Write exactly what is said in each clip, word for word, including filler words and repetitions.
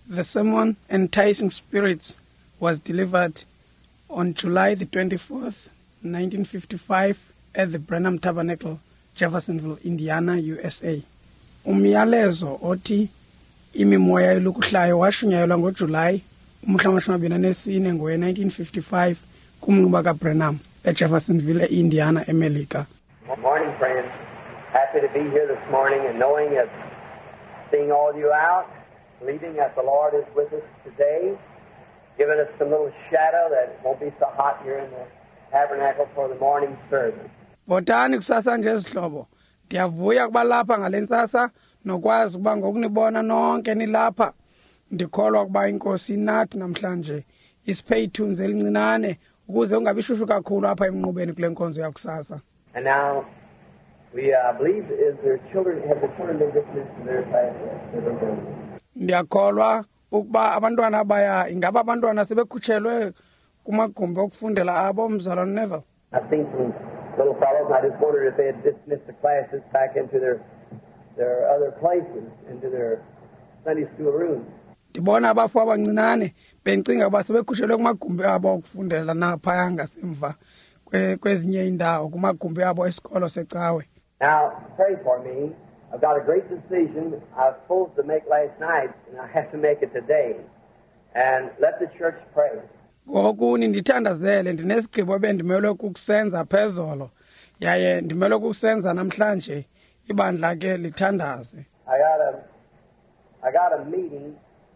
The sermon, Enticing Spirits, was delivered on July the twenty-fourth, nineteen fifty-five at the Branham Tabernacle, Jeffersonville, Indiana, U S A. Umyalezo othi imimoya elukuhlayo washunyayelwa ngoJulayi umhla wamashumi amabini anesine ngowe-nineteen fifty-five kumnquba kaBranham eJeffersonville, Indiana, eMelika. Good morning, friends. Happy to be here this morning and knowing of seeing all you out, believing that the Lord is with us today, giving us some little shadow that it won't be so hot here in the tabernacle for the morning service. Botani kusasa nje izihlobo. Ndiyavuya kuba lapha ngalentsasa nokwazi ukuba ngokunibona nonke nilapha. Ndikholwa ukuba inkosi inathi namhlanje isiphe ithunzi elincinane ukuze ungabishushu kakhulu apha emnqubeni kule nkonzo yakusasa. And now we uh, believe is their children have the children been dismissed to their classes. Ndiyakholwa ukuba abantwana baya ingaba abantwana sebekhutshelwe kumagumbi okufundela abo mzalwane Neville. I've seen some little fellows, and I just wondered if they had dismissed the classes back into their their other places, into their Sunday school rooms. Ndibona abafu abancinane bencinga ukuba sebekhutshelwe kumagumbi abo okufundela naphaya ngasemva kwezinye indawo kumagumbi abo esikolo secawe. Now, pray for me. I've got a great decision I was supposed to make last night, and I have to make it today. And let the church pray. Ngoku ndithandazele ndinesigqibo ebendimelwe kukusenza phezolo yaye ndimelwe kukusenza namhlanje ibandla ke lithandaze. I got a I got a meeting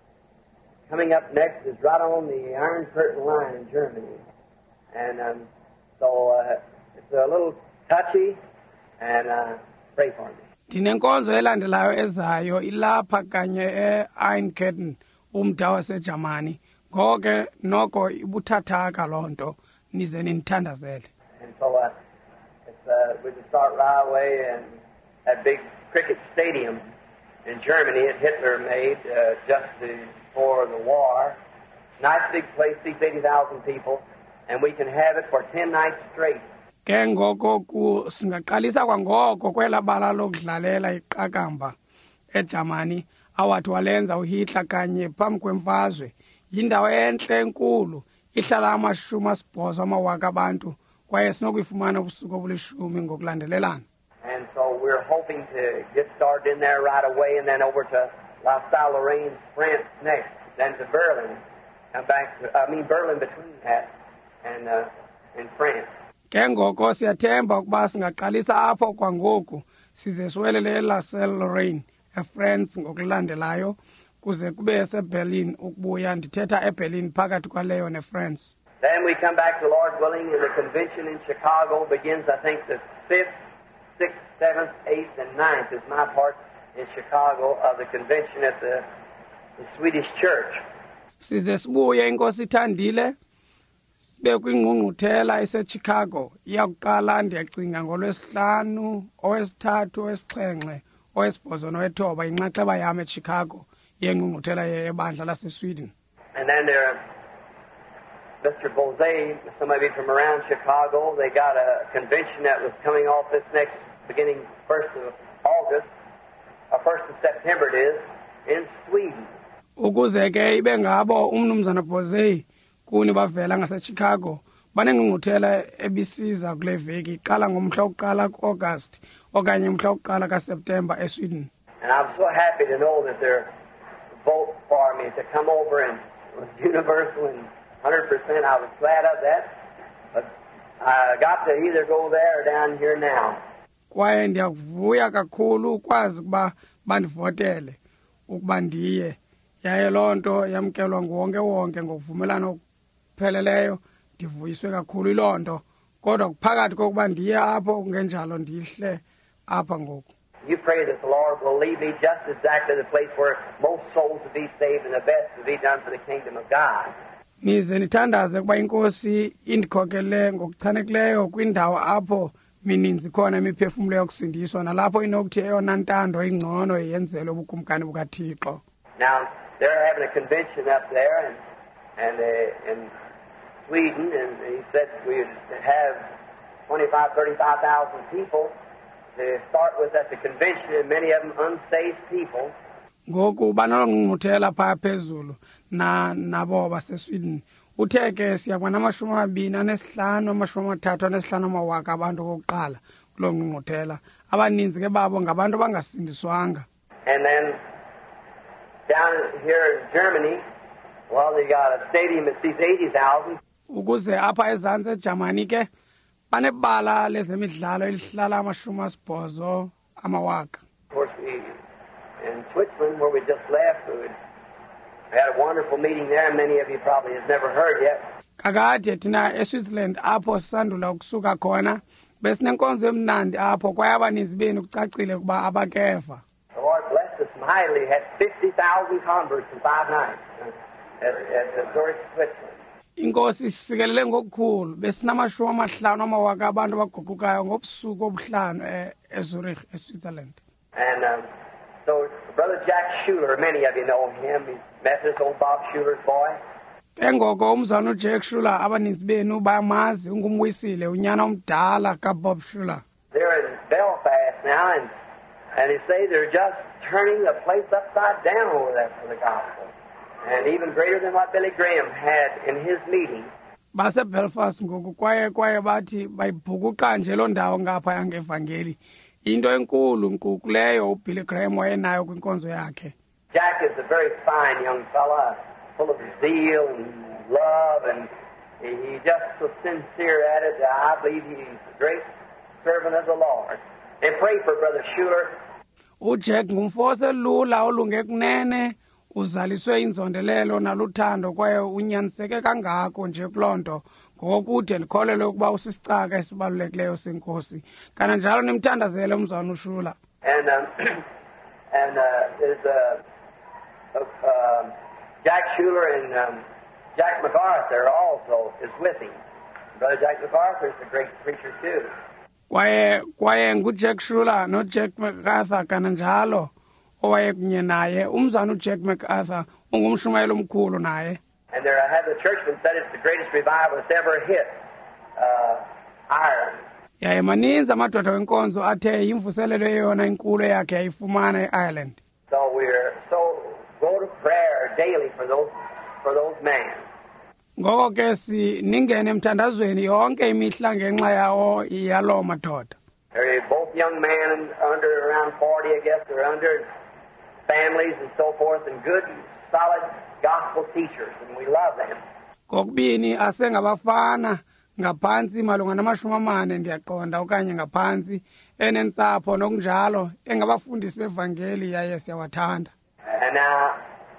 coming up next. Is right on the Iron Curtain line in Germany, and um, so uh, it's a little touchy, and uh, pray for me. Ndinenkonzo elandelayo ezayo ilapha kanye e-Iron Curtain umda waseJamani. Ngoke noko ibuthathaka lonto nize ninthandazele. And so uh, it's uh, we just start right away and that big cricket stadium in Germany that Hitler made uh, just before the war. Nice big place, seats eighty thousand people, and we can have it for ten nights straight. Ke ngoko ku singaqalisa kwangoko kwela bala lokudlalela iqakamba eJamani awathi walenza uHitler kanye phambi kwemfazwe. Yindawo enhle enkulu ihlala amashumi asibhozo amawaka abantu kwaye sinokuyifumana ubusuku obulishumi ngokulandelelana. And so we're hoping to get started in there right away and then over to La Salle-Lorraine, France next, then to Berlin, and back to, I mean Berlin between that and uh, in France. Ke ngoko siyathemba ukuba singaqalisa apho kwangoku size siwelele La Salle-Lorraine eFrance ngokulandelayo kuze kube eseBerlin ukubuya ndithetha eBerlin phakathi kwaleyo neFrance. Then we come back to Lord willing and the convention in Chicago begins I think the fifth, sixth, seventh, eighth and ninth is my part in Chicago of the convention at the, the Swedish church. Size sibuye inkosi ithandile sibe kwingqungquthela eseChicago iyakuqala ndiyacinga ngolwesihlanu owesithathu owesixhenxe owesibhozo nowethoba inxaxheba yam eChicago yengqungquthela yebandla laseSweden. And then there Mister Bose, somebody from around Chicago, they got a convention that was coming off this next beginning first of August or first of September it is in Sweden. Ukuze ke ibe ngabo umnumzana Bose kuni bavela ngaseChicago banengqungquthela ebisiza kule veki iqala ngomhla wokuqala kuAugust okanye umhla wokuqala kaSeptember eSweden. And I'm so happy to know that they're vote for me to come over and it was universal and one hundred percent. I was glad of that. But I got to either go there or down here now. Kwaye ndiyavuya kakhulu ukwazi ukuba bandivotele ukuba ndiye yaye loo nto yamkelwa nguwonke wonke ngokuvumelana okupheleleyo ndivuyiswe kakhulu iloo nto kodwa kuphakathi kokuba ndiye apho kungenjalo ndihle apha ngoku. You pray that the Lord will lead me just exactly the place where most souls will be saved and the best will be done for the kingdom of God. Nize nithandaze kuba inkosi indikhokele ngokuchanekileyo kwindawo apho mininzi khona imiphefumulo yokusindiswa nalapho inokuthi eyona ntando ingcono yenzelwe ubukumkani bukaThixo. Now they're having a convention up there and and uh, in Sweden, and he said we'd have twenty-five, thirty-five thousand people to start with at the convention, and many of them unsaved people. ngoku banongqungquthela phaa phezulu na nabo baseSweden. Uthe ke siyakwa namashumi amabini anesihlanu amashumi amathathu anesihlanu amawaka abantu kokuqala kulo ngqungquthela. Abaninzi ke babo ngabantu bangasindiswanga. And then down here in Germany, well, they got a stadium that seats eighty thousand. Ukuze apha ezantsi eJamani ke banebala lezemidlalo elihlala amashumi asibhozo amawaka. Of course, we in Switzerland, where we just left, we had a wonderful meeting there, and many of you probably have never heard yet. Kakade thina eSwitzerland apho sisandula ukusuka khona besinenkonzo emnandi apho kwaye abaninzi benu kucacile ukuba abakeva. The Lord blessed us mightily. Had fifty thousand converts in five nights at, at Zurich, Switzerland. Inkosi sikelele ngokukhulu besinamashumi amahlanu amawaka abantu abaguqukayo ngobusuku obuhlanu eZurich eSwitzerland. And um, so Brother Jack Schuler, many of you know him. He's Methodist, old Bob Schuler's boy. Engoko umzana uJack Schuler abaninzi benu bayamazi ungumwisile unyana omdala kaBob Schuler. They're in Belfast now, and and they say they're just turning the place upside down over there for the gospel, and even greater than what Billy Graham had in his meeting. Base Belfast ngoku kwaye kwaye bathi bayibhukuqa nje lo ndawo ngapha yangevangeli. Into enkulu nkquku leyo uBilly Graham wayenayo kwinkonzo yakhe. Jack is a very fine young fella, full of zeal and love, and he's just so sincere at it that I believe he's a great servant of the Lord. And pray for Brother Schuler. uJack ngumfose lula olunge kunene uzaliswe inzondelelo naluthando kwaye unyaniseke kangako nje kulonto ngokude ndikholele ukuba usisicaka esibalulekileyo senkosi kana njalo nimthandazele umzwana uShula. And um, and uh, there's uh, uh, uh, Jack Schuler and um, Jack MacArthur also is with him. Brother Jack MacArthur is a great preacher too. Kwaye kwaye nguJack Schuler noJack MacArthur kana njalo owaye kunye naye umzwana uJack MacArthur ungumshumayeli omkhulu naye. And there I have the churchman said it's the greatest revival that's ever hit uh, Ireland. Yaye maninzi amadoda wenkonzo athe yimvuselelo eyona inkulu yakhe yayifumana eIreland. So we're so go to prayer daily for those for those men. Ngoko ke si ningene emthandazweni yonke imihla ngenxa yawo yalo madoda. They're both young men under around forty, I guess. They're under families and so forth, and good, solid gospel teachers, and we love them. Kokubini asengabafana ngaphantsi malunga namashumi amane ndiyaqonda okanye ngaphantsi enentsapho nokunjalo engabafundisi bevangeli yaye siyawathanda. And now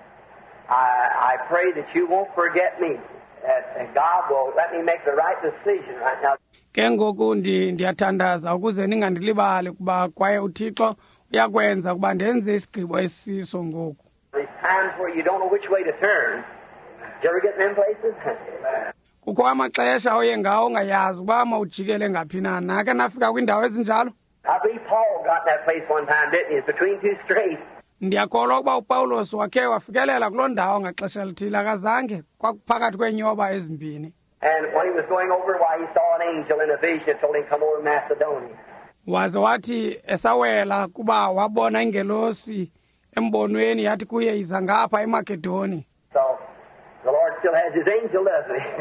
I, I pray that you won't forget me, that, and God will let me make the right decision right now. Ke ngoku ndiyathandaza ukuze ningandilibali kuba kwaye uThixo uyakwenza ukuba ndenze isigqibo esiso ngoku. There's times where you don't know which way to turn. Did you ever get in them places? Kukho amaxesha oye ngawo ungayazi uba mawujikele ngaphi na nake nafika kwiindawo ezinjalo. I believe Paul got in that place one time, didn't he? It's between two straits. Ndiyakholwa ukuba uPawulos wakhe wafikelela kuloo ndawo ngaxesha lithile akazange kwakuphakathi kweenyoba ezimbini. And when he was going over, why he saw an angel in a vision, told him come over to Macedonia. Waze wathi esawela kuba wabona ingelosi embonweni yathi kuye iza ngapha eMakedoni. So the Lord still has his angel, doesn't he?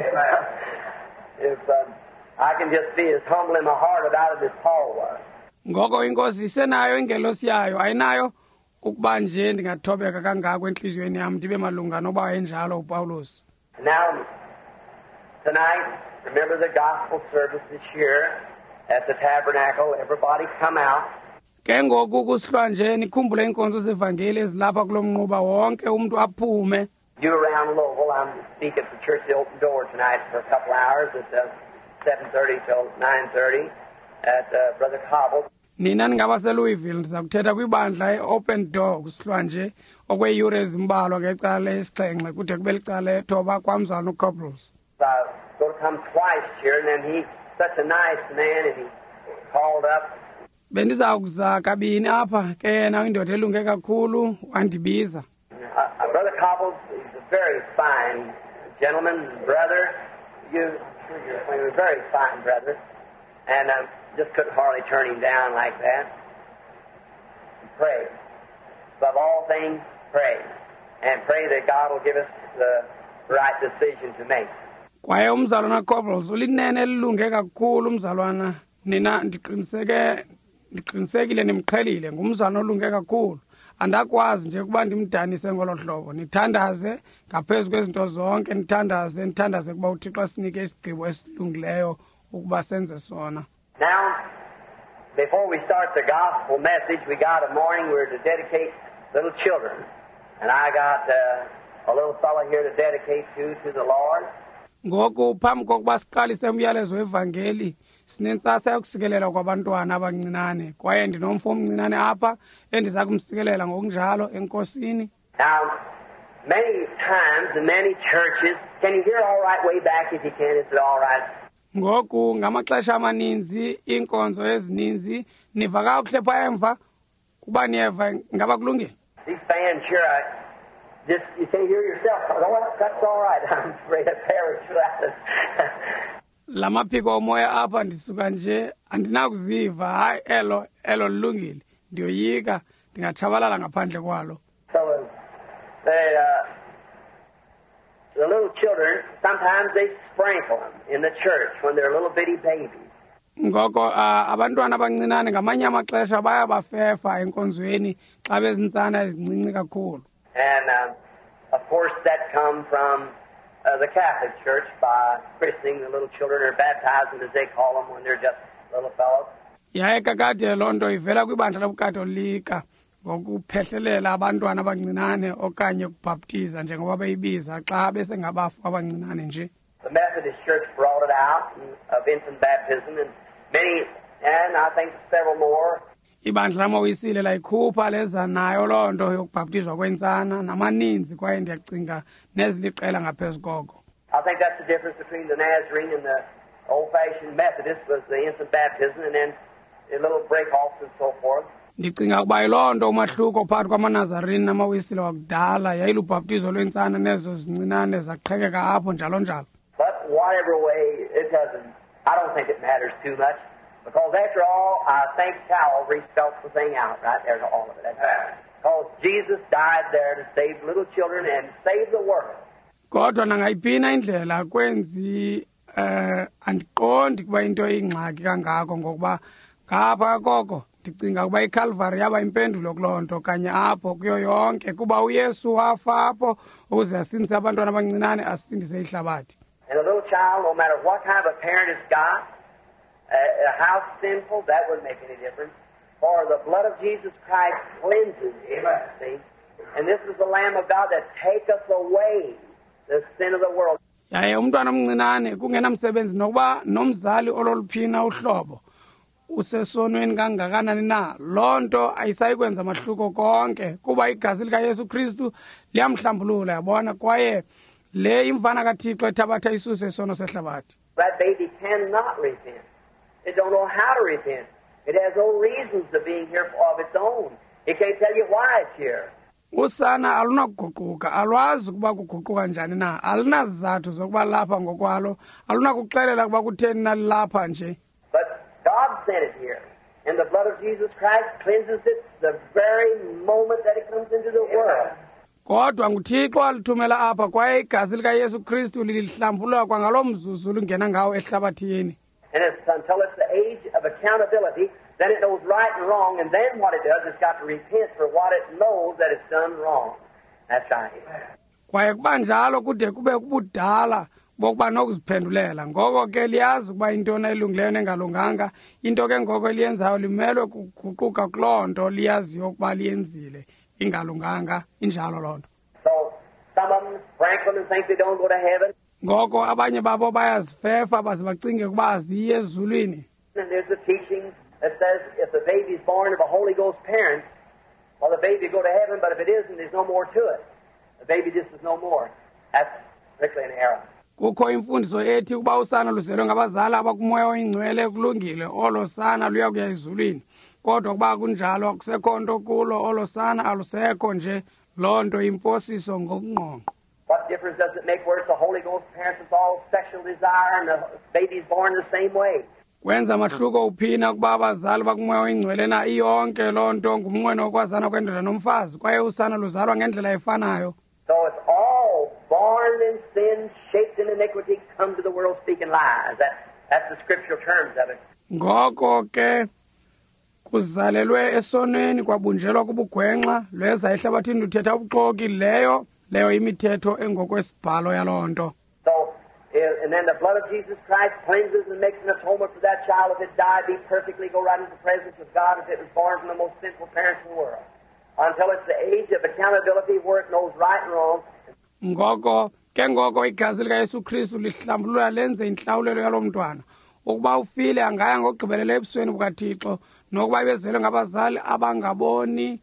If um, I can just be as humble in my heart about it as Paul was. Ngoko inkosi isenayo ingelosi yayo ayinayo ukuba nje ndingathobeka kangako enhliziyweni yam ndibe malunga noba wayenjalo uPawulos. Now, tonight, remember the gospel service this year at the tabernacle. Everybody come out. Ke ngoku kusihlwa nje nikhumbule inkonzo zevangeli ezilapha kulo mnquba wonke umuntu aphume. You around Louisville, I'm speaking at the church the open door tonight for a couple hours at uh, seven thirty till nine thirty at uh, Brother Cobble. Nina ningabaseLouisville ndiza kuthetha kwibandla eopen door kusihlwa nje okweeyure ezimbalwa ngecala lesixhenxe kude kube licala ethoba kwamzana uCobbles. So I was going to come twice here, and then he's such a nice man, and he called up. Bendiza kuza kabini apha ke yena indoda elunge kakhulu wandibiza. Uh, uh, Brother Cobbles is a very fine gentleman, brother. You, you're a very fine brother, and I um, just couldn't hardly turn him down like that. And pray. Above all things, pray and pray that God will give us the right decision to make. Kwaye umzalwana Corporals ulinene elilunge kakhulu umzalwana nina ndiqiniseke ndiqinisekile nimqhelile ngumzalwana olunge kakhulu andakwazi nje kuba ndimdanise ngolo hlobo nithandaze ngaphezu kwezinto zonke nithandaze nithandaze kuba uThixo asinike isigqibo esilungileyo ukuba senze sona. Now, before we start the gospel message, we got a morning we were to dedicate little children. And I got uh, a little fellow here to dedicate to to the Lord. Ngoku phambi kokuba siqalise umyalezo wevangeli sinentsasa yokusikelela kwabantwana abancinane kwaye ndinomfo omncinane apha endiza kumsikelela ngokunjalo enkosini. Now, many times in many churches, can you hear all right way back? If you can, is it all right? Ngoku ngamaxesha amaninzi inkonzo ezininzi niva kakuhle pha emva kuba niyeva ngaba kulungile. These fans here, I just, you can't hear yourself. Oh, that's all right. I'm afraid of perish for that. Lamaphiko omoya apha ndisuka nje andinakuziva hayi elo elo lungile ndiyoyika ndingatshabalala ngaphandle kwalo. So uh, they, uh, the little children, sometimes they sprinkle them in the church when they're little bitty babies. Ngoko abantwana abancinane ngamanye amaxesha baya bafefa enkonzweni xa bezintsana ezincinci kakhulu. And uh, of course that comes from uh, the Catholic Church by christening the little children or baptizing as they call them when they're just little fellows. Yaye kakade loo nto ivela kwibandla lobukatolika ngokuphehlelela abantwana abancinane okanye ukubhaptiza njengoba beyibiza xa besengabafu abancinane nje. The Methodist Church brought it out of infant baptism, and many, and I think several more. Ibandla lamawisile layikhupha leza nayo loo nto yokubhaptizwa kwentsana namaninzi kwaye ndiyacinga neziliqela ngaphezu koko. I think that's the difference between the Nazarene and the old-fashioned Methodist was the infant baptism and then the little break-offs and so forth. Ndicinga ukuba yiloo nto umahluko phakathi kwamaNazarene namawisile wakudala yayilubhaptizo lwentsana nezo zincinane zaqhekeka apho njalo njalo. But whatever way, it doesn't, I don't think it matters too much. Because after all, I think Calvary spells the thing out right there to all of it. Because Jesus died there to save little children and save the world. Kodwa nangayiphina indlela kwenzi eh andiqondi kuba into ingxaki kangako ngokuba ngapha koko ndicinga ukuba iCalvary yaba impendulo kuloo nto kanye apho kuyo yonke kuba uYesu wafa apho ukuze asindise abantwana abancinane asindise ihlabathi. And a little child, no matter what kind of a parent it's got, Uh, how sinful, that wouldn't make any difference. For the blood of Jesus Christ cleanses it, see? And this is the Lamb of God that taketh away the sin of the world. Yaye umntwana omncinane kungenamsebenzi nokuba nomzali ololuphina uhlobo usesonweni kangakanani na loo nto ayisayikwenza mahluko konke kuba igazi likaYesu Kristu liyamhlambulula yabona kwaye le imvana kaThixo ethabatha isuse isono sehlabathi. That baby cannot repent. It don't know how to repent. It has no reasons of being here of its own. It can't tell you why it's here. Usana alunakuguquka alwazi kuba kuguquka njani na alinazizathu zokuba lapha ngokwalo alunakuxelela kuba kutheni nalapha nje. But God sent it here, and the blood of Jesus Christ cleanses it the very moment that it comes into the world. Kodwa nguThixo alithumela apha kwaye igazi likaYesu Kristu lilihlambulula kwangalo mzuzu lungena ngawo ehlabathini. And it's until it's the age of accountability, then it knows right and wrong, and then what it does, it's got to repent for what it knows that it's done wrong. That's right. Kwaye kuba njalo kude kube kubudala bokuba nokuziphendulela. Ngoko ke liyazi ukuba intona elungileyo nengalunganga, into ke ngoko eliyenzayo limelwe kuguquka kuloo nto liyaziyo ukuba liyenzile ingalunganga injalo loo nto. So some of them sprinkle and think they don't go to heaven. Ngoko abanye babo bayazifefa baze bacinge ukuba aziye ezulwini. And there's a teaching that says if the baby is born of a Holy Ghost parent, well, the baby will go to heaven, but if it isn't, there's no more to it. The baby just is no more. That's strictly an error. Kukho imfundiso ethi ukuba usana luzelwe ngabazali abakumoya oyingcwele kulungile olo sana luya kuya ezulwini. Kodwa kuba kunjalo akusekho nto kulo olo sana alusekho nje loo nto imposiso ngokungqongqo. What difference does it make where it's the Holy Ghost parents with all sexual desire and the baby's born the same way? kwenza mahluko uphina kuba abazali bakumoya oyingcwele na iyonke loo nto ngumnqweno wokwazana kwendoda nomfazi kwaye usana luzalwa ngendlela efanayo. So it's all born in sin, shaped in iniquity, come to the world speaking lies. That, that's the scriptural terms of it. Ngoko ke kuzalelwe esonweni kwabunjelwa kubugwenxa lweza ehlabathini luthetha ubuxoki leyo leyo imithetho engokwesibhalo yaloo nto. So, and then the blood of Jesus Christ cleanses and makes an atonement for that child. If it died, be perfectly, go right into the presence of God if it was born from the most sinful parents in the world. Until it's the age of accountability where it knows right and wrong. Ngoko ke ngoko igazi likaYesu Kristu lihlambulula lenze inhlawulelo yalo mntwana ukuba ufile angaya ngokugqibelela ebusweni bukaThixo nokuba ibezelwe ngabazali abangaboni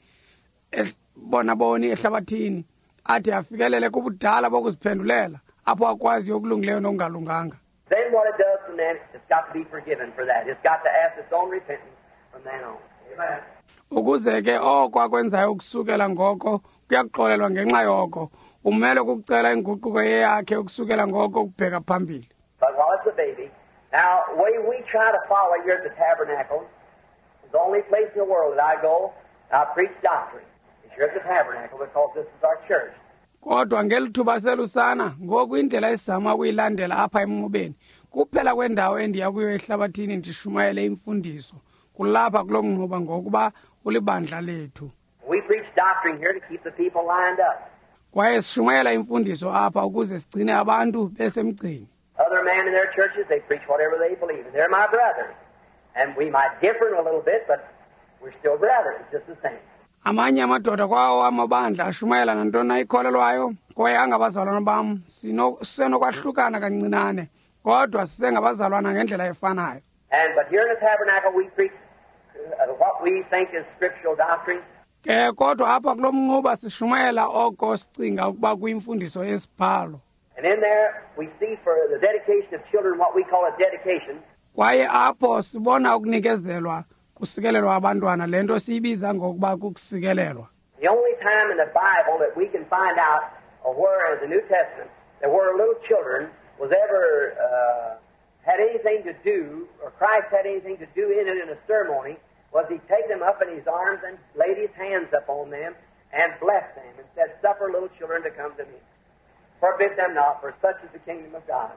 bona boni ehlabathini athi afikelele kubudala bokuziphendulela apho akwazi yokulungileyo nokungalunganga. Then what it does from then, it's got to be forgiven for that. It's got to ask its own repentance from then on. Amen. Ukuze ke oko akwenzayo ukusukela ngoko kuyaxolelwa ngenxa yoko umele ukucela inguquko yakhe ukusukela ngoko kubheka phambili. But while it's a baby, now the way we try to follow here at the tabernacle, the only place in the world that I go, I preach doctrine. It's here at the tabernacle because this is our church. Kodwa ngelithuba selusana ngoku indlela esizama ukuyilandela apha emnqubeni kuphela kwendawo endiya kuyo ehlabathini ndishumayele imfundiso kulapha kulo mnquba ngokuba ulibandla lethu. We preach doctrine here to keep the people lined up. Kwaye sishumayela imfundiso apha ukuze sigcine abantu besemgcini. Other men in their churches, they preach whatever they believe, and they're my brothers. And we might differ a little bit, but we're still brothers, just the same. Amanye amadoda kwawo amabandla ashumayela nantona ikholelwayo kwaye angabazalwana bam sinokwahluka kancinane kodwa sisengabazalwana ngendlela efanayo. And but here in the tabernacle we preach uh, what we think is scriptural doctrine. Ke kodwa apha kulo mnquba sishumayela oko sicinga ukuba kuyimfundiso yesibhalo. And in there we see for the dedication of children what we call a dedication. Kwaye apho sibona ukunikezelwa kusikelelwa abantwana lento siyibiza ngokuba kusikelelwa. The only time in the Bible that we can find out or where in the New Testament that where little children was ever uh, had anything to do, or Christ had anything to do in it in a ceremony, was he take them up in his arms and laid his hands upon them and blessed them and said, "Suffer little children to come to me. Forbid them not, for such is the kingdom of God."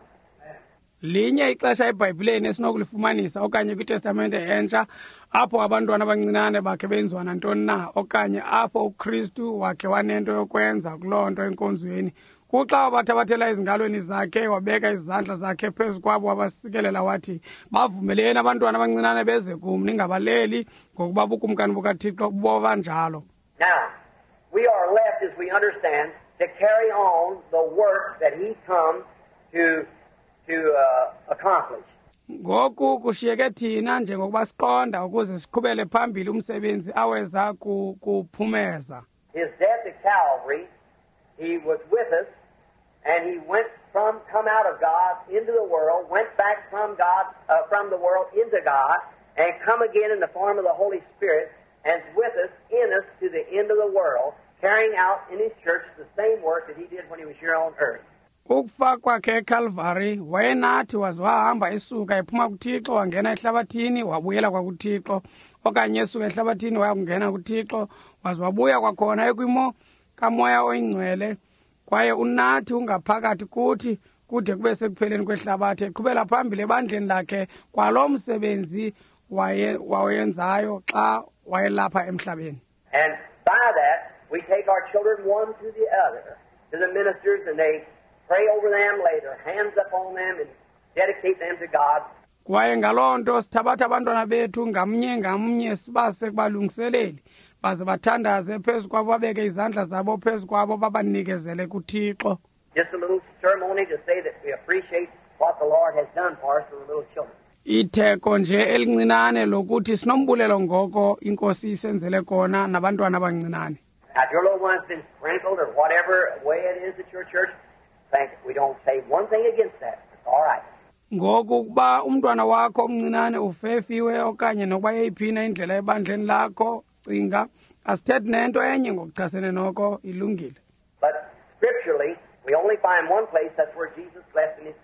Linye ixesha eBhayibhelini esinokulifumanisa okanye kwiTestamente entsha apho abantwana abancinane bakhe benziwa nantoni na okanye apho uKristu wakhe wanento yokwenza kuloo nto enkonzweni kuxa wabathabathela ezingalweni zakhe wabeka izandla zakhe phezu kwabo wabasikelela wathi bavumeleni abantwana abancinane beze kum ningabaleli ngokuba bukumkani bukaThixo buboba njalo. Now, we are left, as we understand, to carry on the work that he comes to to uh, accomplish. Ngoku kushiyeke thina njengokuba siqonda ukuze siqhubele phambili umsebenzi aweza kuphumeza. His death at Calvary, he was with us, and he went from, come out of God into the world, went back from God, uh, from the world into God, and come again in the form of the Holy Spirit, and is with us, in us, to the end of the world, carrying out in his church the same work that he did when he was here on earth. Ukufa kwakhe eCalvary wayenathi wazwahamba esuka ephuma kuThixo wangena ehlabathini wabuyela kwakuThixo okanye esuka ehlabathini wayakungena kuThixo waziwabuya kwakhona ekwimo kamoya oyingcwele kwaye unathi ungaphakathi kuthi kude kube sekupheleni kwehlabathi eqhubela phambili ebandleni lakhe kwalo msebenzi waye wayenzayo xa wayelapha emhlabeni. And by that we take our children one to the other to the ministers, and they pray over them, lay their hands upon them, and dedicate them to God. Kwaye ngaloo nto sithabatha abantwana bethu ngamnye ngamnye sibase kubalungiseleli baze bathandaze phezu kwabo babeke izandla zabo phezu kwabo babanikezele kuThixo. Just a little ceremony to say that we appreciate what the Lord has done for us for the little children. Itheko nje elincinane lokuthi sinombulelo ngoko inkosi isenzele kona nabantwana abancinane. Now, if your little one's been sprinkled or whatever way it is at your church, think we don't say one thing against that. It's all right. Ngoku kuba umntwana wakho omncinane ufefiwe okanye nokuba yeyiphina indlela ebandleni lakho cinga asithethi nento enye ngokuchasene noko ilungile. But scripturally we only find one place, that's where Jesus blessed in himself.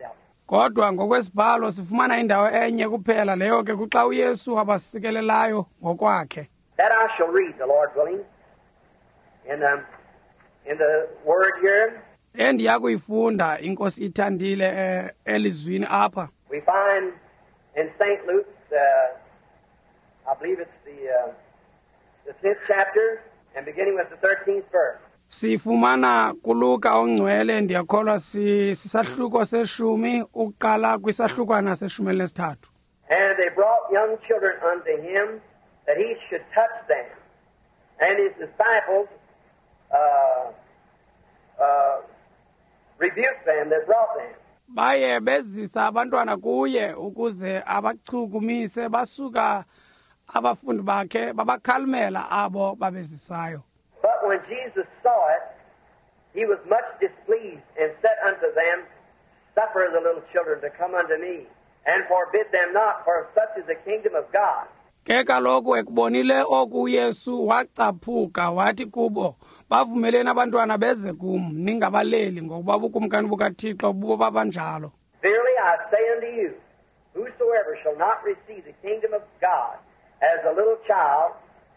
kodwa ngokwesibhalo sifumana indawo enye kuphela leyo ke kuxa uYesu abasikelelayo ngokwakhe. That I shall read, the Lord willing, in the, in the word here. Endiyakuyifunda inkosi ithandile eh, elizwini apha. We find in Saint Luke, uh, I believe it's the, uh, the tenth chapter, and beginning with the thirteenth verse. Sifumana kuluka ongcwele ndiyakholwa sisahluko seshumi uqala kwisahlukwana seshumi lesithathu. And they brought young children unto him, that he should touch them. And his disciples uh, uh, rebuked them that brought them. Baye bezisa abantwana kuye ukuze abachukumise basuka abafundi bakhe babakhalmela abo babezisayo. But when Jesus saw it, he was much displeased, and said unto them, Suffer the little children to come unto me, and forbid them not, for such is the kingdom of God. Ke kaloku ekubonile oku uYesu wacaphuka wathi kubo, bavumeleni abantwana beze kum ningabaleli ngokuba ubukumkani bukaThixo bubo babanjalo. Verily I say unto you, whosoever shall not receive the kingdom of God as a little child,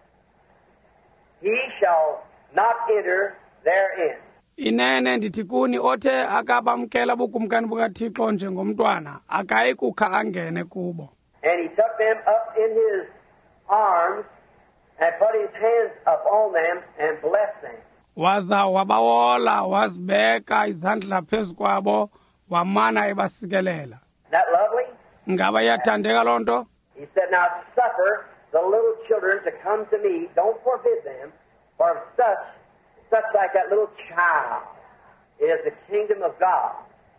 he shall not enter therein. Inene ndithi kuni othe akabamkela ubukumkani bukaThixo njengomntwana akayi kukha angene kubo. And he took them up in his arms and put his hands upon them and blessed them. Waza wabawola wazibeka izandla phezu kwabo wamana ebasikelela. That lovely? Ngaba yathandeka loo nto? He said, Now suffer the little children to come to me. Don't forbid them, for such, such like that little child is the kingdom of God.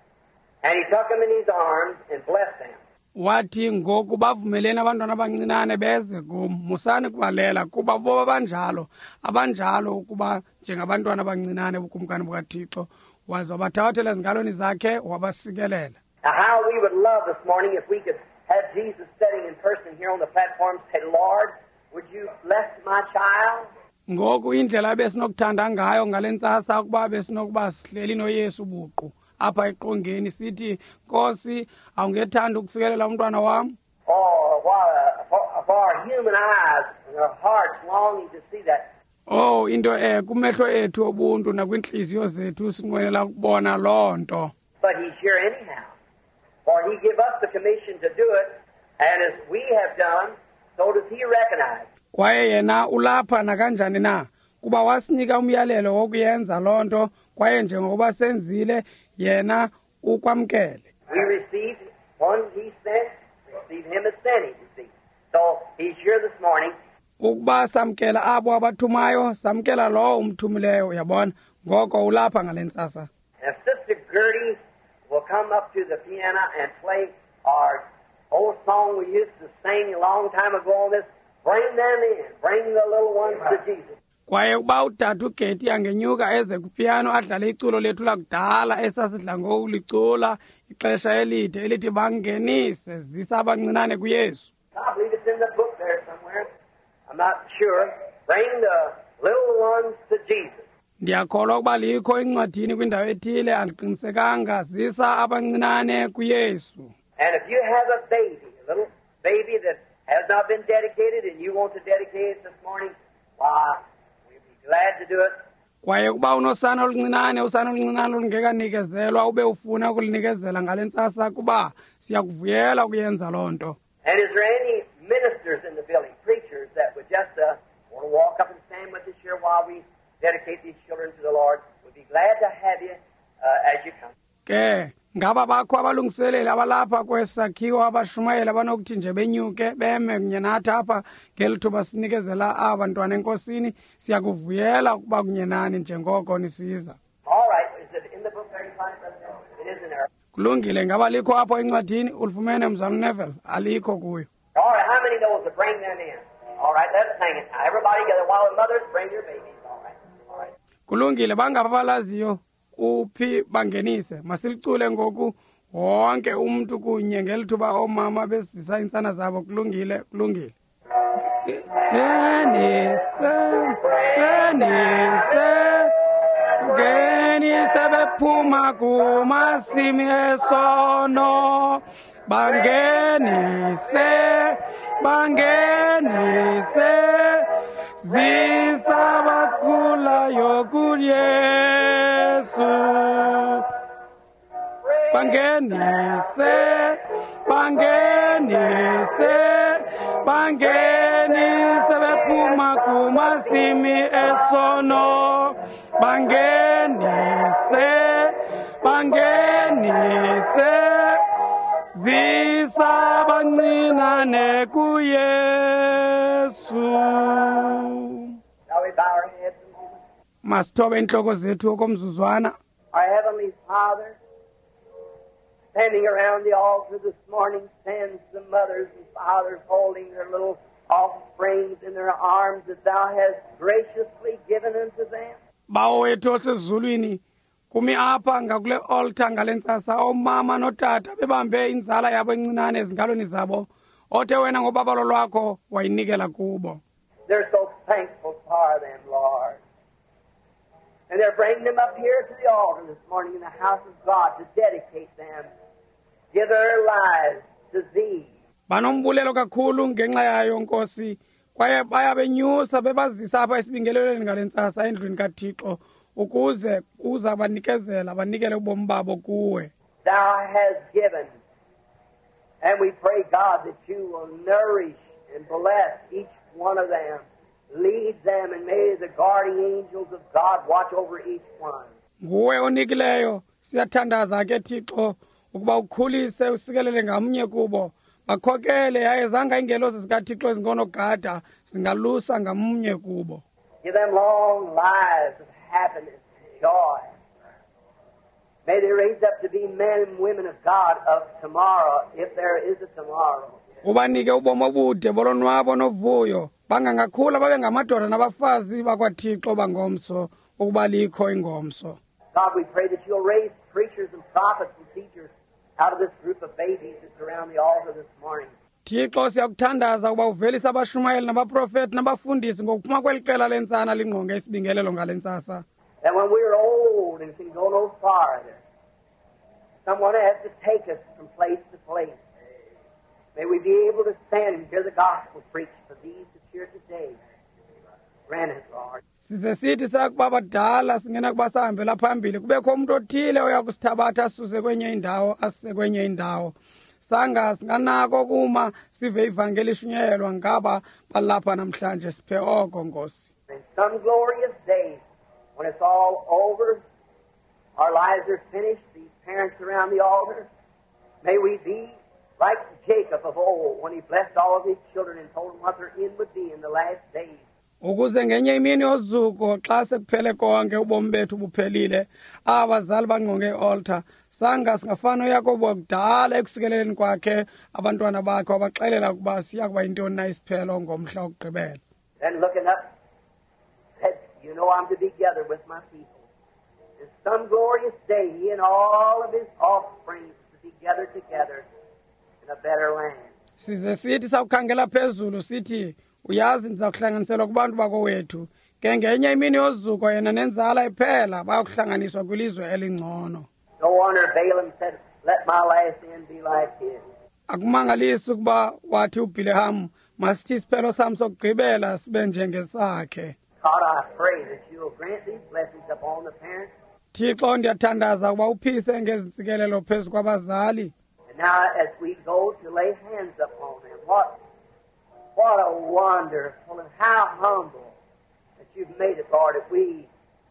And he took them in his arms and blessed them. Wathi ngoku bavumeleni abantwana abancinane beze kum musani kubalela kuba boba abanjalo abanjalo ukuba njengabantwana abancinane bukumkani bukaThixo waze wabathathela ezingalweni zakhe wabasikelela. Now how we would love this morning if we could have Jesus sitting in person here on the platform say, Lord, would you bless my child? Ngoku indlela besinokuthanda ngayo ngalentsasa ukuba besinokuba sihleli noYesu buqu apha eqongeni sithi Nkosi awungethanda ukusikelela umntwana wami. Oh, what for, for our human eyes and our hearts longing to see that. Oh, into eh kumehlo ethu obuntu nakwinhliziyo zethu sinqwenela ukubona loo nto. But he's here anyhow. For he gave us the commission to do it, and as we have done, so does he recognize. Kwaye yena ulapha nakanjani na kuba wasinika umyalelo wokuyenza loo nto kwaye njengokuba senzile yena ukwamkele. We received one he sent, received him as sent him, you see. So he's here this morning. Ukuba samkela abo abathumayo samkela lo umthumileyo yabona ngoko ulapha ngalentsasa. And Sister Gertie will come up to the piano and play our old song we used to sing a long time ago on this. Bring them in. Bring the little ones to Jesus. Kwaye uba utata uGeti angenyuka eze kupiano adlale iculo lethu lakudala esasidla ngokulicula ixesha elide elithi bangenise zisa abancinane kuYesu. I believe it's in the book there somewhere. I'm not sure. Bring the little ones to Jesus. Ndiyakholwa ukuba likho encwadini kwindawo ethile andiqinisekanga zisa abancinane kuYesu. And if you have a baby, a little baby that has not been dedicated and you want to dedicate it this morning, why, we'd be glad to do it. Kwaye kuba unosana oluncinane usana oluncinane olungekanikezelwa ube ufuna ukulinikezela ngalentsasa kuba siyakuvuyela ukuyenza loo nto. And is there any ministers in the building, preachers, that would just uh, want to walk up and stand with us here while we dedicate these children to the Lord? We'd be glad to have you uh, as you come. Ke ngaba bakho abalungiseleli abalapha kwesakhiwo abashumayeli abanokuthi nje benyuke beme kunye nathi apha ngelithuba sinikezela abantwana enkosini siyakuvuyela ukuba kunye nani njengoko nisiza. All right, is it in the book there you find it? It is in there. Kulungile ngaba likho apho encwadini ulifumene mzala Neville alikho kuyo. All right, how many knows to bring them in? All right, let's sing it now. Everybody together while the mothers bring their babies. All right, all right. Kulungile bangaba balaziyo uphi bangenise masilicule ngoku wonke umuntu kunye ngelithuba omama besisa insana zabo kulungile kulungile. Genise genise genise bangeni sebephuma kumasimi esono bangenise bangenise zisabakhulayo kuYesu bangenise bangenise bangenise bephuma kumasimi esono bangenise bangenise zisabancinane kuYesu. Shall we bow our heads a moment? Masithobe inhloko zethu okomzuzwana. Our Heavenly Father, standing around the altar this morning, stands the mothers and fathers holding their little offsprings in their arms that Thou hast graciously given unto them. Bawo wethu osezulwini kumi apha ngakule altar ngalentsasa omama notata bebambe inzala yabo encinane ezingalweni zabo othe wena ngobabalo lwakho wayinikela kubo. They're so thankful for them, Lord. And they're bringing them up here to the altar this morning in the house of God to dedicate them, give their lives to Thee. Banombulelo kakhulu ngenxa yayo Nkosi kwaye bayabenyusa bebazisa apha esibingelelweni ngalentsasa endlwini kaThixo ukuze uza banikezela banikele ubomi babo kuwe. Thou hast given, and we pray, God, that You will nourish and bless each one of them, lead them, and may the guardian angels of God watch over each one. Nguwe onikileyo siyathandaza ke Thixo ukuba ukhulise usikelele ngamnye kubo bakhokele yaye zanga ingelosi zikaThixo ezingonogada singalusa ngamnye kubo. Give them long lives of happiness and joy. May they raise up to be men and women of God of tomorrow, if there is a tomorrow. Ubanike ubomo obude bolonwabo novuyo bangangakhula babe ngamadoda nabafazi bakwaThixo bangomso ukuba likho ingomso. God, we pray that You'll raise preachers and prophets and teachers out of this group of babies that's around the altar this morning. Thixo siyakuthandaza ukuba uvelise abashumayeli nabaprofeti nabafundisi ngokuphuma kweliqela lentsana lingqonge isibingelelo ngalentsasa. That when we're old and can go no farther, someone has to take us from place to place. May we be able to stand and hear the gospel preached for these that's here today. Grant it, Lord. Size sithi sakuba badala singena kuba sahambela phambili kubekho umuntu othile oyakusithabatha asuse kwenye indawo asise kwenye indawo. Sanga singanako kuma sive ivangeli ishunyelwa ngaba balapha namhlanje siphe oko Nkosi. In some glorious day, when it's all over, our lives are finished, these parents around the altar, may we be like Jacob of old when he blessed all of his children and told them what their end would be in the last days. Ukuze ngenye imini ozuko xa sekuphele konke ubomi bethu buphelile abazali bangqonge altar sanga singafana uYakobo kudala ekusikeleleni kwakhe abantwana bakhe abaxelela ukuba siya kuba yintoni na isiphelo ngomhla wokugqibela. Then looking up, said, You know I'm to be together with my people. In some glorious day, he and all of his offspring to be gathered together in a better land. Size sithi sawukhangela phezulu sithi uyazi ndizakuhlanganiselwa kubantu bakowethu ke ngenye imini yozuko yena nenzala iphela bayakuhlanganiswa kwilizwe elingcono. No wonder Balaam said, Let my last end be like his. Akumangalisi ukuba wathi uBilehamu masithi isiphelo sami sokugqibela sibe njengesakhe. God, I pray that You will grant these blessings upon the parents. Thixo ndiyathandaza ukuba uphise ngezintsikelelo phezu kwabazali. And now as we go to lay hands upon them, what what a wonderful and how humble that You've made it, Lord, that we,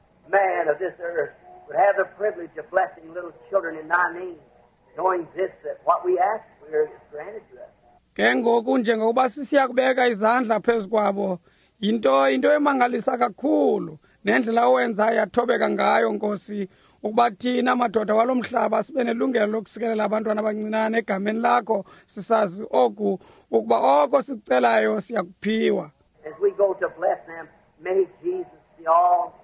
man of this earth, would have the privilege of blessing little children in Thy name, knowing this, that what we ask for is granted to us. Ke ngoku njengokuba sisiya kubeka izandla phezu kwabo into into emangalisa kakhulu nendlela owenza yathobeka ngayo Nkosi ukuba thina madoda walomhlaba sibe nelungelo lokusikelela abantwana abancinane egameni lakho sisazi oku ukuba oko sikucelayo siyakuphiwa. As we go to bless them, may Jesus, the all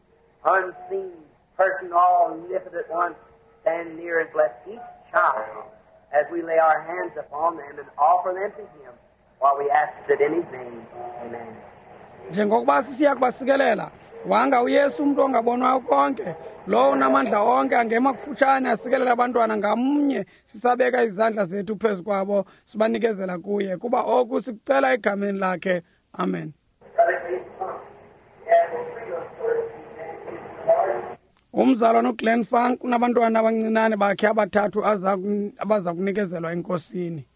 unseen person, all omnipotent one, stand near and bless each child as we lay our hands upon them and offer them to Him while we ask it in His name. Amen. Njengokuba sisiya kubasikelela wanga uyesu umuntu ongabonwayo konke lo unamandla onke angema kufutshane asikelela abantwana ngamnye sisabeka izandla zethu phezu kwabo sibanikezela kuye kuba oku sikucela egameni lakhe amen. Umzalwane uGlenn Funk unabantwana abancinane bakhe abathathu abaza kunikezelwa enkosini.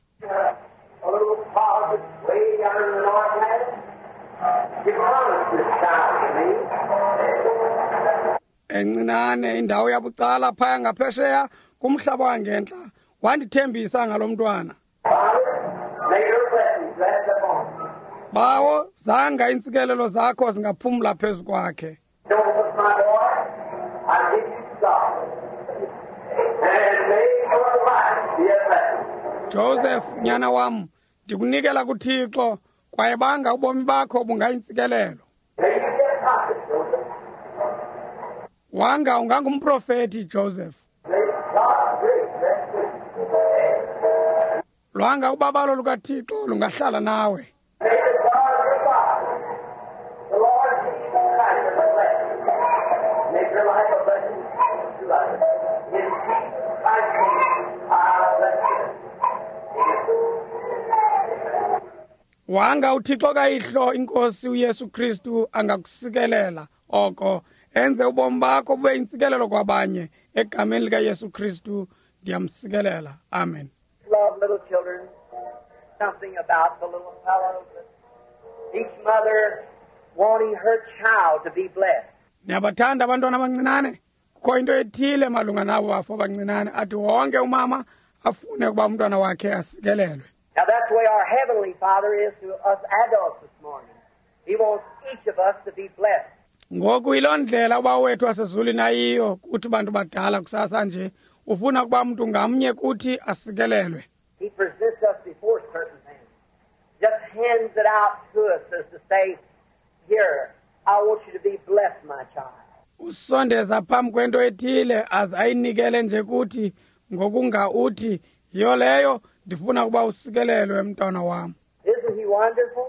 Encinane indawo yabucala phaya ngaphesheya kumhlaba wangentla wandithembisa ngalomntwana. Bawo zanga intsikelelo zakho zingaphumla phezu kwakhe. Joseph nyana wam ndikunikela kuThixo kwaye banga ubomi bakho bungayintsikelelo. Wanga ungangumprofeti Joseph. Lwanga ubabalo lukaThixo lungahlala nawe. Wanga uThixo kayihlo inkosi uYesu Kristu angakusikelela oko enze ubomi bakho bube intsikelelo kwabanye egameni lika Yesu Kristu ndiyamsikelela amen. Love little children, something about the little fellows, each mother wanting her child to be blessed. Niyabathanda abantwana abancinane kukho into ethile malunga nabo bafo abancinane athi wonke umama afune ukuba umntwana wakhe asikelelwe. Now that's the way our Heavenly Father is to us adults this morning. He wants each of us to be blessed. Ngoku yiloo ndlela uba wethu wasezulwini ayiyo kuthi bantu badala kusasa nje ufuna ukuba mntu ngamnye kuthi asikelelwe. He presents us before certain things. Just hands it out to us as to say, here, I want you to be blessed, my child. Usondeza phambi kwento ethile aze ayinikele nje kuthi ngokunga uthi yiyo leyo ndifuna ukuba usikelelwe mntwana wam. Isn't he wonderful?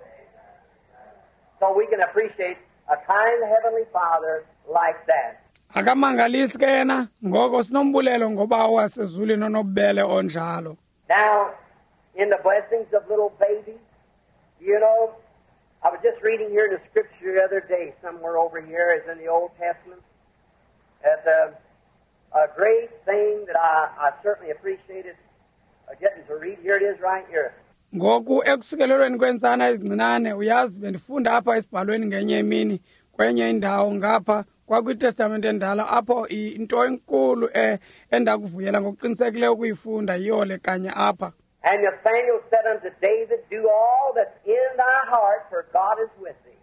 So we can appreciate a kind Heavenly Father like that. Akamangalisi ke yena ngoko sinombulelo ngoba wasezulwini onobubele onjalo. Now, in the blessings of little babies, you know, I was just reading here in the scripture the other day, somewhere over here, as in the Old Testament, that uh, a great thing that I, I certainly appreciated uh, getting to read. Here it is right here. Ngoku ekusikelelweni kwentsana ezincinane uyazi bendifunda apha esibhalweni ngenye imini kwenye indawo ngapha kwakwitestamente endala apho into enkulu endakuvuyela ngokuqinisekileyo ukuyifunda yiyo le kanye apha. And Nathanael said unto David, do all that's in thy heart, for God is with thee.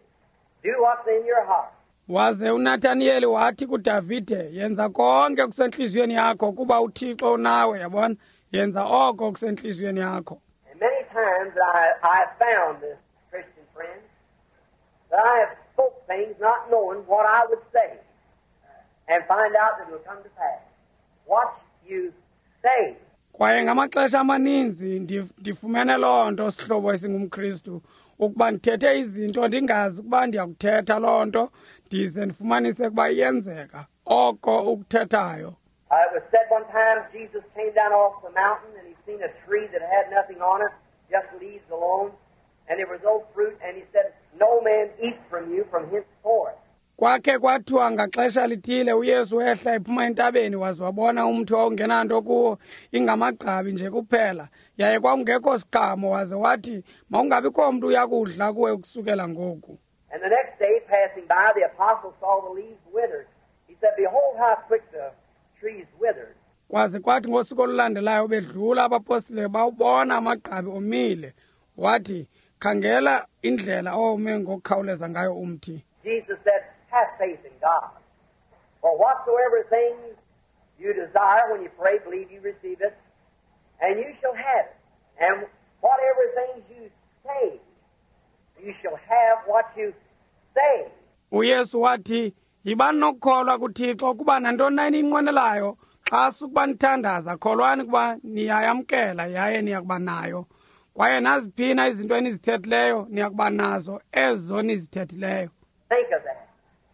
Do what's in your heart. Waze uNathaniel wathi kuDavide, yenza konke kusenhliziyweni yakho kuba uThixo unawe, yabona, yenza oko kusenhliziyweni yakho. And many times I, I have found this, Christian friends, that I have spoke things not knowing what I would say, and find out that it will come to pass. What you say. Kwaye ngamaxesha amaninzi ndifumene loo nto sihlobo esingumKristu ukuba ndithethe izinto ndingazi ukuba ndiyakuthetha loo nto ndize ndifumanise ukuba iyenzeka oko ukuthethayo. It was said one time Jesus came down off the mountain and he seen a tree that had nothing on it, just leaves alone, and there was no fruit, and he said, no man eats from you from henceforth. Kwakhe kwathiwa ngaxesha lithile uYesu ehla ephuma entabeni waze wabona umthi owawungenanto kuwo ingamagqabi nje kuphela yaye kwakungekho siqhamo waze wathi mawungabikho mntu uyakudla kuwe ukusukela ngoku. And the next day passing by the apostles saw the leaves withered. He said, behold how quick the trees withered. Kwaze kwathi ngosuku olulandelayo bedlula abapostile bawubona amagqabi omile wathi khangela indlela owume ngokukhawuleza ngayo umthi. Jesus said, have faith in God. For whatsoever things you desire when you pray, believe you receive it, and you shall have it. And whatever things you say, you shall have what you say. uYesu wathi yiba nokukholwa kuThixo kuba nantoni na ninqwenelayo xa sukuba nithandaza kholwani kuba niyayamkela yaye niyakuba nayo kwaye naziphina izinto enizithethileyo niyakuba nazo ezo nizithethileyo. Think of that.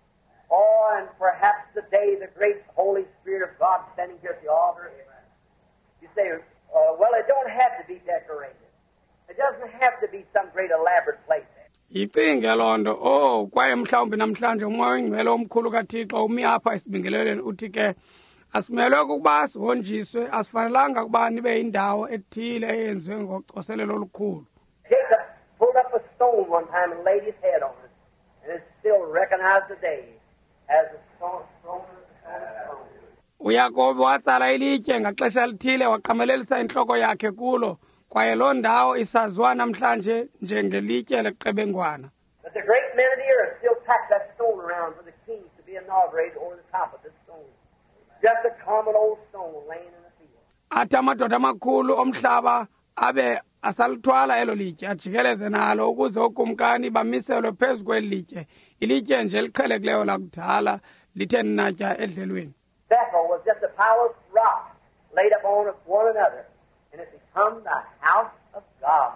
Oh, and perhaps today the great Holy Spirit of God standing here at the altar. You say, uh, well, it don't have to be decorated. It doesn't have to be some great elaborate place. Icinge loo nto oh kwaye mhlawumbi namhlanje umoya oyingcwele omkhulu kaThixo umi apha esibingeleleni uthi ke asimelwe ukuba sihonjiswe asifanelanga ukuba nibe yindawo ethile eyenziwe ngocoselelo olukhulu. Jacob pulled up a stone one time and laid his head on it, and it's still recognized today as a stone, stone, stone. uYakobi watsala ilitye ngaxesha lithile waqamelelisa intloko yakhe kulo kwaye loo ndawo isaziwa namhlanje njengelitye leqebengwana. But the great men of the earth still pack that stone around for the king to be inaugurated over the top of this stone. Just a common old stone laying in the field. Athi amadoda amakhulu omhlaba abe asalithwala elo litye ajikeleze nalo ukuze ukumkani bamiselwe phezu kweli litye ilitye nje liqhelekileyo lakudala lithe natya edlelweni. Bethel was just a pile of rocks laid upon one another, and it became the house of God,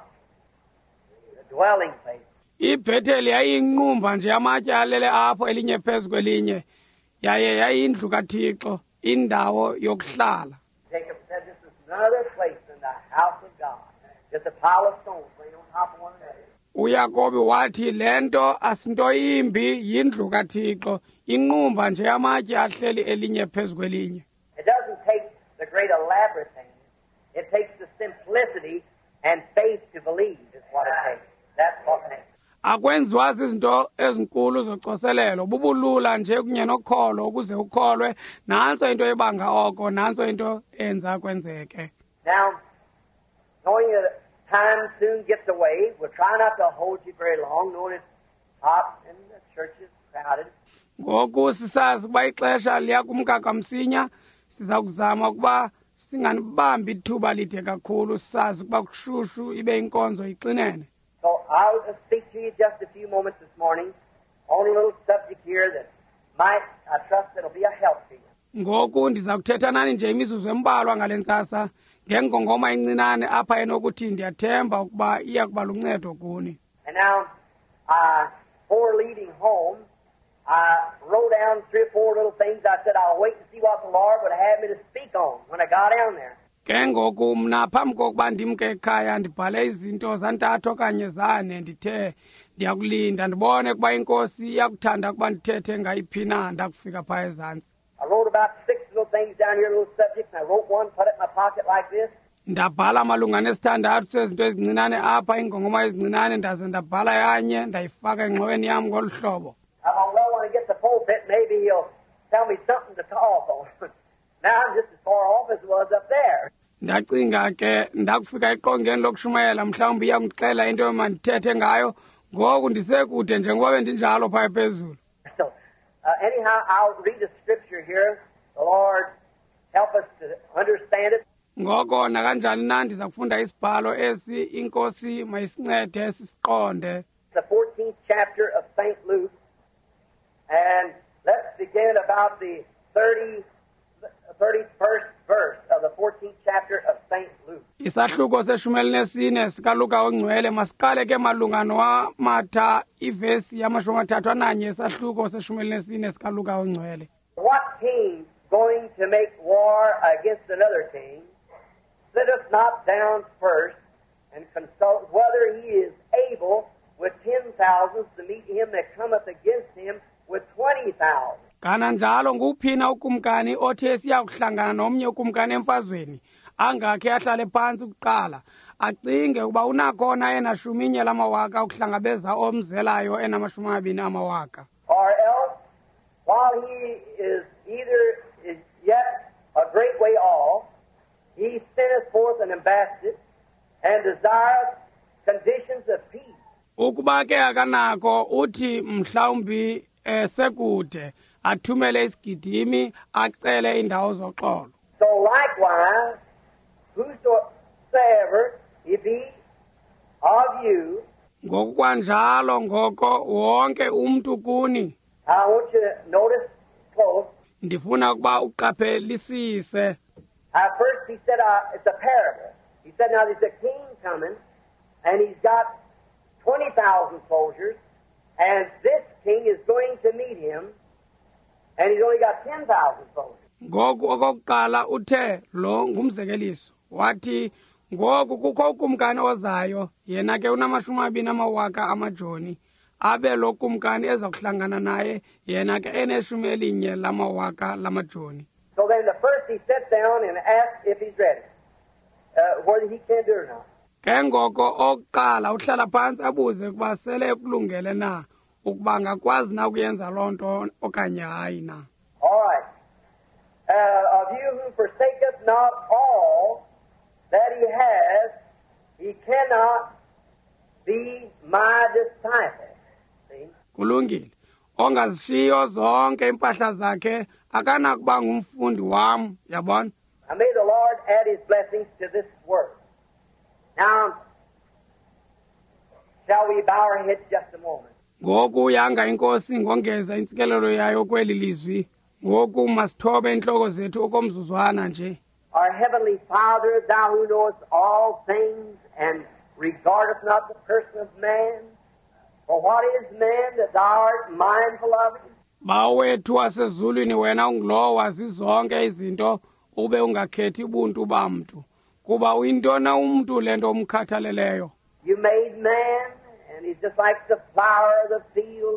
the dwelling place. iBhetheli yayinqumba nje amatye alele apho elinye phezu kwelinye yaye yayindlu kaThixo indawo yokuhlala. Jacob said this is another place than the house of God, just a pile of stones laying on top of one another. uYakobi wathi lento asinto yimbi yindlu kaThixo inqumba nje amatye ahleli elinye phezu kwelinye. It doesn't take the great elaborate things. It takes the simplicity and faith to believe is what it takes. That's what makes it. Akwenziwa izinto ezinkulu zocoselelo bubulula nje kunye nokholo ukuze ukholwe nanso into ebanga oko nanso into enza kwenzeke. Now, knowing that time soon gets away, we'll try not to hold you very long, knowing it's hot and the church is crowded. Ngoku sisazi ukuba ixesha liyakumka kamsinya siza kuzama ukuba singanibambi ithuba lide kakhulu sisazi ukuba kushushu ibe inkonzo ixinene. So I'll just speak to you just a few moments this morning on a little subject here that might, I trust, it'll be a help to you. Ngoku ndiza kuthetha nani nje imizuzu embalwa ngale ntsasa ngengongoma encinane apha enokuthi ndiyathemba ukuba iya kuba luncedo kuni. And now, uh, before leaving home, I wrote down three or four little things. I said I'll wait and see what the Lord would have me to speak on when I got down there. Ke ngoku mna phambi kokuba ndimke ekhaya ndibhale izinto zantathu okanye zane ndithe ndiyakulinda ndibone ukuba inkosi iyakuthanda ukuba ndithethe ngayiphi na ndakufika phaa ezantsi. I wrote about six little things down here, little subjects, and I wrote one, put it in my pocket like this. Ndabhala malunga nesithandathu sezinto ezincinane apha ingongoma ezincinane ndaze ndabhala yanye ndayifaka engxoweni yam ngolu hlobo. I thought, well, when I get to the pulpit, maybe he'll tell me something to talk on. Now I'm just as far off as it was up there. Ndacinga ke ndakufika eqongeni lokushumayela mhlawumbi iyakundixela into emandithethe ngayo ngoku ndisekude njengoba bendinjalo phaa phezulu. So, uh, anyhow, I'll read a scripture here. The Lord help us to understand it. Ngoko nakanjani na ndiza kufunda isibhalo esi inkosi mayisincede sisiqonde. The fourteenth chapter of Saint Luke. And let's begin about the thirty, thirty-first verse of the fourteenth chapter of Saint Luke. Isahluko seshumi elinesine sikaLuka ongcwele masiqale ke malunga noMatha ivesi yamashumi amathathu ananye isahluko seshumi elinesine sikaLuka ongcwele. What king going to make war against another king sitteth not down first and consult whether he is able with ten thousands to meet him that cometh against him with twenty thousand. Kana njalo nguphina ukumkani othi esiya kuhlangana nomnye ukumkani emfazweni angakhe ahlale phansi kuqala acinge ukuba unakhona ena shuminye lamawaka ukuhlangabeza omzelayo enamashumi amabini amawaka. Or else, while he is either is yet a great way off, he sendeth forth an ambassador and desireth conditions of peace. Ukuba ke akanako uthi mhlawumbi esekude athumele isigidimi acele indawo zoxolo. So likewise, whosoever he be of you, ngokwanjalo ngoko wonke umuntu kuni. I want you to notice close. Ndifuna ukuba uqaphelisise. At first he said uh, it's a parable. He said now there's a king coming and he's got twenty thousand soldiers and this king is going to meet him and he's only got ten thousand soldiers. Ngoku okokuqala uthe lo ngumzekeliso wathi ngoku kukho ukumkani ozayo yena ke unamashumi amabini amawaka amajoni abe lo kumkani eza kuhlangana naye yena ke eneshumi elinye lamawaka lamajoni. So then the first he sits down and asks if he's ready, uh, whether he can do it or not. Ke ngoko oqala uhlala phansi abuze kuba sele ekulungele na ukuba ngakwazi na ukuyenza loo nto okanye hayi na. All right. Uh, of you who forsaketh not all that he has, he cannot be my disciple. See? Kulungile. Ongazishiyo zonke impahla zakhe akanakuba ngumfundi wam, yabona? And may the Lord add his blessings to this word. Now, shall we bow our heads just a moment? Ngoku yanga inkosi ngongeza intsikelelo yayo kweli lizwi. Ngoku masithobe inhloko zethu okomzuzwana nje. Our heavenly Father, thou who knowest all things and regardeth not the person of man, for what is man that thou art mindful of him? Bawethu wasezulwini wena ungulowo wazi zonke izinto ube ungakhethi ubuntu bamntu. Kuba uyintona umuntu lento omkhathaleleyo. You made man, and he's just like the flower of the field.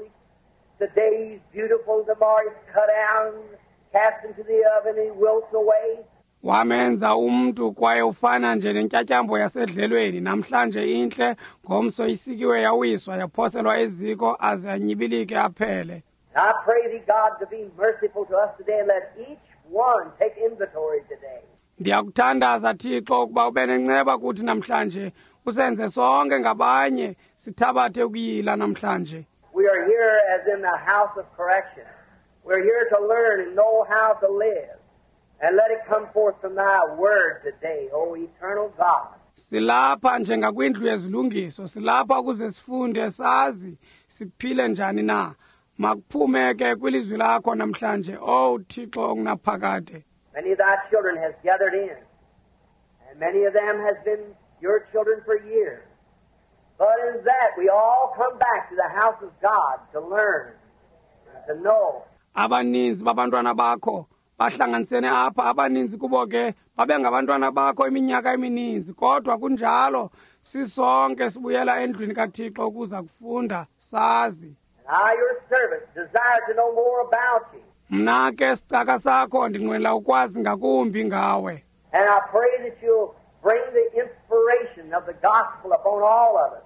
Today he's beautiful, tomorrow he's cut down, cast into the oven, he wilts away. Wamenza umuntu kwaye ufana nje nentyatyambo yasedlelweni namhlanje inhle ngomso isikiwe yawiswa yaphoselwa eziko aze anyibilike aphele. I pray thee, God, to be merciful to us today and let each one take inventory today. Ndiyakuthandaza Thixo ukuba ube nenceba kuthi namhlanje usenze sonke ngabanye sithabathe ukuyila namhlanje. We are here as in the house of correction. We're here to learn and know how to live. And let it come forth from thy word today, O eternal God. Silapha njengakwindlu yezilungiso, silapha ukuze sifunde sazi siphile njani na. Makuphumeke kwilizwi lakho namhlanje, O Thixo ongunaphakade. Many of thy children has gathered in, and many of them has been your children for years. But in that, we all come back to the house of God to learn and to know. Abaninzi babantwana bakho bahlanganisene apha, abaninzi kubo ke babe ngabantwana bakho iminyaka emininzi, kodwa kunjalo sisonke sibuyela endlwini kaThixo ukuza kufunda sazi. I, your servant, desire to know more about you. Mna ke sicaka sakho ndinqwenela ukwazi ngakumbi ngawe. And I pray that you'll bring the inspiration of the gospel upon all of us,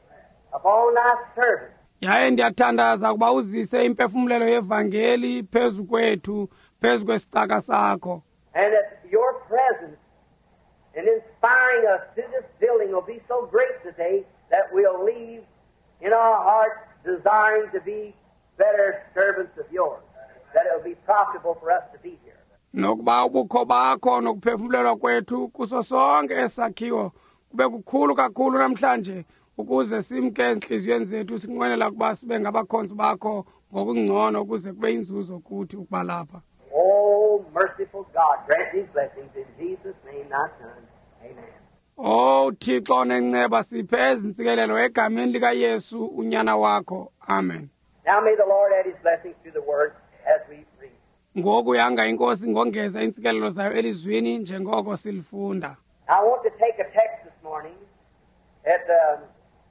upon thy servant. Yaye ndiyathandaza ukuba uzise imphefumlelo yevangeli phezu kwethu, phezu kwesicaka sakho. And that your presence in inspiring us to this building will be so great today that we'll leave in our hearts desiring to be better servants of yours, that it will be profitable for us to be here. Nokuba ubukho bakho nokuphefumlelwa kwethu kuso sonke esakhiwo kube kukhulu kakhulu namhlanje ukuze simke enhliziyweni zethu sinqwenela ukuba sibe ngabakhonzi bakho ngokungcono ukuze kube inzuzo kuthi ukuba lapha. Oh, merciful God, grant these blessings in Jesus' name, thy Son. Amen. Oh Thixo nenceba siphe ezintsikelelo egameni likaYesu unyana wakho. Amen. Now may the Lord add his blessings to the word as we read. Ngoku yanga inkosi ngongeza intsikelelo zayo elizwini njengoko silifunda. I want to take a text this morning at the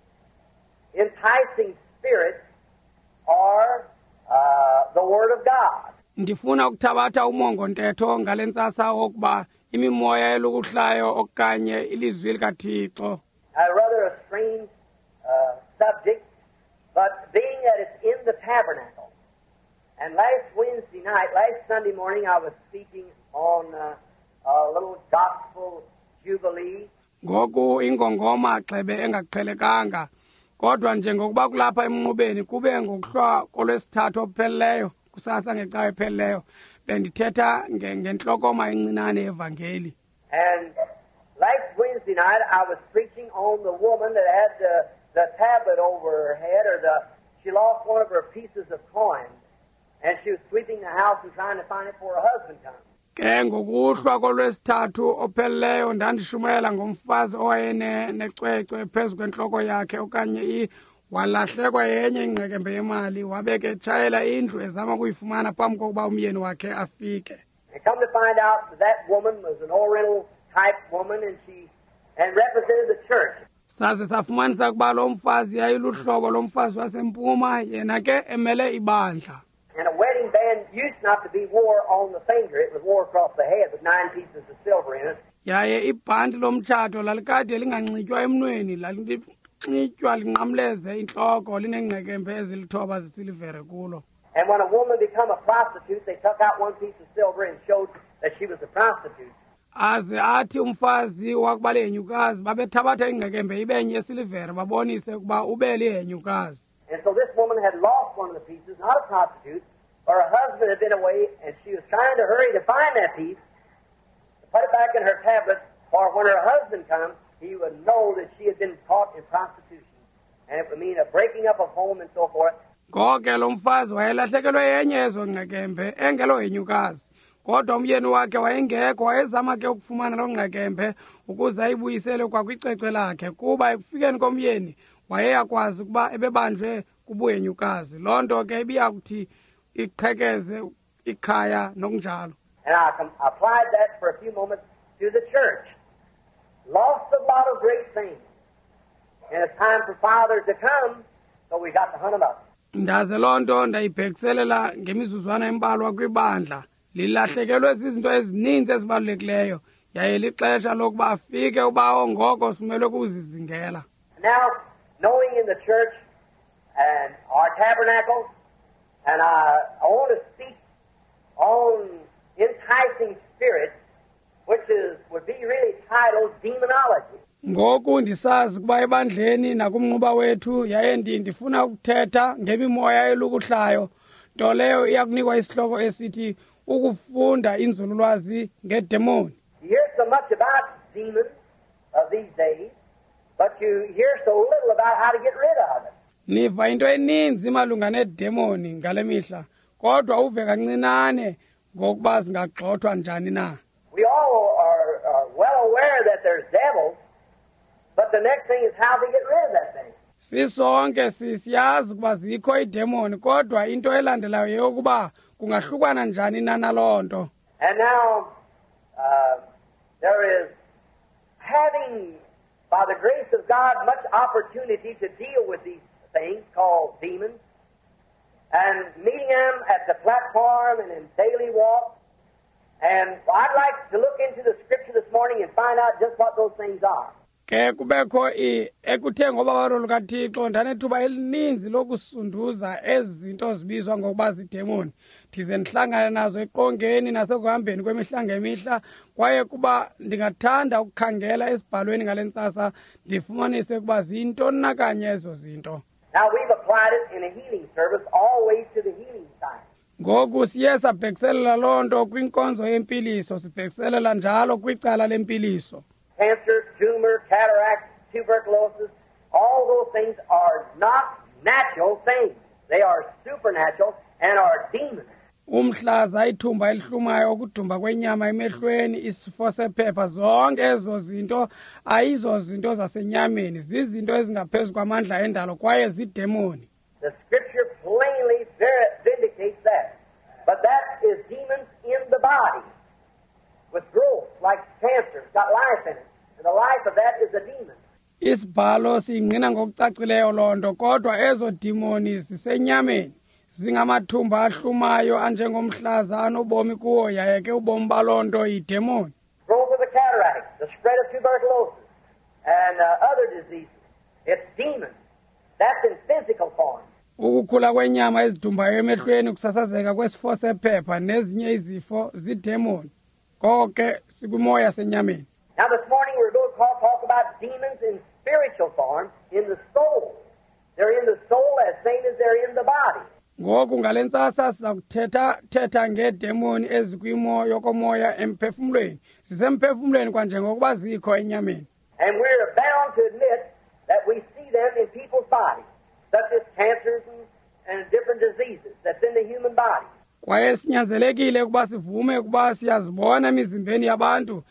enticing spirits or uh, the Word of God. Ndifuna ukuthabatha umongo ntetho ngalentsasa okuba imimoya elukuhlayo okanye ilizwi likaThixo. A rather a strange uh, subject, but being that it's in the tabernacle. And last Wednesday night, last Sunday morning, I was speaking on uh, a little gospel jubilee. Ngoku ingongoma xebe engaqhelekanga kodwa njengokuba kulapha emnqubeni kube ngokuhlwa kolwesithathu opheleleyo kusasa ngecawa epheleleyo bendithetha ngenhlokoma encinane evangeli. And last Wednesday night I was preaching on the woman that had the, the tablet over her head, or the she lost one of her pieces of coin, and she was sweeping the house and trying to find it before her husband comes. Ke ngokuhlwa kolwesithathu opheleleyo ndandishumayela ngomfazi owayene necwecwe phezu kwentloko yakhe okanye walahlekwa yenye ingqekembe yemali wabe ke tshayela indlu ezama ukuyifumana phambi kokuba umyeni wakhe afike. And come to find out that that woman was an Oriental type woman, and she and represented the church. Saze safumanisa kuba lo mfazi yayiluhlobo lo mfazi wasempuma yena ke emele ibandla. And a wedding band used not to be wore on the finger, it was wore across the head with nine pieces of silver in it. Yaye ibhanti lomtshato lalikade linganxitywa emnweni, lalinxitywa linqamleze intloko linengqekembe ezilithoba zesilivere kulo. And when a woman became a prostitute, they took out one piece of silver and showed that she was a prostitute. Aze athi umfazi wakuba lenyukazi babethabatha ingqekembe ibenye yesilivere babonise ukuba ubele yenyukazi. And so this woman had lost one of the pieces, not a prostitute, but her husband had been away, and she was trying to hurry to find that piece, to put it back in her tablet, for when her husband comes, he would know that she had been caught in prostitution. And it would mean a breaking up of home and so forth. Konke lo mfazi wayelahlekelwe yenye yezo ngqekembe engelo yenyukazi. Kodwa umyeni wakhe wayengekho wayezama ke ukufumana lo ngqekembe ukuze ayibuyisele kwakwicwecwe lakhe kuba ekufikeni komyeni wayeyakwazi ukuba ebebanjwe kubuyenyukazi. Loo nto ke ibiyakuthi iqhekeze ikhaya nokunjalo. And I applied that for a few moments to the church. Lost a lot of great things. And it's time for fathers to come, so we got to hunt them up. Ndaze loo nto ndayibhekiselela ngemizuzwana embalwa kwibandla. Lilahlekelwe zizinto ezininzi ezibalulekileyo. Yaye lixesha lokuba afike ubawo ngoko simelwe kuzizingela. Now, knowing in the church and our tabernacle, and I, I want to speak on enticing spirits, which is would be really titled demonology. Ngoku ndisazi kuba ebandleni nakumnquba wethu yaye ndifuna ukuthetha ngemimoya elukuhlayo, nto leyo iyakunikwa isihloko esithi ukufunda inzululwazi ngedemoni. You hear so much about demons of these days, but you hear so little about how to get rid of it. Niva into eninzi malunga nedemoni ngale mihla, kodwa uve kancinane ngokuba zingagxothwa njani na. We all are, are well aware that there's devils, but the next thing is how to get rid of that thing. Sisonke sisiyazi ukuba zikho idemoni, kodwa into elandelayo yeyokuba kungahlukana njani na naloo nto. And now uh, there is having, by the grace of God, much opportunity to deal with these things called demons, and meeting them at the platform and in daily walk. And I'd like to look into the scripture this morning and find out just what those things are. Ke kubekho ekuthe ngoba baro lukaThixo ndanethuba elininzi lokusunduza ezi zinto zibizwa ngokuba zidemoni. Ndize ndihlangane nazo eqongeni nasekuhambeni kwemihla ngemihla, kwaye kuba ndingathanda ukukhangela esibhalweni ngalentsasa ndifumanise ukuba ziyintoni na kanye ezo zinto. Now we've applied it in a healing service always to the healing side. Ngoku siye sabhekiselela loo nto kwinkonzo yempiliso, sibhekiselela njalo kwicala lempiliso. Cancer, tumor, cataract, tuberculosis, all those things are not natural things. They are supernatural and are demons. Umhlaza, ithumba elihlumayo, ukudumba kwenyama emehlweni, isifo sephepha, zonke ezo zinto ayizo zinto zasenyameni, zizinto ezingaphezu kwamandla endalo kwaye zidemoni. The scripture plainly vindicates that. But that is demons in the body with growth like cancer, it's got life in it. And the life of that is a demon. Isibhalo singqina ngokucacileyo loo nto, kodwa ezo demoni zisenyameni, zingamathumba ahlumayo anjengomhlaza anobomi kuwo, yaye ke ubomi baloo nto yidemoni. Growth of the cataract, the spread of tuberculosis, and uh, other diseases. It's demons. That's in physical form. Ukukhula kwenyama ezidumbayo emehlweni, kusasazeka kwesifo sephepha nezinye izifo zidemoni. Konke sikwimoya senyameni. Now this morning we're going to talk, talk about demons in spiritual form in the soul. They're in the soul as same as they're in the body. Ngoku ngalentsasa siza kuthetha thetha ngedemoni ezikwimoya komoya emphefumulweni. Sisemphefumulweni kwanjengokuba zikho enyameni. And we're bound to admit that we see them in people's bodies, such as cancers and, and different diseases that's in the human body. Kwaye sinyanzelekile ukuba sivume ukuba siyazibona emizimbeni yabantu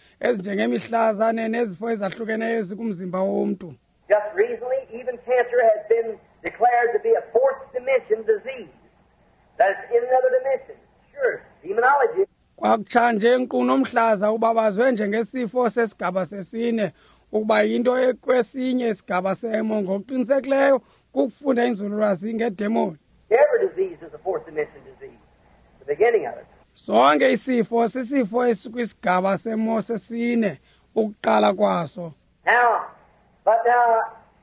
ezinjengemihlaza nezifo ezahlukeneyo ezikumzimba womntu. Just recently, even cancer has been declared declared to be a fourth dimension disease. That's in another dimension. Sure, demonology. Kwakutsha nje nkqu nomhlaza ubabazwe njengesifo sesigaba sesine ukuba yinto ekwesinye isigaba semo ngokuqinisekileyo kukufunda inzululwazi ngedemoni. Every disease is a fourth dimension disease, the beginning of it. Sonke isifo sisifo esikwisigaba semo sesine ukuqala kwaso. Now, but now,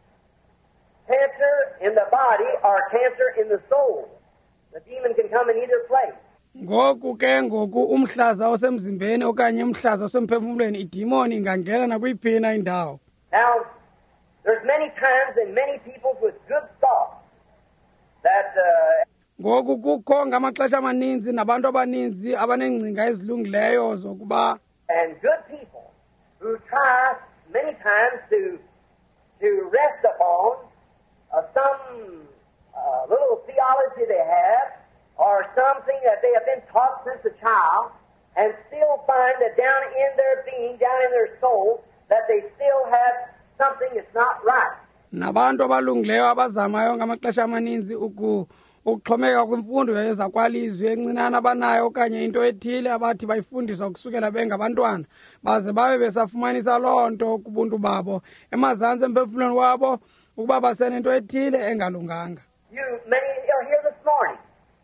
cancer in the body or cancer in the soul, the demon can come in either place. Ngoku ke ngoku umhlaza osemzimbeni okanye umhlaza osemphefumulweni idemoni ingangena nakuyiphina indawo. Now, there's many times and many people with good thoughts that uh, ngoku kukho ngamaxesha amaninzi nabantu abaninzi abanengcinga ezilungileyo zokuba and good people who try many times to to rest upon uh, some uh, little theology they have or something that they have been taught since a child and still find that down in their being, down in their soul, that they still have something that's not right. Nabantu abalungileyo abazamayo ngamaxesha amaninzi uku ukuxhomeka kwimfundo yezakwalizwi encinane abanayo okanye into ethile abathi bayifundiswa kusukela bengabantwana baze babe besafumanisa loo nto kubuntu babo emazantsi emphefumulweni wabo ukuba basenento ethile engalunganga. You many are here this morning.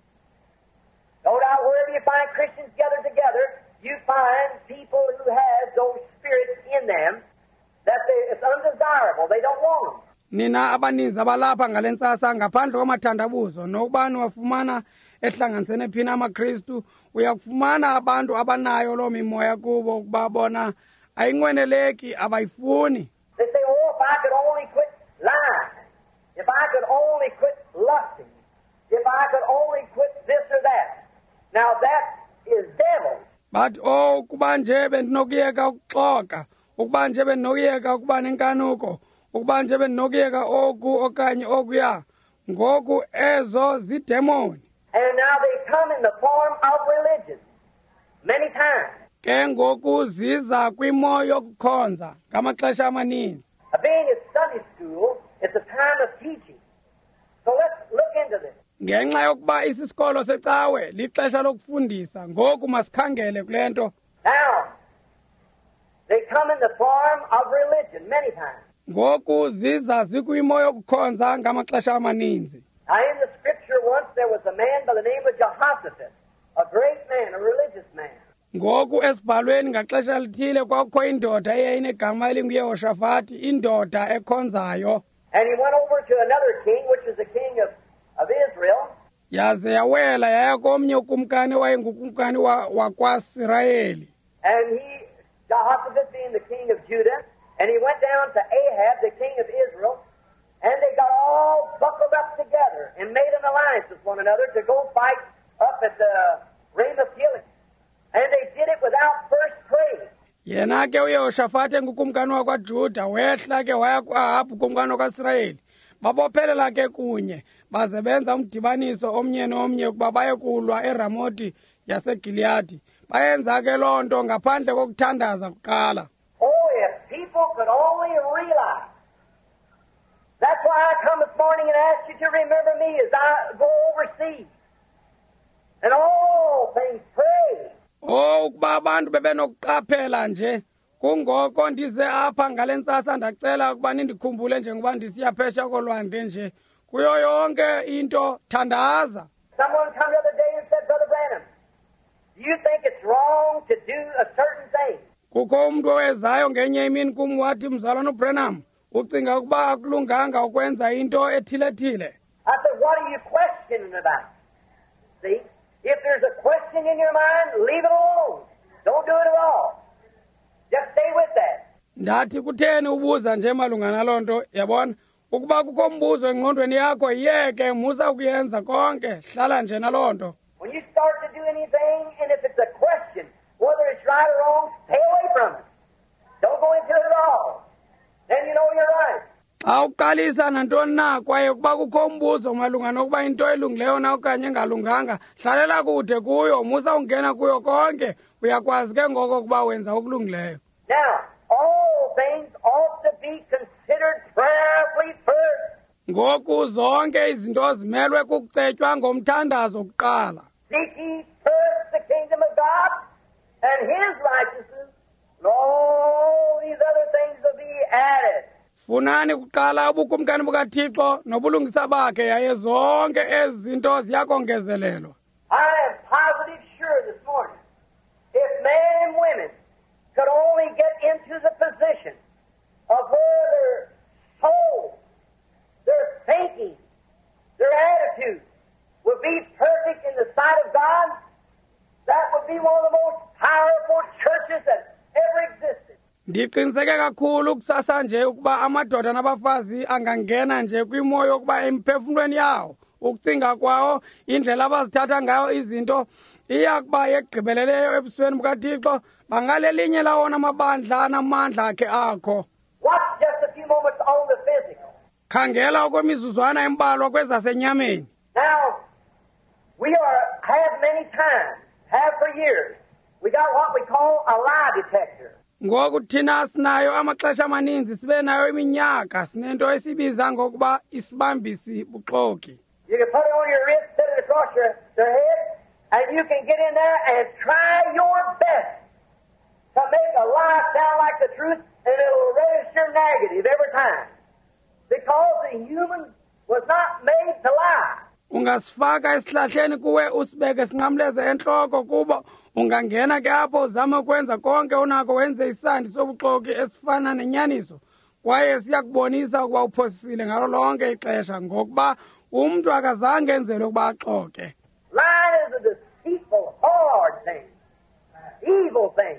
No doubt wherever you find Christians gathered together, you find people who have those spirits in them that they, it's undesirable. They don't want them. Nina abaninzi abalapha ngalentsasa ngaphandle kwamathandabuzo nokubani wafumana ehlanganisene phina amaKristu uyakufumana abantu abanayo lo mimoya kubo ukuba bona ayinqweneleki abayifuni. They say, oh, if I could only quit lying, if I could only quit lusting, if I could only quit this or that. Now that is devil. But oh kuba nje bendinokuyeka ukuxoka ukuba nje bendinokuyeka ukuba nenkanuko ukuba nje bendinokuyeka oku okanye okuya ngoku ezo zidemoni. And now they come in the form of religion many times. Ke ngoku ziza kwimo yokukhonza ngamaxesha amaninzi. Being at Sunday school, it's a time of teaching. So let's look into this. Ngenxa yokuba isisikolo secawe lixesha lokufundisa ngoku masikhangele kule nto. Now, they come in the form of religion many times. Ngoku ziza zikwimo yokukhonza ngamaxesha amaninzi. Now, in the scripture once there was a man by the name of Jehoshaphat, a great man, a religious man. Ngoku esibhalweni ngaxesha lithile kwakukho indoda eyayinegama elinguYehoshafati, indoda ekhonzayo. And he went over to another king, which was the king of, of Israel. Yaze yawela yaya komnye ukumkani owayengukumkani wakwaSirayeli. And he, Jehoshaphat being the king of Judah, and he went down to Ahab, the king of Israel, and they got all buckled up together and made an alliance with one another to go fight up at the Ramoth Gilead. And they did it without first praying. Yena ke uYehoshafati engukumkani wakwaJuda wehla ke waya kuAhabu kumkani wakwaIsrayeli. Babophelela ke kunye baze benza umdibaniso omnye nomnye ukuba baye kulwa eRamothi yaseGiliyadi. Bayenza ke loo nto ngaphandle kokuthandaza kuqala. Oh, if people could only realize. That's why I come this morning and ask you to remember me as I go overseas. And all things pray. Oh, ukuba abantu bebenokuqaphela nje kungoko ndize apha ngalentsasa ndacela ukuba nindikhumbule njengoba ndisiya phesha kolwandle nje kuyo yonke into thandaza. Someone come the other day and said, Brother Branham, do you think it's wrong to do a certain thing? Kukho umuntu owezayo ngenye imini kum wathi mzalwana uBranham ucinga ukuba akulunganga ukwenza into ethile-thile. I said, what are you questioning about? See? If there's a question in your mind, leave it alone. Don't do it at all. Just stay with that. Ndathi kutheni ubuza nje malunga naloo nto yabona ukuba kukho umbuzo engqondweni yakho yeke musa kuyenza konke hlala nje naloo nto. When you start to do anything and if it's a question whether it's right or wrong, stay away from it. Don't go into it at all. Then you know you're right. Xa uqalisa nantoni na kwaye kuba kukho umbuzo malunga nokuba into elungileyo na okanye engalunganga hlalela kude kuyo musa ungena kuyo konke uyakwazi ke ngoko ukuba wenza okulungileyo. Now, all things ought to be considered prayerfully first. ngoku zonke izinto zimelwe kukucetywa ngomthandazo kuqala. Seek ye first the kingdom of God and his righteousness, and all these other things will be added. Funani kuqala ubukumkani bukaThixo nobulungisa bakhe, yaye zonke ezi zinto ziyakongezelelwa. I am positive sure this morning, if men and women could only get into the position of where their soul, their thinking, their attitude would be perfect in the sight of God, that would be one of the most powerful churches that ever existed. Ndiqiniseke kakhulu kusasa nje ukuba amadoda nabafazi angangena nje kwimoyo yokuba emphefumlweni yawo ukucinga kwawo indlela abazithatha ngayo izinto iyakuba yegqibeleleyo ebusweni bukaThixo bangalelinye lawona amabandla anamandla akhe akho. Watch just a few moments on the physical. Khangela okwemizuzwana embalwa kwezasenyameni. Now, we are have many times, have for years, we got what we call a lie detector. Ngoku thina sinayo amaxesha amaninzi sibe nayo iminyaka sinento esibiza ngokuba isibambisi buxoki. You can put it on your wrist, set it across your, your head, and you can get in there and try your best to make a lie sound like the truth, and it'll register negative every time. Because the human was not made to lie. Ungasifaka esihlahleni kuwe usibeke sinqamleze enhloko kuba ungangena ke apho uzama ukwenza konke unako wenze isandi sobuxoki esifana nenyaniso kwaye siyakubonisa ukuba uphosisile ngalo lonke ixesha ngokuba umuntu akazange enzelwe ukuba axoke. Lying is a deceitful, hard thing, evil thing.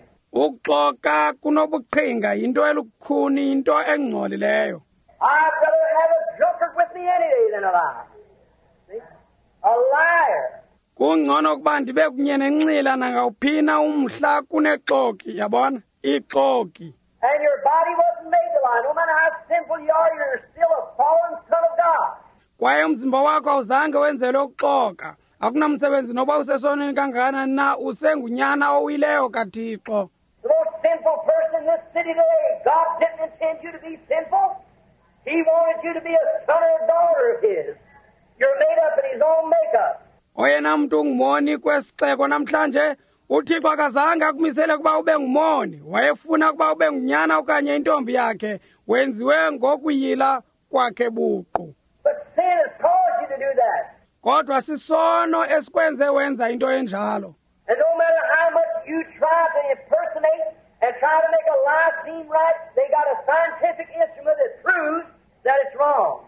Ukuxoka kunobuqhinga yinto elukhuni into engcolileyo. I'd rather have a drunkard with me any day than a liar. See? A liar. Kungcono ukuba ndibe kunye nenxila nangawuphina umhla kunexoki, yabona? Ixoki. And your body wasn't made to lie. No matter how sinful you are, you're still a fallen son of God. Kwaye umzimba wakho awuzange wenzelwe ukuxoka. Akunamsebenzi noba usesonweni kangakanani na usengunyana owileyo kaThixo. The most sinful person in this city today, God didn't intend you to be sinful. He wanted you to be a son or a daughter of his. You're made up in his own makeup. Oyena muntu ungumoni kwesixeko namhlanje uThixo akazange akumisele kuba ube ngumoni, wayefuna kuba ube ngunyana okanye intombi yakhe, wenziwe ngokuyila kwakhe buqu. But sin has caused you to do that. Kodwa sisono esikwenze wenza into enjalo. And no matter how much you try to impersonate and try to make a lie seem right, they got a scientific instrument that proves that it's wrong.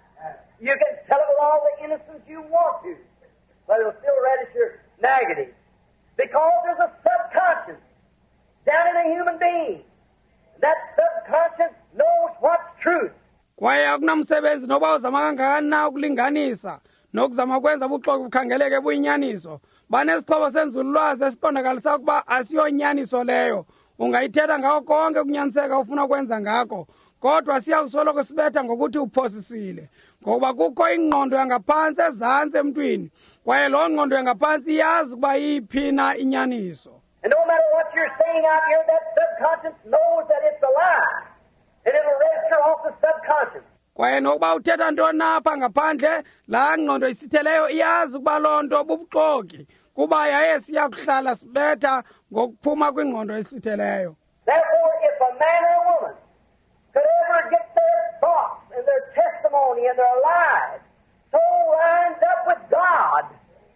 You can tell it with all the innocence you want to, but it'll still register negative. Because there's a subconscious down in a human being. That subconscious knows what's truth. Kwaye akunamsebenzi noba uzama kangakanani na ukulinganisa nokuzama kwenza ubuxoki bukhangeleke buyinyaniso. Banesixhobo senzululwazi esiqondakalisa ukuba asiyonyaniso leyo. Ungayithetha ngako konke kunyaniseka ufuna ukwenza ngako. Kodwa siyakusoloko sibetha ngokuthi uphosisile. Ngoba kukho ingqondo yangaphantsi ezantsi emntwini. Kwaye loo ngqondo yangaphantsi iyazi ukuba iyiphina inyaniso. And no matter what you're saying out here, that subconscious knows that it's a lie. And it'll register off the subconscious. Kwaye nokuba uthetha ntoni apha ngaphandle, laa ngqondo isitheleyo iyazi ukuba loo nto bubuxoki. Kuba yaye siyakuhlala sibetha ngokuphuma kwingqondo isitheleyo. Therefore, if a man or a woman could ever get their thoughts and their testimony and their lives so lined up with God,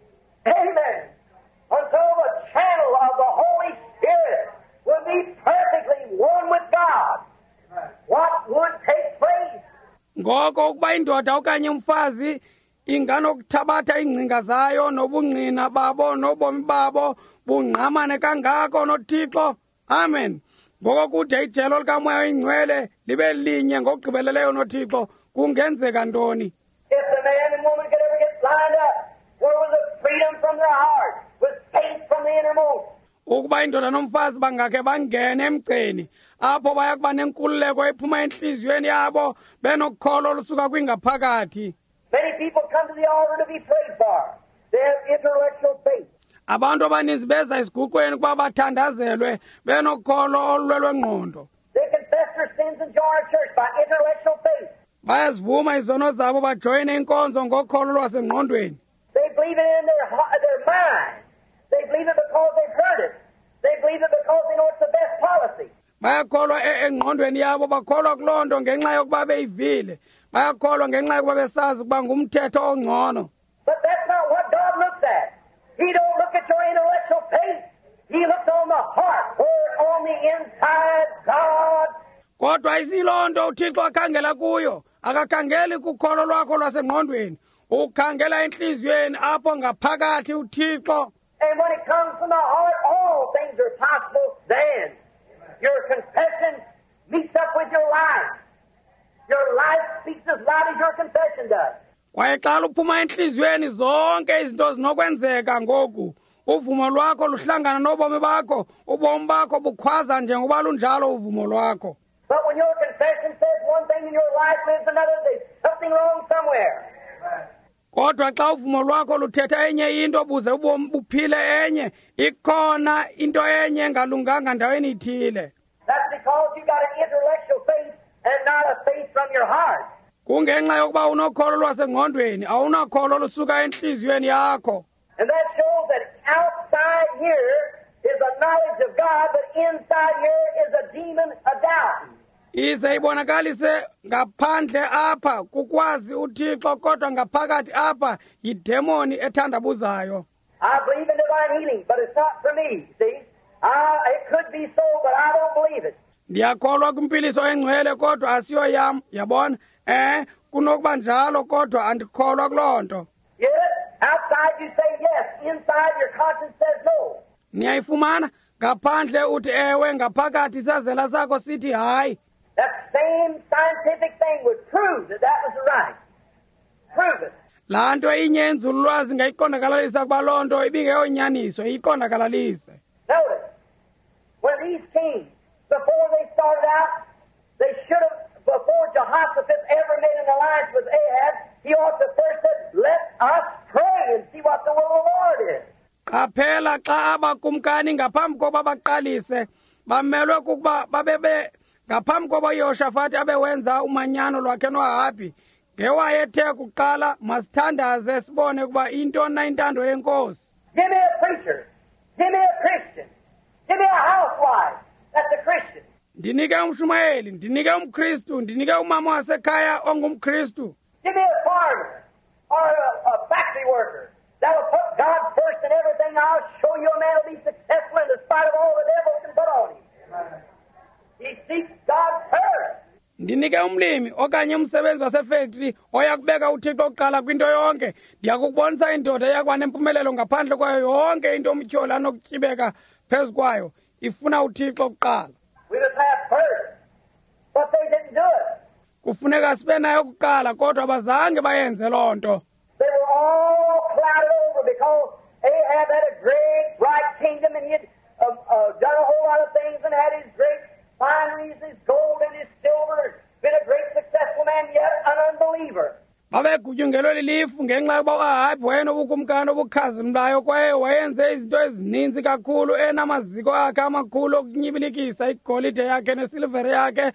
amen, until the channel of the Holy Spirit would be perfectly one with God, what would take place? Ngoko ukuba indoda okanye umfazi inganokuthabatha ingcinga zayo nobungqina babo nobomi babo bungqamane kangako noThixo. Amen. Ngoko kude ijelo likamoya oyingcwele libe linye ngokugqibeleleyo noThixo kungenzeka ntoni? If the man and woman could ever get lined up, where was the freedom from their heart, with faith from the innermost? Ukuba indoda nomfazi bangakhe bangene emgceni apho bayakuba nenkululeko ephuma enhliziyweni yabo benokukholo olusuka kwingaphakathi. Many people come to the altar to be prayed for. They have intellectual faith. Abantu abaninzi beza isiguqweni kuba bathandazelwe benokukholo olulwelwe ngqondo. They confess their sins and join our church by intellectual faith. bayazivuma izono zabo bajoyine inkonzo ngokholo lwasengqondweni. They believe it in their, heart, their mind. They believe it because they've heard it. They believe it because they know it's the best policy. Bayakholwa engqondweni yabo, bakholwa kulonto ngenxa yokuba beyivile. Bayakholwa ngenxa yokuba besazi ukuba ngumthetho ongcono. But that's not what God looks at. He don't look at your intellectual pace. He looks on the heart, where on the inside God. Kodwa isilonto uThixo akhangela kuyo, akakhangeli kukholo lwakho lwasengqondweni. Ukhangela enhliziyweni apho ngaphakathi uThixo. And when it comes from the heart, all things are possible then. Your confession meets up with your life. Your life speaks as loud as your confession does. Kwaye xa luphuma enhliziyweni zonke izinto zinokwenzeka ngoku. Uvumo lwakho luhlangana nobomi bakho, ubomi bakho bukhwaza njengoba lunjalo uvumo lwakho. But when your confession says one thing and your life lives another, there's something wrong somewhere. Kodwa xa uvumo lwakho luthetha enye into buze ubomi buphile enye, ikhona into enye engalunganga ndaweni ithile. That's because you got an intellectual faith and not a faith from your heart. Kungenxa yokuba unokholo lwasengqondweni, awunakholo lusuka enhliziyweni yakho. And that shows that outside here is a knowledge of God, but inside here is a demon, a doubt. Ize ibonakalise ngaphandle apha kukwazi uThixo, kodwa ngaphakathi apha yidemoni ethandabuzayo. I believe in divine healing, but it's not for me, see? I, it could be so, but I don't believe it. Ndiyakholwa kwimpiliso engcwele kodwa asiyo yam, yabona? Eh, kunokuba njalo kodwa andikholwa kulonto. Get it? Outside you say yes, inside your conscience says no. Niyayifumana? Ngaphandle uthi ewe, ngaphakathi isazela sakho sithi hayi. That same scientific thing would prove that that was right. Prove it. Laa nto inye enzululwazi ngayiqondakalalisa kuba loo nto ibingeyonyaniso, iyiqondakalalise. Notice, when these kings, before they started out, they should have, before Jehoshaphat ever made an alliance with Ahab, he ought to first said, let us pray and see what the will of the Lord is. Qaphela xa abakumkani ngaphambi koba baqalise, bamelwe kukuba babebe ngaphambi koba uYehoshafati abewenza umanyano lwakhe noAhabi, ngewayethe kuqala masithandaze sibone kuba intoni na intando yenkosi. Give me a preacher. Give me a Christian. Give me a housewife. That's a Christian. Ndinike umshumayeli, ndinike umKristu, ndinike umama wasekhaya ongumKristu. Give me a farmer or a, a factory worker that'll put God first in everything. I'll show you a man will be successful in spite of all the devil can put on him. He seeks God first. Ndinike umlimi okanye umsebenzi wasefactory oyakubeka uThixo oqala kwinto yonke. Ndiyakubonisa indoda yakwa nempumelelo ngaphandle kwayo yonke into omtyholi anokutyibeka phezu kwayo ifuna uThixo oqala. We must have first, but they didn't do it. Kufuneka sibe nayo kuqala kodwa abazange bayenze loo nto. They were all clouded over because Ahab had a great, bright kingdom and he had uh, uh, done a whole lot of things and had his great fineries, his gold and his silver, been a great successful man, yet an unbeliever. Babegutyungelwe lilifu ngenxa yokuba uAhabi wayenobukumkani obukhazimlayo kwaye wayenze izinto ezininzi kakhulu enamaziko akhe amakhulu okunyibilikisa igolide yakhe nesilivere yakhe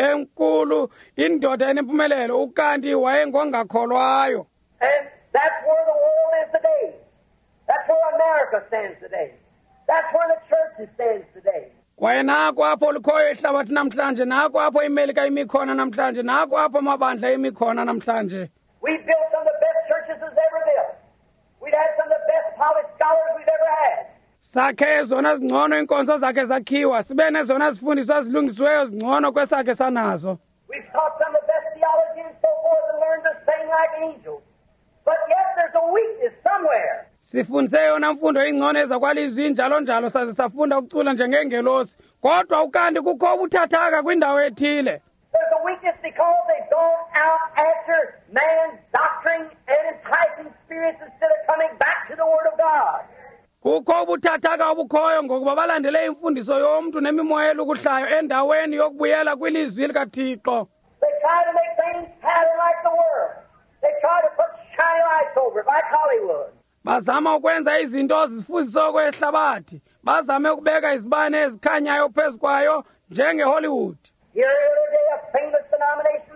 enkulu, indoda enempumelelo, ukanti wayengongakholwayo. And that's where the world is today. That's where America stands today. That's where the church stands today. Kwaye nako apho likhoyo ihlabathi namhlanje, nako apho iMelika imikhona namhlanje, nako apho amabandla imikhona namhlanje. We built some of the best churches that's ever built. We've had some of the best polished scholars we've ever had. Sakhe zona zingcono inkonzo zakhe zakhiwa, sibe nezona zifundiswa zilungisiweyo zingcono kwesakhe sanazo. We've taught some of the best theology and so forth and learned to sing like angels. But yet there's a weakness somewhere. Sifundise yona mfundo ingcono ezakwalizwi njalo njalo saze safunda ukucula njengengelosi, kodwa ukanti kukho ubuthathaka kwindawo ethile. There's a weakness because they've gone out after man's doctrine and enticing spirits instead of coming back to the Word of God. Kukho ubuthathaka obukhoyo ngokuba balandele imfundiso yomntu nemimoya elukuhlayo endaweni yokubuyela kwilizwi likaThixo. They try to make things pattern like the world. They try to put shiny lights over it like Hollywood. Bazama ukwenza izinto zifundiswe kwehlabathi, bazame ukubeka izibane ezikhanyayo phezu kwayo njengeHollywood. Here the other day, a famous denomination, the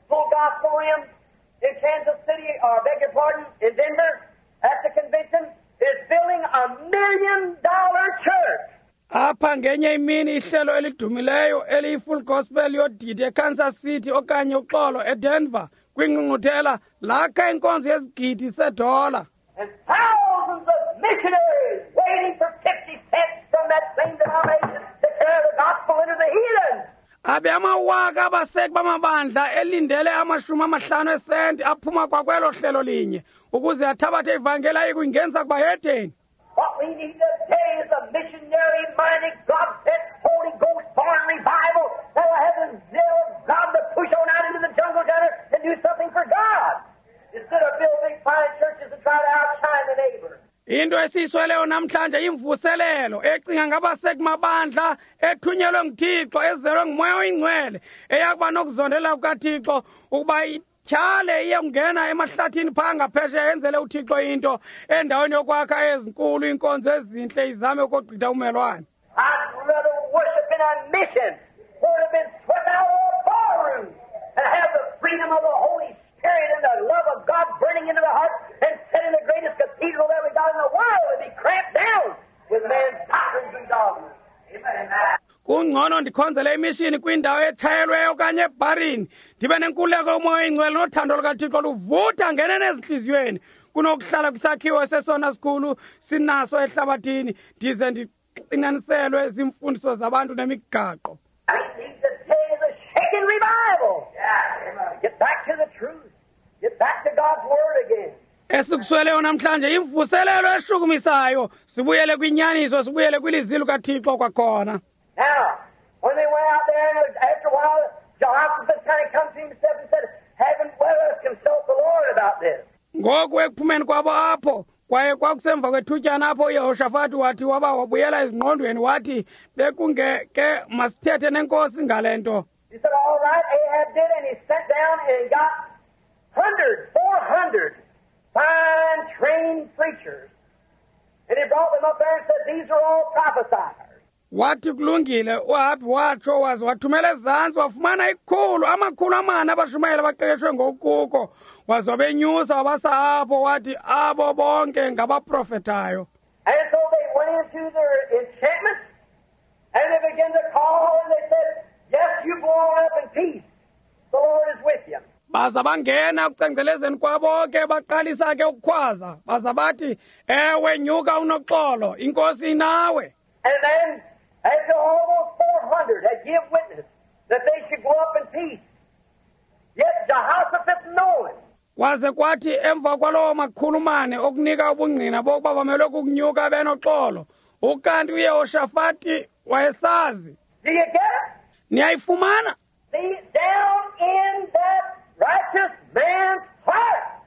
full gospel rim in Kansas City, or beg your pardon, in Denver, at the convention, is building a million dollar church. apha ngenye imini ihlelo elidumileyo eliyi-full gospel yodidi eKansas City okanye uxolo eDenver kwingqungquthela lakha inkonzo yezigidi sedola. And thousands of missionaries waiting for fifty cents from that same denomination to carry the gospel into the heathen. abe amawaka abaseki bamabandla elindele amashumi amahlanu esenti aphuma kwakwelo hlelo linye ukuze athabathe ivangeli ayikuyingenza kubahedeni. What we need today is a missionary-minded, God-sent, Holy Ghost-born revival that will have the zeal of God to push on out into the jungle center and do something for God, instead of building fine churches and try to outshine the neighbor. into esiyisweleyo namhlanje imvuselelo ecinga ngabaseki mabandla ethunyelwe nguThixo ezelwe ngumoya oyingcwele eyakuba nokuzondela kukaThixo ukuba ityhale iyengena emahlathini phaa ngaphesheya yenzele uThixo into endaweni yokwakha ezinkulu inkonzo ezinhle izame ukogqitha umelwane. I'd rather worship in a mission where it have been swept out of a ballroom and have the freedom of the Holy Spirit and the love of God burning into the heart and set in the greatest cathedral that we got in the world and be cramped down with man's doctrines and dogmas. Amen. Kungcono ndikhonzele imishini kwindawo ethayelweyo okanye ebharini ndibe nenkululeko yomoya oyingcwele nothando lukaThixo luvutha ngene nezinhliziyweni kunokuhlala kwisakhiwo sesona sikhulu sinaso ehlabathini ndize ndixinaniselwe zimfundiso zabantu nemigaqo. I think today is a shaking revival. Yeah. Get back to the truth. Get back to God's Word again. Esikusweleyo namhlanje imvuselelo eshukumisayo sibuyele kwinyaniso sibuyele kwilizwi lukaThixo kwakhona. Now, when they went out there, and after a while, Jehoshaphat kind of come to himself and said, haven't let us consult the Lord about this. Ngoku ekuphumeni kwabo apho kwaye kwakusemva kwethutyana apho uYehoshafati wathi waba wabuyela ezingqondweni wathi bekungeke masithethe nenkosi ngale nto. He said, all right, Ahab did, and he sat down and got hundreds, four hundred fine trained preachers. And he brought them up there and said, these are all prophesiers. Wathi kulungile uHabi watsho waze wathumela ezantsi wafumana ikhulu amakhulu amane abashumayeli abaqeqeshwe ngokuko waze wabenyusa wabasa apho wathi abo bonke ngabaprofetayo. And so they went into their enchantments and they began to call and they said, yes, you go on up in peace. The Lord is with you. Baza bangena kucengcelezeni kwabo ke baqalisa ke ukukhwaza baza bathi ewe nyuka unoxolo inkosi inawe. And then after almost four hundred had give witness that they should go up in peace, yet Jehoshaphat knowing. Waze kwathi emva kwalowo makhulu mane okunika ubungqina bokuba bamelwe kukunyuka benoxolo ukanti uYehoshafati wayesazi. Do you get it? Niyayifumana? See, down in that righteous man's heart,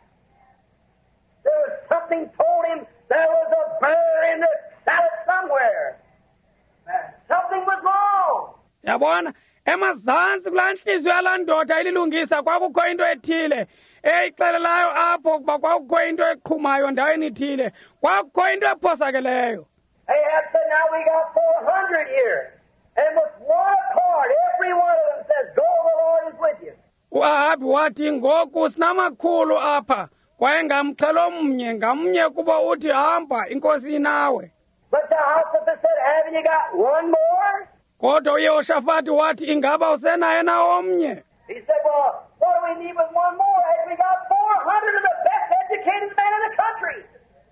there was something told him there was a burr in the salad somewhere. Something was wrong. Yabona emazantsi kulaa nhliziyo yalaa ndoda ililungisa kwakukho into ethile eyixelelayo apho kuba kwakukho into eqhumayo ndaweni ithile kwakukho into ephosakeleyo. Ahab said, now we got four hundred here. And with one accord, every one of them says, go, the Lord is with you. uAhabi wathi ngoku sinamakhulu apha kwaye ngamxhelo omnye ngamnye kuba uthi hamba inkosi inawe. But Jehoshaphat said, haven't you got one more? Kodwa uYehoshafati wathi ingaba usenaye na omnye. He said, well, what do we need with one more? Have we got four hundred of the best educated men in the country?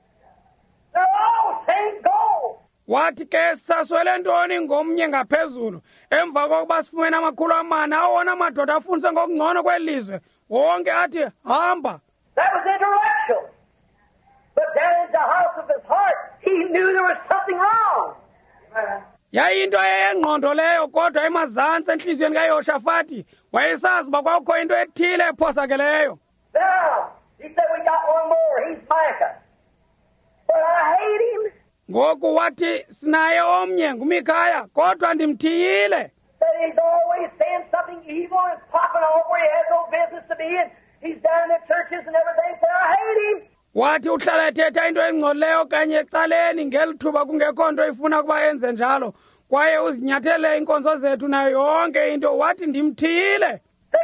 They're all same goal. Wathi ke saswele ntoni ngomnye ngaphezulu emva kokuba sifumene amakhulu amane awona madoda afundise ngokungcono kwelizwe wonke athi hamba. That was intellectual. But down in Jehoshaphat's heart, he knew there was something wrong. Yayinto eyengqondo leyo kodwa emazantsi enhliziyweni kaYehoshafati wayesazi uba kwakukho into ethile ephosakeleyo. Now, he said, we got one more. He's Micah. But I hate him. Ngoku wathi sinaye omnye nguMikhaya kodwa ndimthiyile. That he's always saying something evil and popping off where he has no business to be, and he's down in the churches and everything. So I hate him. Wathi uhlala ethetha into engcolileyo kanye ecaleni ngeli thuba kungekho nto ifuna kuba yenze njalo kwaye uzinyathele inkonzo zethu nayo yonke into wathi ndimthiyile. That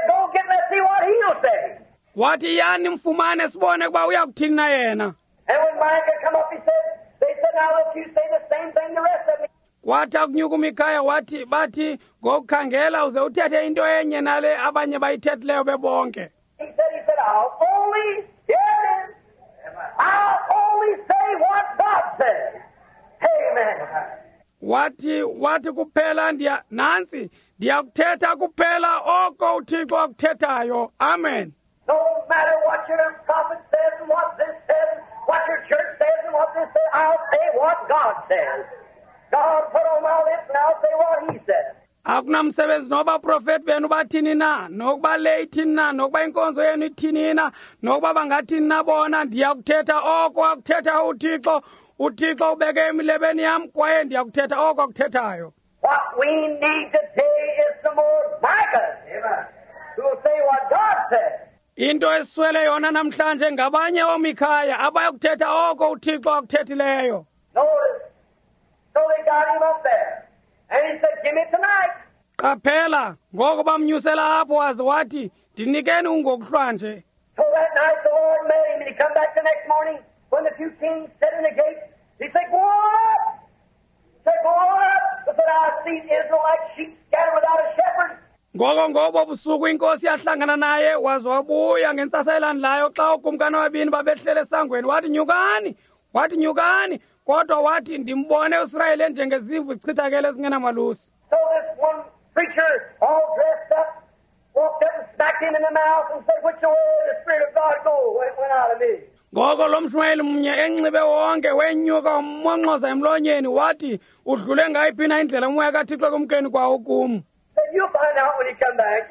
said, go get, let's see what he'll say. wathi yani mfumane sibone kuba uyakuthini na yena. And when Micah come up, he said, they said, now look, you say the same thing the rest of me. Wathi akunyuka uMikhaya wathi bathi ngokukhangela uze uthethe into enye nale abanye bayithethileyo bebonke. He said, he said, I'll only, here it is, I'll only say what God says. Amen. Wathi wathi kuphela ndiya nansi ndiyakuthetha kuphela oko uThixo akuthethayo. Amen. No matter what your prophet says and what this says, what your church says and what this says, I'll say what God says. God put on my lips and I'll say what he says. Akunamsebenzi noba prophet benu bathini na nokuba leyithini na nokuba inkonzo yenu ithini na nokuba bangathini na bona ndiyakuthetha oko akuthetha uThixo. uThixo ubeke emilebeni yam kwaye ndiyakuthetha oko akuthethayo. What we need today is some more Micahs who will say what God says. Into eswele yona namhlanje ngabanye oMikhaya abayokuthetha oko uThixo akuthethileyo. Notice, so they got him up there. And he said, give me tonight. Qaphela ngoko bamnyusela apho waze wathi ndinikeni ungokuhlwanje. So that night the Lord met him and he come back the next morning when the two kings sat in the gate. He said, go on up. He said, go on up. He said, I see Israel like sheep scattered without a shepherd. Ngoko ngobo busuku inkosi yahlangana naye waze wabuya ngentsasa elandlayo xa ukumkani wabini babehlele esangweni wathi nyukani wathi nyukani kodwa wathi ndimbone uIsrayeli njengezimvu zichithakele ezingenamalusi. So this one preacher, all dressed up, walked up and smacked him in the mouth and said, which way the Spirit of God go when it went out of me? Ngoko lo mshumayeli mnye enxibe wonke wenyuka umonqoza emlonyeni wathi udlule ngayiphi na indlela umoya kaThixo kumkeni kwawo kum. Said, you'll find out when you come back.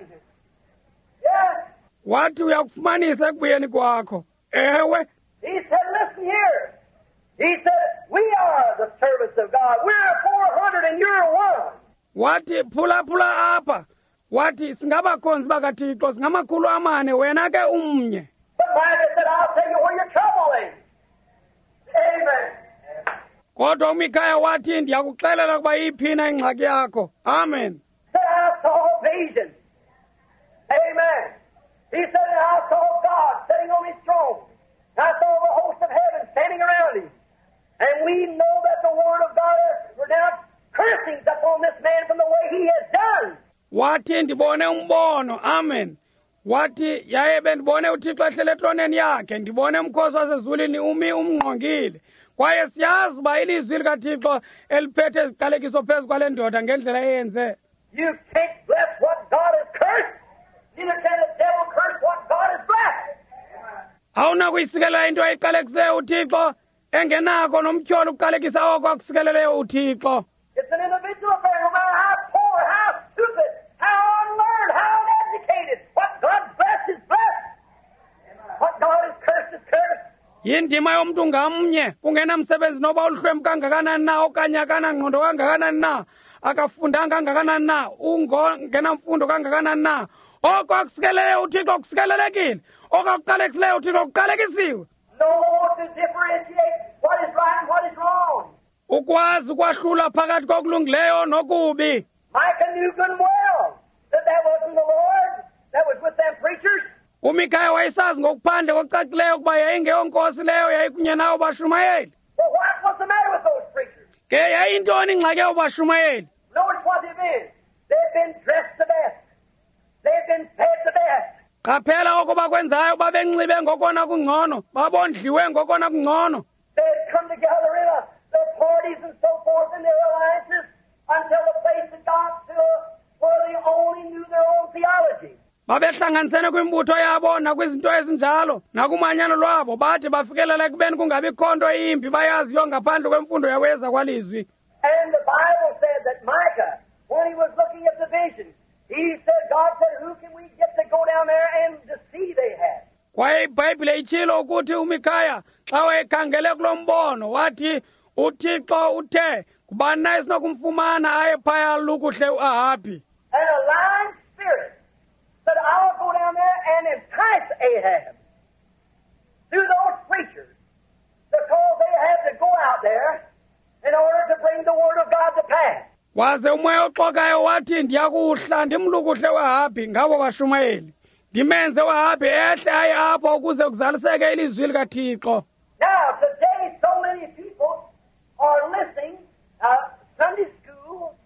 Yeah. Wathi uyakufumanisa ekubuyeni kwakho. Ewe. He said, listen here. He said, we are the servants of God. We're four hundred and you're one. Wathi phula phula apha. Wathi singabakhonzi bakaThixo singamakhulu amane wena ke umnye. But Micah said, I'll tell you where your trouble is. Amen. Kodwa uMikhaya wathi ndiyakuxelela kuba iphina ingxaki yakho. Amen. Said, I saw a vision. Amen. He said, and I saw God sitting on his throne. I saw the host of heaven standing around him. And we know that the word of God has pronounced cursings upon this man from the way he has done. Wathi ndibone umbono. Amen. Wathi yaye bendibone uThixo ehlele etroneni yakhe ndibone umkhosi wasezulwini umi umngqongile kwaye siyazi uba ilizwi likaThixo eliphethe iziqalekiso phezu kwale ndoda ngendlela eyenze. You can't bless what God has cursed. Neither can the devil curse what God has blessed. Awunakuyisikelela into ayiqalekise uThixo engenako nomtyholo ukuqalekisa oko akusikeleleyo uThixo. It's an individual affair, no matter how poor, how stupid, how unlearned, how uneducated. What God blessed is blessed. What God has cursed is cursed. Yindima yomntu ngamnye kungenamsebenzi noba uhlwempu kangakanani na okanye akanangqondo kangakanani na akafundanga kangakanani na ungenamfundo kangakanani na oko akusikeleleyo uThixo akusikelelekile oko akuqalekileyo uThixo akuqalekisiwe. Know to differentiate what is right and what is wrong. Ukwazi ukwahlula phakathi kokulungileyo nokubi. Micah knew good and well that that wasn't the Lord that was with them preachers. uMikhaya wayesazi ngokuphandle kokucacileyo ukuba yayingeyonkosi leyo yayikunye nawo bashumayeli. Well, what was the matter with those preachers? Ke yayintoni ingxaki yabo bashumayeli? Notice what they've been. They've been dressed the best. They've been fed the best. Qaphela oko bakwenzayo babenxibe ngokona kungcono babondliwe ngokona kungcono. They'd come together in a, their parties and so forth in their alliances until the place had got to where they only knew their own theology. Babehlanganisene kwimbutho yabo nakwizinto ezinjalo nakumanyano lwabo bathi bafikelela ekubeni kungabikho nto imbi bayaziyo ngaphandle kwemfundo yaweza kwalizwi. And the Bible said that Micah, when he was looking at the vision, he said, God said, who can we get to go down there and to see they had? Kwaye iBhayibhile itshilo ukuthi uMikhaya xa wayekhangele kulo mbono wathi uThixo uthe kubani na esinokumfumana aye phaya lukuhle uAhabi. And a lying spirit said, I'll go down there and entice Ahab through those preachers because they had to go out there in order to bring the word of God to pass. waze umoya oxokayo wathi ndiyakuhla ndimlukuhle wahabi ngabo bashumayeli ndimenze wahabi ehle aye apho ukuze kuzaliseke ilizwi likaThixo. Now, today, so many people are listening uh, Sunday school.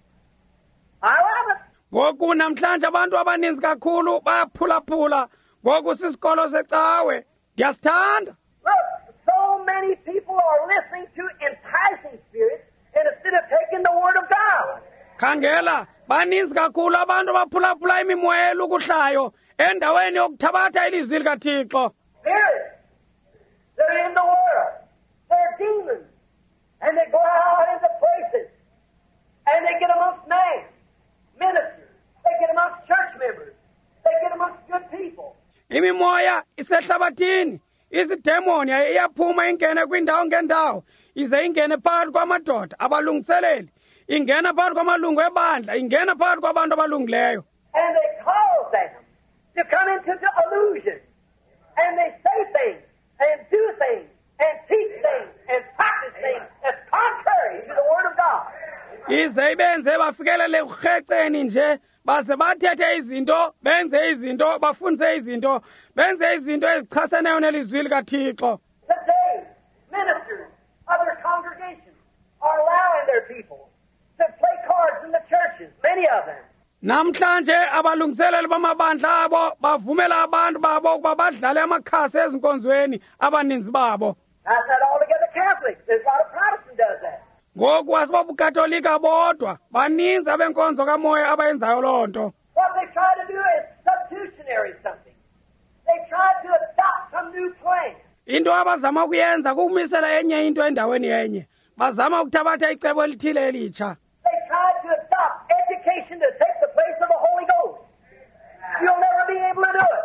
I love it. Ngoku namhlanje abantu abaninzi kakhulu bayaphulaphula ngoku sisikolo secawe ndiyasithanda. Look, so many people are listening to enticing spirits instead of taking the Word of God. Khangela baninzi kakhulu abantu baphulaphula imimoya elukuhlayo endaweni yokuthabatha ilizwi likaThixo. Spirits, they're in the world. They're demons. And they go out into places. And they get amongst men, ministers. They get amongst church members. They get amongst good people. Imimoya isehlabathini, isidemoni iyaphuma ingene kwindawo ngendawo, ize ingene phakathi kwamadoda abalungiseleli, ingena phakathi kwamalungu ebandla, ingena phakathi kwabantu abalungileyo. And they cause them to come into the illusion. And they say things and do things and teach things and practice things that's contrary to the Word of God. Ize ibenze bafikelele ekukheceni nje, base bathethe izinto, benze izinto, bafundise izinto, benze izinto ezichaseneyo nelizwi likaThixo. Today, ministers of their congregations are allowing their people to play cards in the churches, many of them. Namhlanje abalungiseleli bamabandla abo bavumela abantu babo ukuba badlale amakhasi ezinkonzweni abaninzi babo. That's not altogether Catholics. There's a lot of Protestants does that. Ngoku asibabukatolika bodwa baninzi abenkonzo kamoya abayenzayo loo nto. What they try to do is substitutionary something. They try to adopt some new plan. Into abazama ukuyenza kukumisela enye into endaweni enye. Bazama ukuthabatha icebo elithile elitsha. They try to adopt education to take the place of the Holy Ghost. You'll never be able to do it.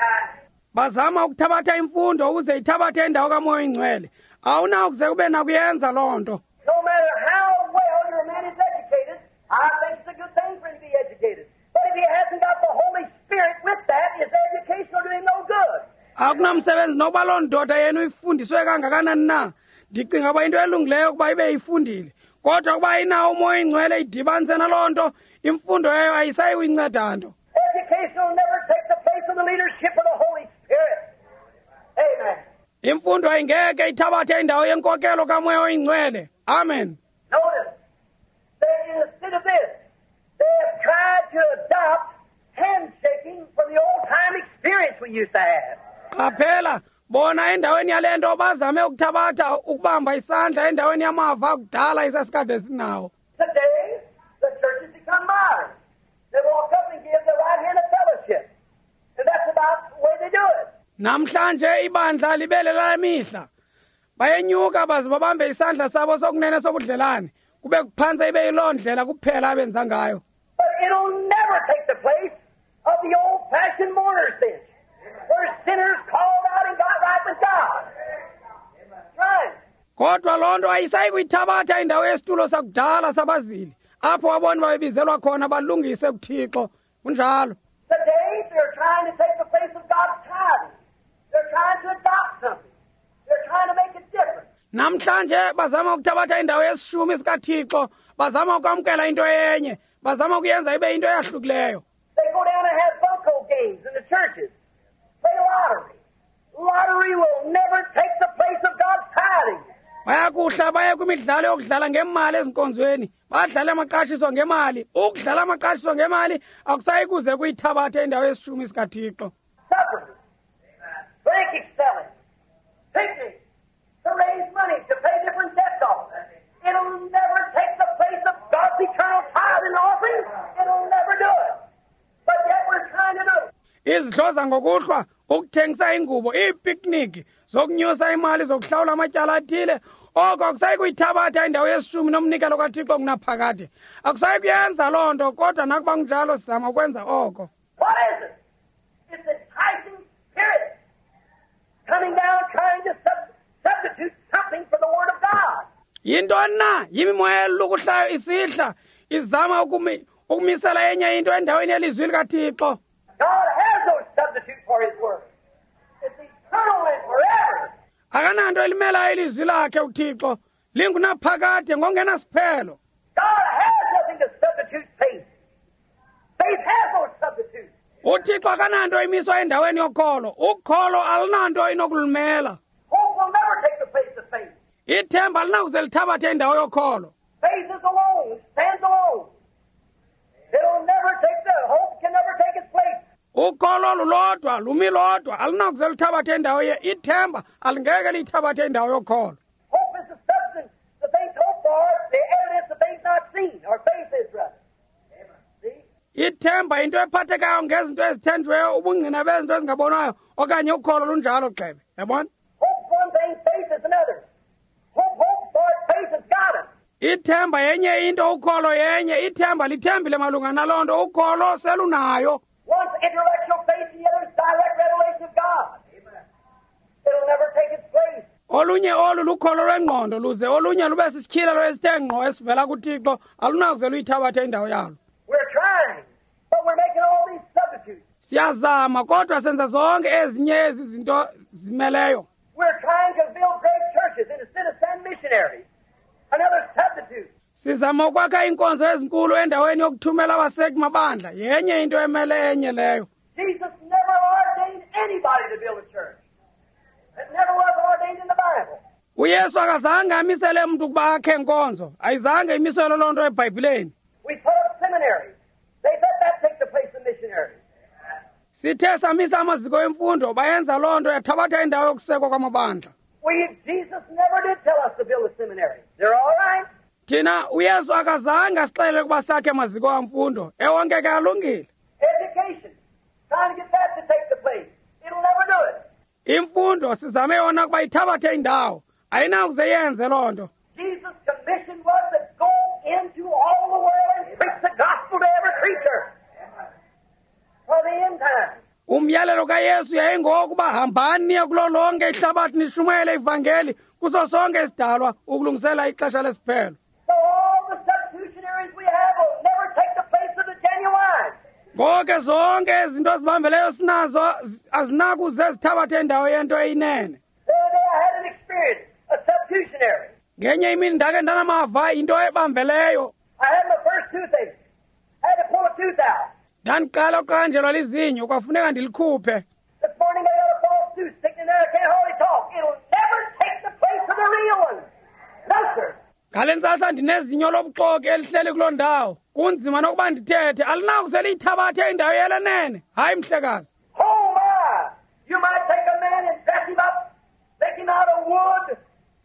Bazama ukuthabatha imfundo ukuze ithabathe indawo kamoya ingcwele. Awunawo kuze kube nakuyenza loo nto. No matter how well your man is educated, I think it's a good thing for him to be educated. But if he hasn't got the Holy Spirit with that, his education will do him no good. Akunamsebenzi noba loo ndoda yenu ifundiswe kangakanani na. Ndicinga uba into elungileyo ukuba ibe ifundile. Kodwa ukuba inawo umoya ingcwele idibanise naloo nto, imfundo yayo ayisayiwinceda nto. Education will never take the place of the leadership of the Holy Spirit. Amen. Imfundo ayingeke ithabathe indawo yenkokelo kamoya oyingcwele. Amen. Notice, they, instead of this, they have tried to adopt handshaking from the old-time experience we used to have. Qaphela bona endaweni yale nto bazame ukuthabatha ukubamba isandla endaweni yamava akudala isasikade sinawo. Today, the church has become modern. They walk up and give the right hand of fellowship. And that's about the way they do it. Namhlanje ibandla libelela mihla. Bayenyuka baze babambe isandla sabo sokunene sobudlelane. Kube kuphansi ibe yiloo ndlela kuphela abenza ngayo. But it'll never take the place of the old-fashioned mourner's bench, where sinners called out and got right with God. Right. Kodwa loo nto ayisayi kuyithabatha indawo yesitulo sakudala sabazili. Apho abona babebizelwa khona balungise kuThixo. Kunjalo. Today, they're trying to take the place of God's tithing. They're trying to adopt something. They're trying to make it different. Namhlanje bazama ukuthabatha indawo yesishumi sikaThixo, bazama ukwamkela into enye, bazama ukuyenza ibe into eyahlukileyo. They go down and have bunco games in the churches. Play lottery. Lottery will never take the place of God's tithing. Bayakuhla baye kwimidlalo yokudlala ngemali ezinkonzweni, badlala amaqashiso ngemali. Ukudlala amaqashiso ngemali akusayi kuze kuyithabathe indawo yesishumi sikaThixo. Suppers. Blanket selling. Picnics. To raise money, to pay different debts off. It'll never take the place of God's eternal tithe and offering. It'll never do it. But yet we're trying to do it. Izidloza ngokuhlwa, ukuthengisa ingubo, iipicnic, zokunyusa imali zokuhlawula amatyala athile, oko akusayi kuyithabatha indawo yesishumi nomnikelo kaThixo kunaphakade. Akusayi kuyenza loo nto, kodwa nakuba kunjalo sizama ukwenza oko. What is it? It's enticing spirit coming down trying to sub- substitute something for the Word of God. Yintoni na? Yimimoya elukuhlayo isihla, izama ukumi- ukumisela enye into endaweni yelizwi likaThixo. God has no substitute for His Word. It's eternal and forever. Akananto elimela ilizwi lakhe uThixo, lingunaphakade ngongenasiphelo. God has uthixo akananto imiswa endaweni yokholo. Ukholo alinanto inokulumela. Hope will never take the place of faith. Ithemba alinakuze lithabathe indawo yokholo. Faith is alone, it stands alone. It'll never take the, hope can never take its place. Ukholo lulodwa lumi lodwa alinakuze lithabathe indawo ye. Ithemba alingeke lithabathe indawo yokholo. Hope is the substance, the things hoped for, the evidence of things not seen, or faith is rather. See? Ithemba into ephathekayo ngezinto ezithenjiweyo, ubungqina bezinto ezingabonwayo, okanye ukholo lunjalo gxebe. Yabona? Hope's one thing, faith is another. Hope hopes for it, faith has got it. Ithemba yenye into, ukholo yenye. Ithemba lithembile malunga naloo nto, ukholo selunayo. One's intellectual faith, the other's direct revelation of God. Amen. It'll never take its place. Olunye olu lukholo lwengqondo, luze olunye lube sisityhilelo esithe ngqo esivela kuThixo, alunakuze luyithabathe indawo yalo. We're trying, but we're making all these substitutes. Siyazama kodwa senza zonke ezinye ezi zinto zimeleyo. We're trying to build great churches and instead of send missionaries. Another substitute. Sizama ukwakha inkonzo ezinkulu endaweni yokuthumela abaseki mabandla. Yenye into emele enye leyo. Jesus never ordained anybody to build a church. It never was ordained in the Bible. uYesu akazange amisele umuntu ukuba akhe inkonzo. Ayizange imiselwe loo nto eBhayibhileni. We put up seminaries. They let that take the place of missionaries. Sithe samisa amaziko emfundo, bayenza loo nto yathabatha indawo yokusekwa kwamabandla. We, Jesus never did tell us to build a seminary. They're all right. Thina uYesu akazange asixelele ukuba sakhe amaziko amfundo. Ewonke ke alungile. Education. Trying to get that to take the place. It'll never do it. Imfundo sizame yona ukuba ithabathe indawo. Ayinakuze yenze loo nto. Jesus' commission was to go into all the world and preach the gospel to every creature. For the end time. Umyalelo kaYesu yayingokuba hambani niye kulo lonke ihlabathi nishumayele ivangeli kuso sonke isidalwa ukulungisela ixesha lesiphelo. So all the substitutionaries we have will never take the place of the genuine. Konke zonke izinto ezibambeleyo sinazo azinakuze zithabathe indawo yento eyinene. The other day I had an experience, a substitutionary. Ngenye imini ndake ndanamava into ebambeleyo. I had my first toothache. I had to pull a tooth out. Ndandiqala uqanjelwa lizinyo kwafuneka ndilikhuphe. This morning I got a false tooth sticking in there. I can't hardly talk. It'll never take the place of the real one. No, sir. Ngale ntsasa ndinezinyo lobuxoki elihleli kuloo ndawo. Kunzima nokuba ndithethe, alinakuze liyithabathe indawo yelenene. Hayi mhlekazi. Oh my! You might take a man and dress him up, make him out of wood,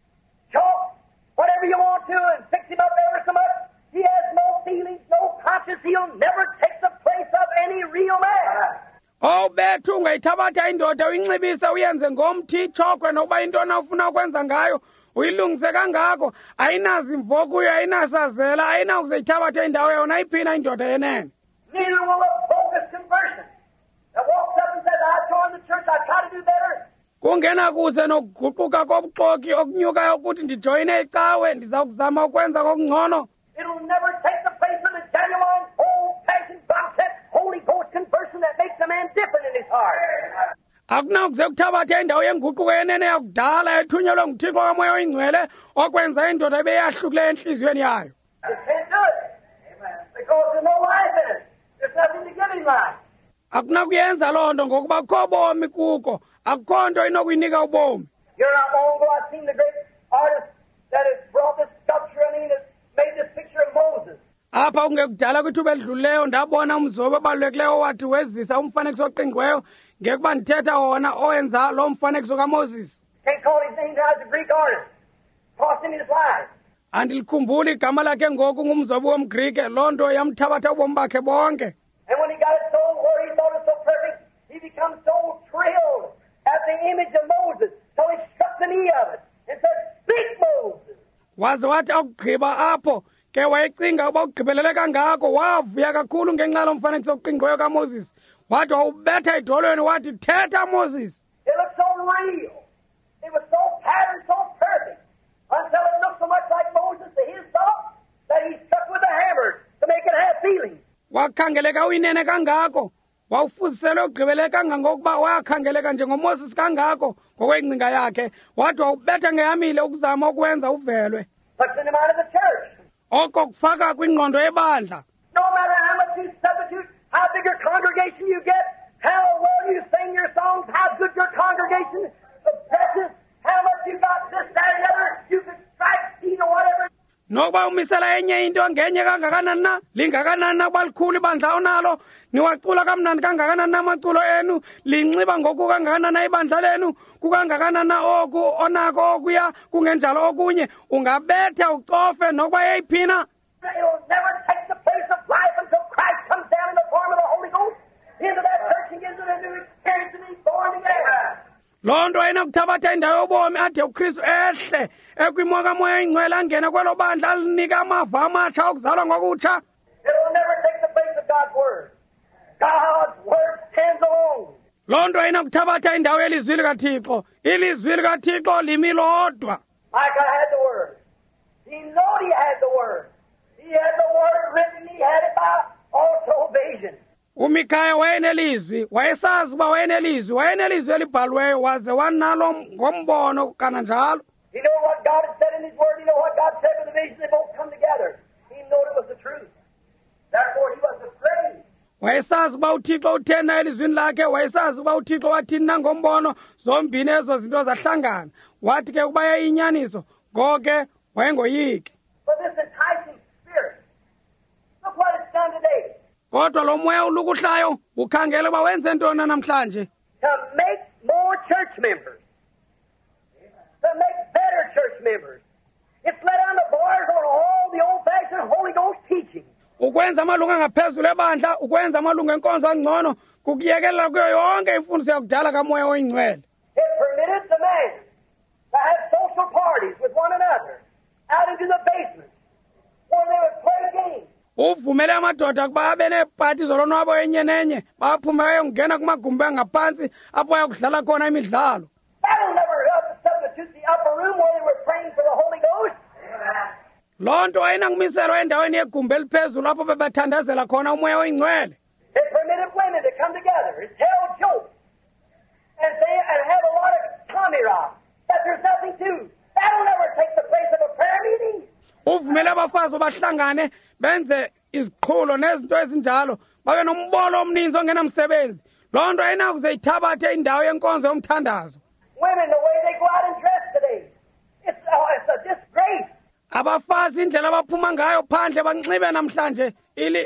chalk, whatever you want to, and fix him up ever so much. He has no feelings, no conscience. He'll never take the place of any real man. Oh bethu ungayithabatha indoda uyinxibise uyenze ngomthi chokwe nokuba intona ufuna ukwenza ngayo uyilungise kangako ayinazi imvo kuyo ayinasazela ayinakuze ithabathe indawo yona iphina indoda yenene. Neither will a bogus conversion that walks up and says, I joined the church, I try to do better. Kungena kuze nokuguquka kobuxoki okunyukayo ukuthi ndijoyine icawe ndiza kuzama ukwenza kokungcono. It'll never take the place of the genuine, old-fashioned, God-sent, Holy Ghost conversion that makes a man different in his heart. Akunakuze kuthabathe indawo yenguquko yenene yakudala ethunyelwe nguThixo kamoya oyingcwele okwenza indoda ibe yahlukileyo enhliziyweni yayo. You can't do it. Because there's no life in it. There's nothing to give him life. Akunakuyenza loo nto ngokuba akukho bomi kuko, akukho nto inokuyinika ubomi. Here not long ago I've seen the great artist that has brought this sculpture, I mean, has made this picture of Moses. Apha ungekudala kwithuba elidlulileyo ndabona umzobo obalulekileyo owathi wezisa umfanekiso oqingqiweyo ngekuba ndithetha wona owenza lo mfanekiso kaMoses. Can't call his name now, he's a Greek artist. Cost him his life. Andilikhumbuli igama lakhe ngoku ngumzobo womGrike, loo nto yamthabatha ubomi bakhe bonke. And when he got it sold where he thought it so perfect, he becomes so thrilled at the image of Moses, so he struck the knee of it and said, Speak, Moses. Waze wathi akugqiba apho ke wayecinga uba ugqibelele kangako wavuya kakhulu ngenxa yalo mfanekiso oqingqiweyo kaMoses. Wathi wawubetha edolweni wathi thetha Moses. It looked so real. It was so patterned, so perfect, until it looked so much like Moses to his thought that he struck with a hammer to make it have feelings. Wakhangeleka uyinene kangako, wawufuziselwe ugqibele kangangokuba wakhangeleka njengoMoses kangako ngokwengcinga yakhe, wathi wawubetha ngehamile ukuzama ukwenza uvelwe. Puts in the mind of the church. Oko kufaka kwingqondo yebandla. No matter how much you substitute, how big your congregation you get, nokuba umisela enye into ngenye kangakanani na lingakanani na kuba likhulu ibandla onalo niwacula kamnandi kangakanani na amaculo enu linxiba ngoku kangakanani na ibandla lenu kukangakanani na oku onako okuya kungenjalo okunye ungabetha ucofe nokuba yeyiphina. It'll never take the place of life until Christ comes down in the form of the Holy Ghost into that church and gives it a new experience and he's born again. Loo nto ayinakuthabatha indawo yobomi ade uKristu ehle ekwimo kamoya ingcwele angene kwelo bandla alinika amava amatsha okuzalwa ngokutsha. It'll never take the place of God's Word. God's Word stands alone. Loo nto ayinakuthabatha indawo yelizwi likaThixo. Ilizwi likaThixo limi lodwa. Micah had the Word. He knew he had the Word. He had the Word written. He had it by also vision. uMikhaya wayenelizwi wayesazi uba wayenelizwi wayenelizwi elibhaliweyo waze wanalo ngombono kananjalo. He knew what God had said in His Word. He knew what God said with the vision. They both come together. He knew it was the truth. Therefore, he was afraid. Wayesazi uba uThixo utheni na elizwini lakhe wayesazi uba uThixo wathini na ngombono zombini ezo zinto zahlangana wathi ke ukuba yayinyaniso ngoke wayengoyiki. But this enticing spirit, look what it's done today. Kodwa lo moya ulukuhlayo ukhangele uba wenze ntoni namhlanje. To make more church members. To make better church members. It's let down the bars on all the old-fashioned Holy Ghost teaching. Ukwenza amalunga ngaphezulu ebandla ukwenza amalunga enkonzo angcono kukuyekelela kuyo yonke imfundiso yakudala kamoya oyingcwele. It permitted the man to have social parties with one another out into the basement where they would play games. Uvumele amadoda ukuba abe neepati zolonwabo enye nenye baphume bayongena kumagumbi angaphansi apho bayakudlala khona imidlalo. That'll never substitute the upper room where they were praying for the Holy Ghost. Loo nto ayinakumiselwa endaweni yegumbi eliphezulu apho bebathandazela khona umoya oyingcwele. It permitted women to come together and tell jokes and say and have a lot of tommy rock that there's nothing to. That'll never take the place of a prayer meeting. Uvumele abafazi bahlangane benze iziqhulo nezinto ezinjalo babe nombolo omninzi ongenamsebenzi. Loo nto ayinakuze ithabathe indawo yenkonzo yomthandazo. Women, the way they go out and dress today, it's, oh, it's a disgrace. Abafazi indlela abaphuma ngayo phandle banxibe namhlanje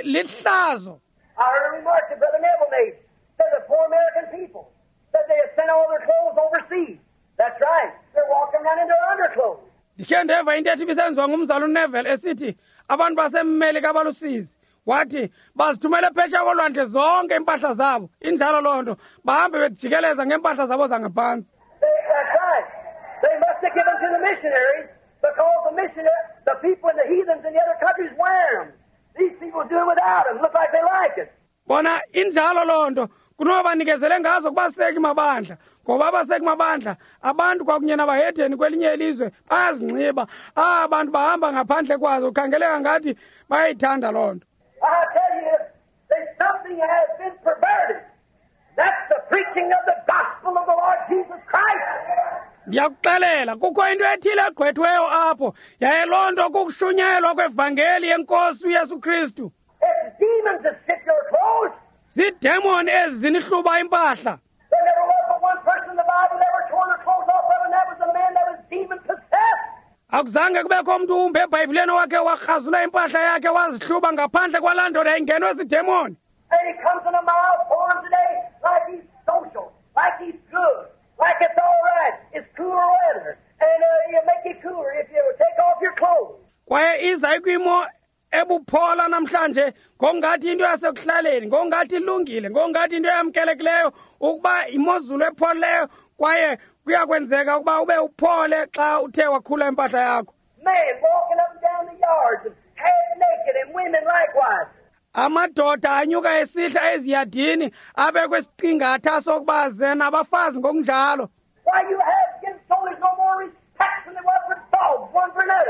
lihlazo. I heard a remark that Brother Neville made. Said the poor American people said they had sent all their clothes overseas. That's right. They're walking around in their underclothes. Ndikhe ndeva intetho ibisenziwa ngumzali uNeville esithi abantu basemelika abalusizi wathi bazithumele phesheya kolwandle zonke impahla zabo injalo loo nto bahambe bejikeleza ngempahla zabo zangaphantsi. That's right. They must have given to the missionaries because the missionary, the people in the heathens in the other countries wear them. These people doing without them look like they like it. Bona injalo loo nto kunoba nikezele ngazo kubaseki mabandla ngoba abaseki mabandla abantu kwakunye nabahedeni kwelinye ilizwe bayazinxiba abantu bahamba ngaphandle kwazo ukhangeleka ngathi bayayithanda loo nto. I tell you, that something has been perverted. That's the preaching of the gospel of the Lord Jesus Christ. Ndiyakuxelela kukho into ethile egqwethiweyo apho yaye loo nto kukushunyelwa kwevangeli yenkosi uYesu Kristu. It's demons that stick your clothes. Ziidemoni ezi zinihluba impahla. There never was but one person in the Bible that ever tore their clothes off of, and that was a man that was demon possessed. Akuzange kubekho umuntu umbe eBhayibhileni wakhe warhazula impahla yakhe wazihluba ngaphandle kwalaa ndoda ingenwe zidemoni. And he comes in a mild form today like he's social, like he's good, like it's all right. It's cooler weather, and uh, he'll make you cooler if you take off your clothes. Kwaye iza ikwimo ebuphola namhlanje ngongathi into yasekuhlaleni ngongathi ilungile ngongathi into eyamkelekileyo ukuba imozulu epholileyo kwaye kuyakwenzeka ukuba ube uphole xa uthe wakhula impahla yakho. Men walking up and down the yards and half naked, and women likewise. Amadoda anyuka esihla eziyadini abekwe isiqingatha sokuba ze nabafazi ngokunjalo. Why you have against so there's no more respect than there was for dogs, one for another.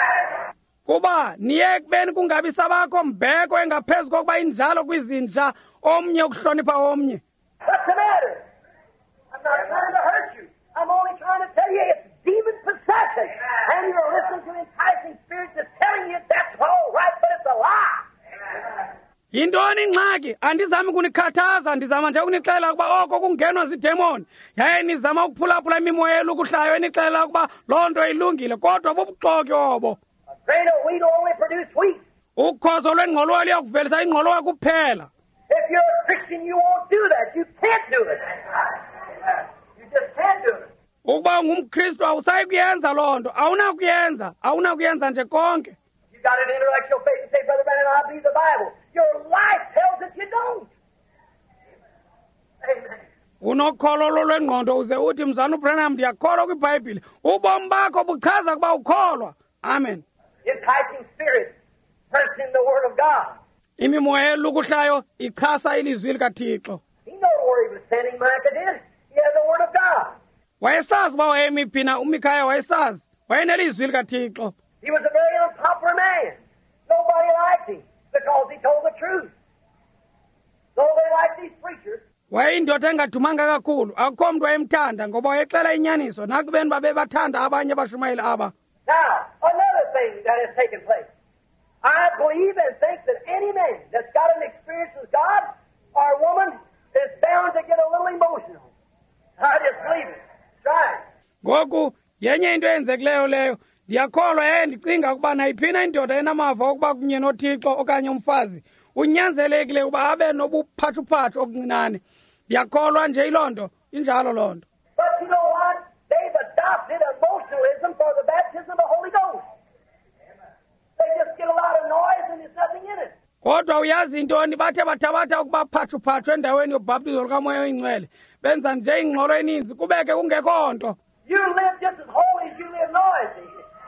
Kuba niye kubeni kungabi sabakho mbeko engaphezu kokuba injalo kwizinja omnye ukuhlonipha omnye. What's the matter? I'm not trying to hurt you. I'm only trying to tell you it's demon possession. And you're listening to enticing spirits that's telling you that's all right, but it's a lie. Yintoni ingxaki andizami kunikhathaza ndizama nje ukunixelela ukuba oko kungenwa zidemoni yaye nizama ukuphulaphula imimoya elukuhlayo enixelela ukuba loo nto ilungile kodwa bubuxoki obo. A Grain of wheat will only produce wheat. ukhozo lwengqolowa liyakuvelisa ingqolowa kuphela. If you're a Christian, you won't do that. You can't do it. You just can't do it. Ukuba ungumKristu awusayi kuyenza loo nto, awunakuyenza, awunakuyenza nje konke. You got an intellectual faith and say, Brother Branham, I believe the Bible. Your life tells that you don't. Amen. Unokholo lwengqondo uze uthi mzana uBranham ndiyakholwa kwiBhayibhile. Ubomi bakho buchaza ukuba ukholwa. Amen. Enticing spirits, cursing the Word of God. Imimoya elukuhlayo ichasa ilizwi likaThixo. He knew where he was sending Micah did. He had the Word of God. Wayesazi uba wayemi phi na uMikhaya wayesazi. Wayenelizwi likaThixo. He was a very unpopular man. Nobody liked him because he told the truth. Though they liked these preachers, wayeyindoda engadumanga kakhulu, akukho mntu wayemthanda ngoba wayexela inyaniso nakubeni babebathanda abanye abashumayeli aba. now, another thing that has taken place. I believe and think that any man that's got an experience with God or woman is bound to get a little emotional. I just believe it. Try it. Ngoku yenye into eyenzekileyo leyo, ndiyakholwa yaye ndicinga ukuba nayiphina indoda enamava okuba kunye noThixo okanye umfazi unyanzelekile ukuba abe nobuphathuphathu okuncinane. Ndiyakholwa nje yiloo nto, injalo loo nto. But you know what? They've adopted emotionalism for the baptism of the Holy Ghost. They just get a lot of noise and there's nothing in it. Kodwa uyazi intoni bathe bathabatha ukuba phathuphathu endaweni yobhaptizo lukamoya oyingcwele. Benza nje ingxolo eninzi kubeke kungekho nto. You live just as holy as you live noisy.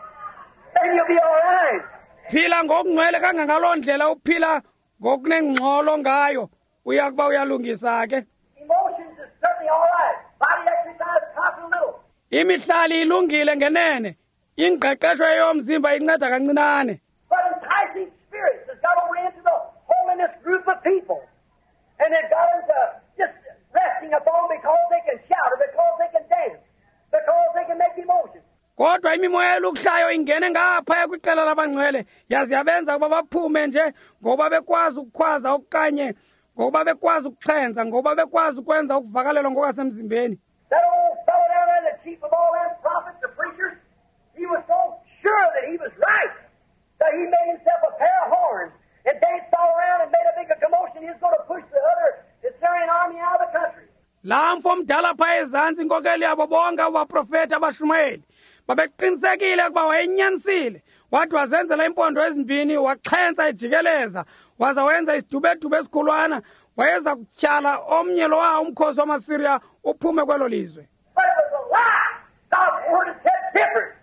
Then you'll be all right. Phila ngokungcwele kangangaloo ndlela uphila ngokunengxolo ngayo. Uyakuba uyalungisa ke. Emotions is certainly all right. Body exercise costs a little. Imihlali ilungile ngenene. Ingqeqesho yomzimba inceda kancinane. But enticing spirits has got over into the holiness group of people. And they've got them to just resting upon because they can shout or because they can dance, because they can make emotions. Kodwa imimoya elukuhlayo ingene ngaphaya kwiqela labangcwele yazi yabenza ukuba baphume nje ngoba bekwazi ukukhwaza okanye ngoba bekwazi ukuxhenza ngoba bekwazi ukwenza ukuvakalelwa ngokwasemzimbeni. That old fellow down there, the chief of all them prophets, the preachers, he was so sure that he was right that he made himself a pair of horns and danced all around and made a big commotion. He was going to push the other Assyrian army out of the country. Laa mfo mdala phaya ezantsi inkokeli yabo bonke abaprofeti abashumayeli babeqinisekile ukuba wayenyanisile wathi wazenzela impondo ezimbini waxhensa ejikeleza waza wenza isidubedube esikhulwana wayeza kutyhala omnye lowa umkhosi wamaSiriya uphume kwelo lizwe. But it was a lie. God's word is said different.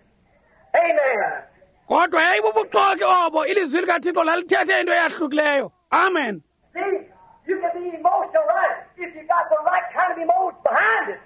Amen. Kodwa yayibubuxoki obo ilizwi likaThixo lalithethe into eyahlukileyo. Amen. See, you can be emotional right if you got the right kind of emotion behind it.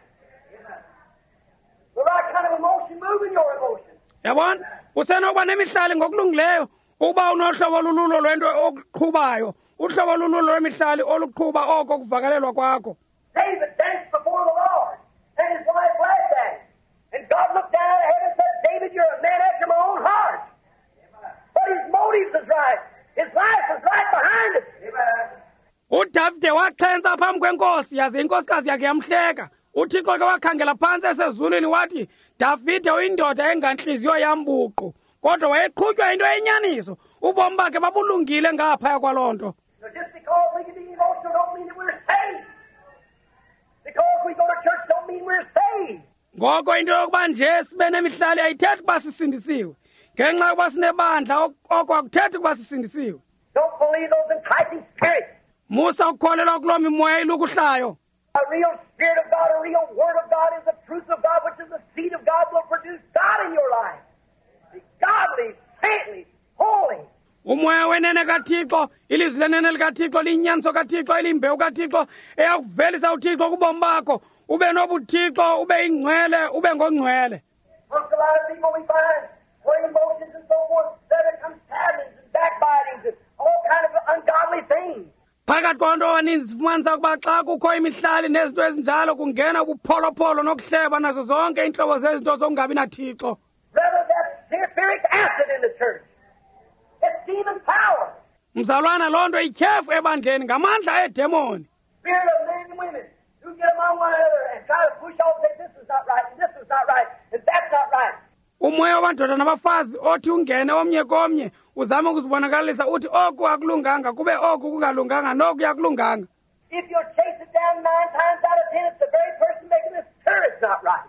The right kind of emotion moving your emotion. Yabona, usenokuba nemihlali ngokulungileyo uba unohlobo lululo lwento okuqhubayo, uhlobo lululo lwemihlali oluqhuba oko kuvakalelwa kwakho. David danced before the Lord, and his wife laughed at him. And God looked down out of heaven and said, David, you're a man after my own heart. But his motives is right. His life is right behind it. uDavide waxhensa phambi kwenkosi yaze inkosikazi yakhe yamhleka. uThixo ke wakhangela phansi esezulwini wathi Davide uyindoda enganhliziyo yambuqu kodwa wayeqhutywa into yenyaniso. Ubomi bakhe babulungile ngaphaya kwaloo nto. So just because we can be emotional don't mean that we're saved. Because we go to church don't mean we're saved. Ngoko into yokuba nje sibe nemihlali ayithethi ukuba sisindisiwe. Ngenxa yokuba sinebandla oko akuthethi ukuba sisindisiwe. Don't believe those enticing spirits. Musa ukukholelwa kuloo mimoya ilukuhlayo. A real Spirit of God, a real Word of God is the truth of God, which is the seed of God, will produce God in your life. Be godly, saintly, holy. Umoya wenene kaThixo, ilizwi lenene likaThixo, liyinyaniso kaThixo, ilimbewu kaThixo, eyakuvelisa uThixo kubomi bakho. Ube nobuThixo, ube ingcwele, ube ngongcwele. Amongst a lot of people we find putting emotions and so forth, there comes stabbings and backbitings and all kind of ungodly things. Phakathi kwanto waninzi sifumanisa ukuba xa kukho imihlali nezinto ezinjalo kungena ubupholopolo nokuhleba nazo zonke iintlobo zezinto zokungabi naThixo. Brother, that's sulfuric acid in the church. It's demon power. Mzalwana loo nto ityhefu ebandleni ngamandla edemoni. Spirit of men and women who get among one another and try to push off and say this is not right and this is not right and that's not right. umoya wabandoda nabafazi othi ungene omnye komnye uzama ukuzibonakalisa uthi oku akulunganga kube oku kungalunganga noku yakulunganga. If you'll chase it down nine times out of ten, it's the very person making the stir it's not right.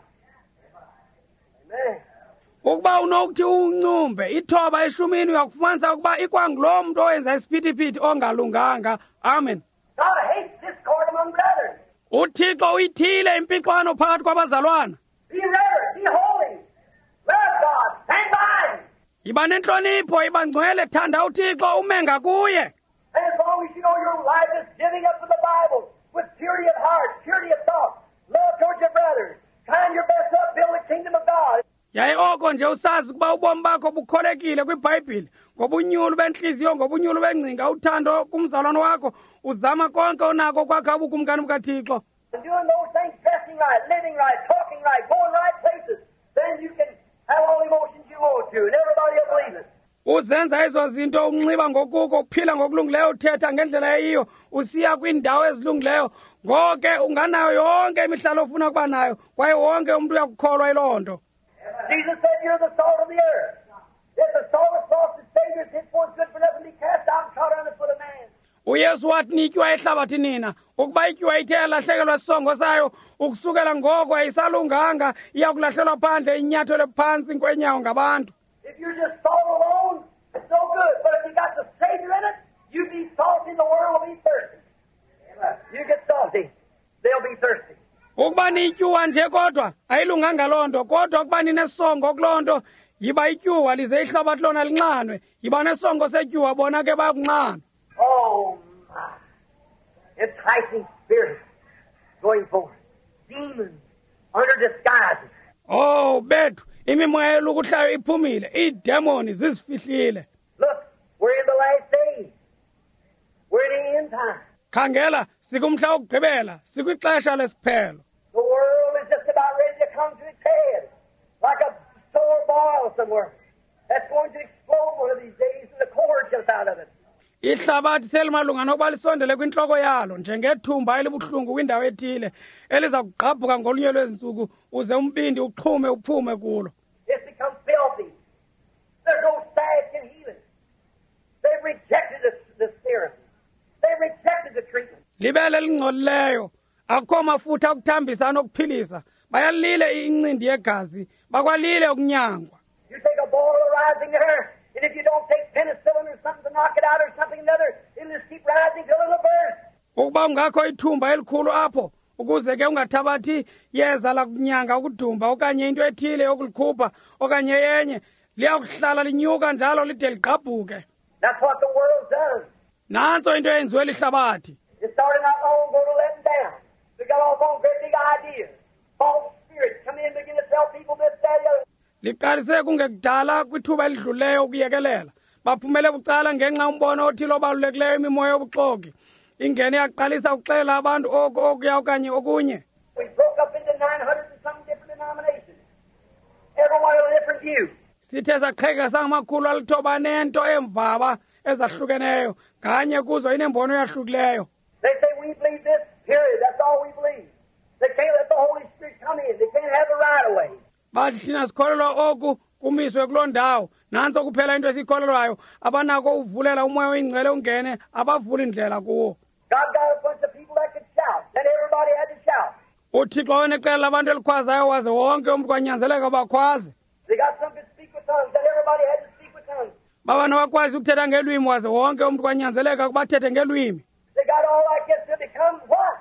Amen. Ukuba unokuthi uncumbe ithoba eshumini uyakufumanisa ukuba ikwangulo muntu owenza isiphithiphithi ongalunganga. Amen. God hates discord among brothers. uThixo uyithile impixano phakathi kwabazalwana. Be reverent, be holy. Love God, stand by Him. Iba nenhlonipho iba ngcwele thanda uThixo umenga kuye. And as long as you know your life is giving up to the Bible with purity of heart, purity of thought, love towards your brothers, trying your best to build the kingdom of God. Yaye oko nje usazi ukuba ubomi bakho bukholekile kwiBhayibhile ngobunyulu benhliziyo ngobunyulu bengcinga uthando kumzalwane wakho uzama konke onako ukwakha ubukumkani bukaThixo. And doing those things, dressing right, living right, talking right, going right places, then you can have all the emotions you want to, and everybody will believe it. Uzenza ezo zinto unxiba ngokuko uphila ngokulungileyo uthetha ngendlela eyiyo usiya kwiindawo ezilungileyo ngoke unganayo yonke imihlalo ofuna kuba nayo kwaye wonke umuntu uyakukholwa iloo nto. Jesus said, you're the salt of the earth. If the salt is lost its savor, it's henceforth good for nothing, be cast out and trodden under the foot of man. uYesu wathi nitywa ehlabathi nina ukuba ityuwa ithe yalahlekelwa sisongo sayo ukusukela ngoko ayisalunganga iyakulahlelwa phandle inyathelwe phantsi kwenyawo ngabantu. If you're just salt alone, it's no good. But if you got the Savior in it, you be salty, the world will be thirsty. You get salty, they'll be thirsty. Ukuba nityuwa nje kodwa ayilunganga loo nto kodwa ukuba ninesongo kuloo nto yiba ityuwa lize ihlabathi lona linxanwe yiba nesongo setyuwa bona ke bayakunxana. Oh, my. Enticing spirits going forth. Demons under disguises. Oh bethu imimoya yelukuhlayo iphumile iidemoni zizifihlile. Look, we're in the last days. We're in the end time. Khangela sikumhla wokugqibela sikwixesha lesiphelo. The world is just about ready to come to its head, like a sore boil somewhere. That's going to explode one of these days, and the cord jumps out of it. Ihlabathi selimalunga nokuba lisondele kwintloko yalo njengethumba elibuhlungu kwindawo ethile eliza kugqabhuka ngolunye lwezinsuku uze umbindi uxhume uphume kulo. It's become filthy. There's no salve can heal it. They've rejected the, the serum. They've rejected the treatment. Libele lingcolileyo akukho mafutha okuthambisa nokuphilisa bayalile incindi yegazi bakwalile ukunyangwa. You take a boil rising there, and if you don't take penicillin or something to knock it out or something another, it'll just keep rising till it'll burst. Ukuba ungakho ithumba elikhulu apho ukuze ke ungathabathi yeza la kunyanga ukudumba okanye into ethile yokulikhupha okanye yenye liyakuhlala linyuka njalo lide ligqabhuke. That's what the world's done. Nanso into eyenziwe lihlabathi. It started not long ago to let them down. They got off on great big ideas. False spirits come in and begin to tell people this, that, the other. Liqalise kungekudala kwithuba elidluleyo ukuyekelela. Baphumele bucala ngenxa umbono othile obalulekileyo imimoya yobuxoki. Ingene yaqalisa ukuxela abantu oku okuya okanye okunye. We broke up into nine hundred and some different denominations. Everyone with a different view. Sithe saqheka sangamakhulu alithoba nento emvaba ezahlukeneyo nganye kuzo inembono yahlukileyo. They say we believe this, period. That's all we believe. They can't let the Holy Spirit come in. They can't have it right away. Bathi thina sikholelwa oku kumiswe kuloo ndawo nanso kuphela into esiyikholelwayo abanako uvulela umoya oyingcwele ungene abavula indlela kuwo. God got a bunch of people that could shout. Then everybody had to shout. uThixo weneqela labantu elikhwazayo waze wonke umuntu kwanyanzeleka bakhwaze. They got some could speak with tongues. Then everybody had to speak with tongues. Baba nabakwazi ukuthetha ngelwimi waze wonke umuntu kwanyanzeleka kubathethe ngelwimi. They got all like this to become what?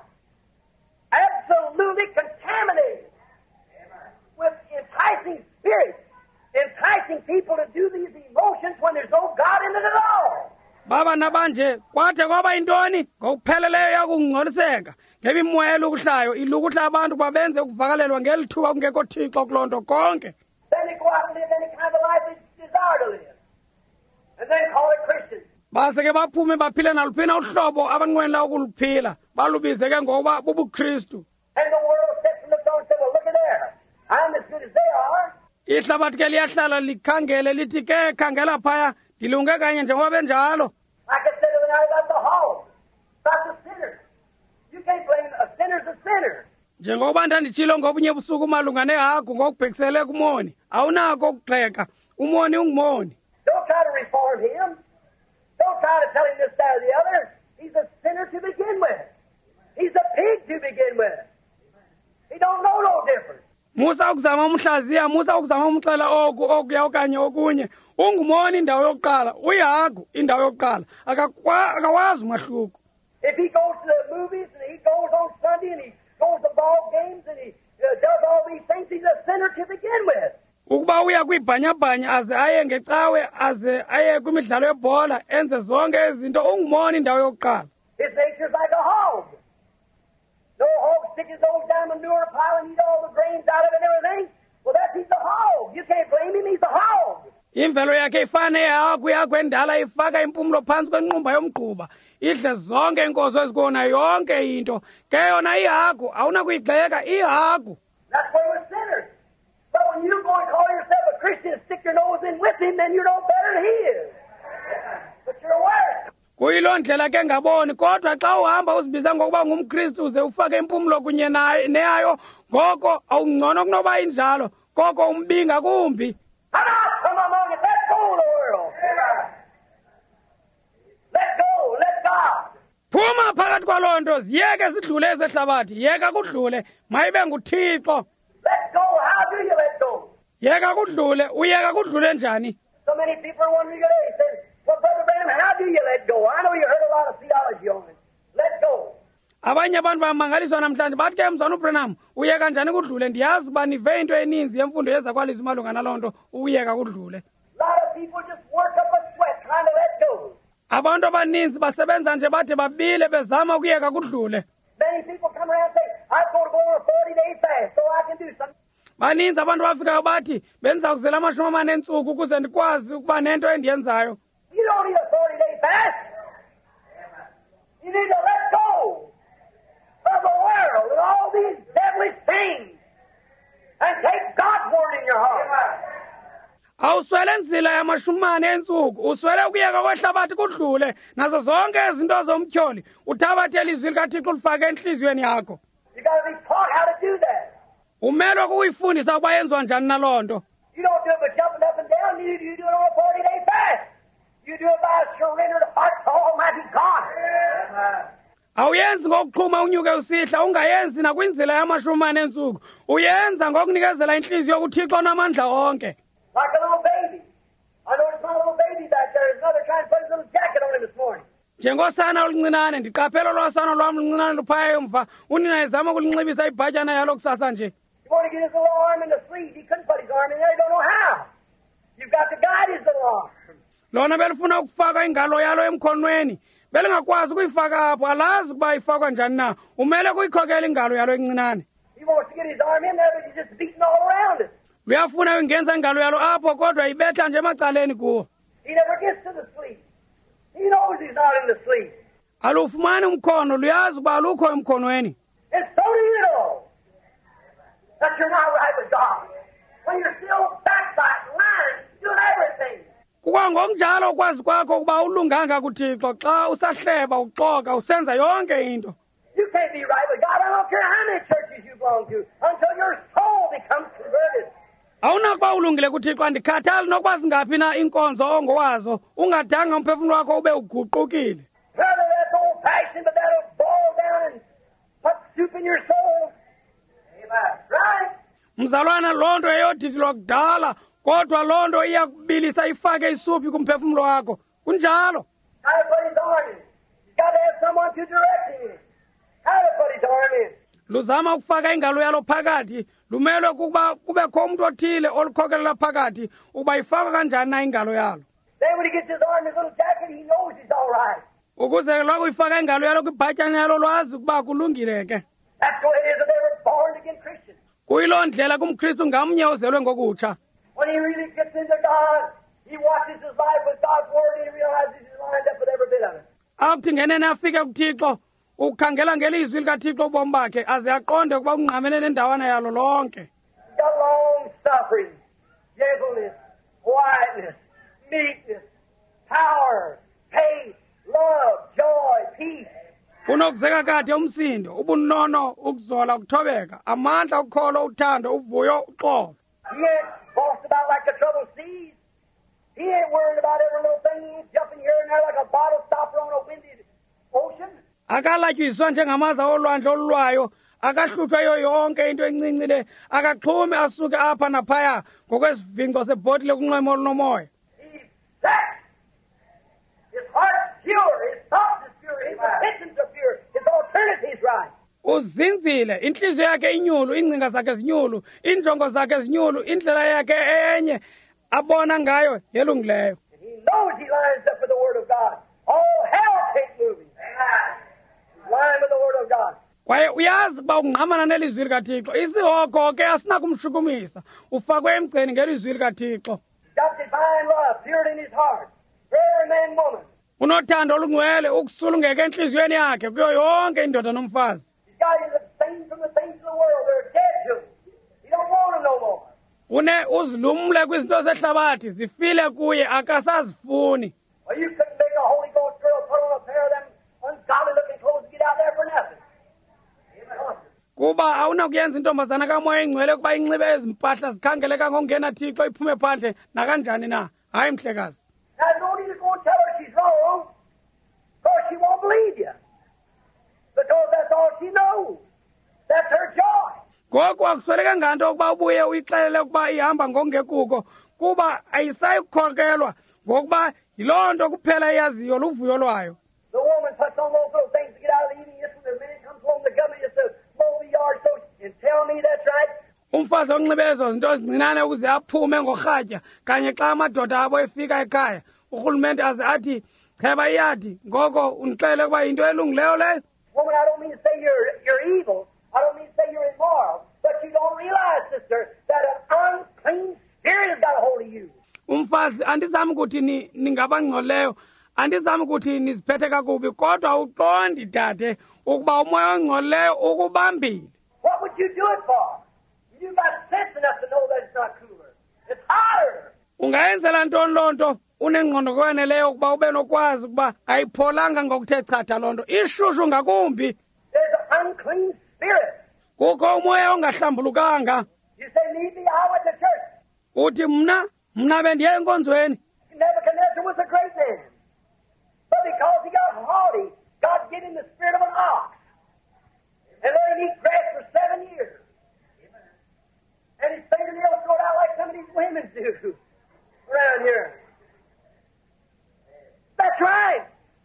Absolutely contaminated with enticing spirits, enticing people to do these emotions when there's no God in it at all. Baba nabanje kwathe kwaba intoni ngokupheleleyo yakungcoliseka ngemimoya elukuhlayo ilukuhla abantu babenze ukuvakalelwa ngelithuba kungekho Thixo kuloo nto konke. Then they go out and live any kind of life they desire to live, and then call it Christian. Base ke baphume baphile naluphina uhlobo abanqwenela ukuluphila balubize ke ngoba bubuKristu. And the world sits and looks on and says, well, look at there. I'm as good as they are. Ihlabathi ke liyahlala likhangele lithi ke khangela phaya dilunge kanye njengoba benjalo. Like I said the other night about the hog, about the sinner. You can't blame a sinner's a sinner. njengoba ndanditshilo ngobunye busuku malunga nehagu ngokubhekisele kumoni awunako ukugxeka umoni ungumoni. Don't try to reform him. Don't try to tell him this, that, or the other. He's a sinner to begin with. He's a pig to begin with. He don't know no difference. Musa ukuzama umhlaziya, Musa ukuzama umxela oku okuya okanye okunye. Ungumoni indawo yokuqala, uyihagu indawo yokuqala. Akawazi umahluko. If he goes to the movies and he goes on Sunday and he goes to ball games and he uh, does all these things, he's a sinner to begin with. Ukuba uya kwibhanyabhanya aze aye ngecawe aze aye kwimidlalo yebhola enze zonke izinto ungumoni indawo yokuqala. His nature's like a hog. No hog sticks his nose down the manure pile and eat all the grains out of it and everything. Well, that's he's a hog. You can't blame him. He's a hog. Imvelo yakhe ifane yakho yakho endala ifaka impumulo phansi kwenqumba yomgquba idle zonke inkozo ezikona yonke into ke yona ihagu awunakuyigxeka ihagu. That's why we're sinners. But when you go and call yourself a Christian and stick your nose in with him, then you're no better than he is. But you're worse. Kuyiloo ndlela ke ngaboni kodwa xa uhamba uzibiza ngokuba ngumKristu uze ufake impumulo kunye naye neyayo ngoko awungcono kunoba injalo koko umbinga kumbi. Come out from among it. Let go of the world. Let go. Let God. Phuma phakathi kwaloo nto ziyeke sidlule esehlabathi yeka kudlule mayibe nguThixo. Let go. How do you let go? Yeka kudlule uyeka kudlule njani? So many people are wondering today, saying, well, Brother Branham, how do you let go? I know you heard a lot of theology on it. Let go. Abanye abantu bamangaliswa namhlanje bathi ke mzwana uBranham uyeka njani kudlule ndiyazi uba nive into eninzi yemfundo yezakwalizwi malunga naloo nto uyeka kudlule. A lot of people just work up a sweat trying to let go. Abantu abaninzi basebenza nje bade babile bezama ukuyeka kudlule. Many people come around and say, I'm going to go on a forty-day fast so I can do something. Baninzi abantu bafikayo bathi benza kuzela amashumi amane entsuku ukuze ndikwazi ukuba nento endiyenzayo. You don't need a forty-day fast. You need to let go of the world and all these devilish things and take God's word in your heart. Awuswele nzila yamashumi amane entsuku uswele ukuyeka kwehlabathi kudlule nazo zonke izinto zomtyholi uthabathele izwi likaThixo lifake enhliziyweni yakho. You got to be taught how to do that. Umelwe kuyifundisa ukuba yenziwa njani naloo nto. You don't do it by jumping up and down, neither do you do it on a forty-day fast. You do it by a surrendered heart to Almighty God. Awuyenzi ngokuxhuma unyuke usihla ungayenzi nakwinzila yamashumi amane entsuku uyenza ngokunikezela inhliziyo kuThixo namandla onke. Like a little baby. I noticed my little baby back there. His mother trying to put his little jacket on him this morning. Njengosana oluncinane ndiqaphela losana lwam luncinane luphaya emva unina ezama ukulinxibisa ibhatyana yalo kusasa nje. He wanted to get his little arm in the sleeve. He couldn't put his arm in there. He don't know how. You've got to guide his little arm. Lona belifuna ukufaka ingalo yalo emkhonweni belingakwazi ukuyifaka apho alazi ukuba ifakwa njani na umele kuyikhokela ingalo yalo encinane. He wants to get his arm in there, but he's just beating all around it. Uyafuna ungenza ingalo yalo apho kodwa ibetha nje emacaleni kuwo. He never gets to the sleeve. He knows he's not in the sleeve. Alufumani umkhono luyazi ukuba alukho emkhonweni. And so do you know that you're not right with God. When you're still backbiting, lying, doing everything. Kukwangokunjalo ukwazi kwakho ukuba ulunganga kuThixo xa usahleba uxoka usenza yonke into. You can't be right with God. I don't care how many churches you belong to until your soul becomes converted. Awunakuba ulungile kuThixo andikhathali nokuba zingaphi na inkonzo ongowazo ungadanga umphefumulo wakho ube uguqukile. Rather that's old fashioned, but that'll boil down and put soup in your soul. Amen. Right? Mzalwana loo nto eyodidi lokudala kodwa loo nto iyakubilisa ifake isuphi kumphefumulo wakho kunjalo. How to put his arm in. He's got to have someone to direct him in. How to put his arm in. Luzama ukufaka ingalo yalo phakathi lumelwe kuba kubekho umuntu othile olukhokelela phakathi ukuba ifakwa kanjani na ingalo yalo. Then when he gets his arm in his little jacket, he knows he's all right. Ukuze lokho ifaka ingalo yalo kwibhatyana yalo lwazi ukuba kulungile ke. That's the way it is with every born again Christian. Kuyiloo ndlela kumKristu ngamnye ozelwe ngokutsha. When he really gets into God, he watches his life with God's word and he realizes he's lined up with every bit of it. Akuthi ngenene afike kuThixo ukhangela ngelizwi likaThixo ubomi bakhe aze aqonde ukuba ungqamene nendawana yalo lonke. He's got long suffering, gentleness, quietness, meekness, power, faith, love, joy, peace, unokuzeka kade umsindo ubunono ukuzola ukuthobeka amandla ukukholo uthando uvuyo uxolo. He ain't bossed about like the troubled seas. He ain't worried about every little thing. He ain't jumping here and there like a bottle stopper on a windy ocean. Akalatyiswa njengamaza olwandle olulwayo, akahluthwa yo yonke into encinci le, akaxhumi asuke apha naphaya ngokwesivinco sebhotile kunxweme olunomoya. He's set. His heart's pure. His thoughts is pure. His intentions are pure. His alternative's right. Uzinzile, inhliziyo yakhe inyulu, ingcinga zakhe zinyulu, injongo zakhe zinyulu, indlela yakhe enye abona ngayo yelungileyo. And he knows he lines up with the Word of God. All hell can't move him. He's lying with the Word of God. Kwaye uyazi uba ungqamana nelizwi likaThixo, isihoko ke asinakumshukumisa, ufakwe emgceni ngelizwi likaThixo. He's got divine love pure in his heart for every man and woman. Unothando olungcwele ukusulungeka enhliziyweni yakhe kuyo yonke indoda nomfazi. He's got his abstain from the things of the world. They're dead to him. He don't want them no more. Une uzilumle kwizinto zehlabathi zifile kuye akasazifuni. Well, you couldn't make a Holy Ghost girl put on a pair of them ungodly looking clothes and get out there for nothing. Amen. Kuba awunakuyenza intombazana kamoya engcwele kuba inxibe ezimpahla zikhangeleka ngokungena Thixo iphume phandle nakanjani na. Hayi mhlekazi. Now, you don't need to go and tell her she's wrong, because she won't believe you. Because that's all she knows. That's her joy. Ngoku akusweleke nganto ukuba ubuye uyixelele ukuba ihamba ngokungekuko kuba ayisayi kukhokelwa ngokuba yiloo nto kuphela eyaziyo luvuyo lwayo. The woman puts on those little things to get out of the evening. Yes, when the minute comes home, the government just says, mow the yard so and tell me that's right. Umfazi onxibe ezo zinto ezincinane ukuze aphume ngorhatya kanye xa amadoda abo efika ekhaya urhulumente aze athi cheba iyadi ngoko undixelele ukuba yinto elungileyo leyo. Woman, I don't mean to say you're, you're evil. I don't mean to say you're immoral. But you don't realize, sister, that an unclean spirit has got a hold of you. Umfazi andizami ukuthi ni ningabangcoleyo, andizami ukuthi niziphethe kakubi, kodwa uqondi dade ukuba umoya ongcolileyo ukubambile. What would you do it for? You've got sense enough to know that it's not cooler. It's hotter. Ungayenzela ntoni loo nto unengqondo kweneleyo ukuba ube nokwazi ukuba ayipholanga ngokuthe chatha loo nto ishushu ngakumbi. There's an unclean spirit. Kukho umoya ongahlambulukanga. You say, me, me, I went to church. Uthi mna mna bendiye enkonzweni. Nebuchadnezzar was a great man. But because he got haughty, God gave him the spirit of an ox. And let him eat grass for seven years. And his fingernails growed out like some of these women do around here. That's right.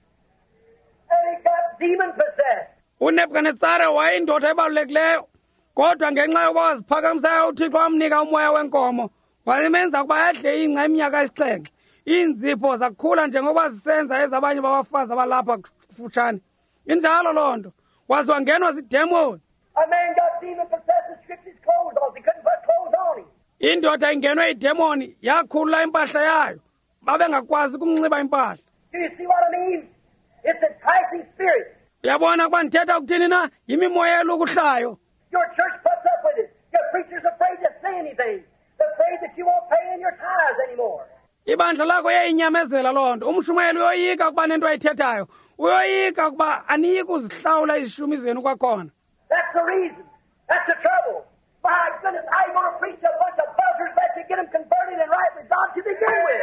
And he got demon possessed. uNebukadnezar wayindoda ebalulekileyo kodwa ngenxa yokuba waziphakamisayo uThixo wamnika umoya wenkomo wayemenza ukuba adle ingca iminyaka esixhenxe iinzipho zakhula njengoba zisenza ezabanye babafazi abalapha kufutshane injalo loo nto waze wangenwa zidemoni. A man got demon possessed and stripped his clothes off. He couldn't put clothes on him. Indoda ingenwe yidemoni yakhulula impahla yayo babengakwazi ukunxiba impahla. Do you see what I mean? It's a enticing spirit. Uyabona kuba ndithetha ukuthini na yimimoya elukuhlayo. Your church puts up with it. Your preacher's afraid to say anything. They're afraid that you won't pay in your tithes anymore. Ibandla lakho yayinyamezela loo nto umshumayeli uyoyika ukuba nento ayithethayo uyoyika ukuba aniyiki uzihlawula izishumi zenu kwakhona. That's the reason. That's the trouble. My goodness, how you going to preach a bunch of buzzers that you get them converted and right with God to begin with?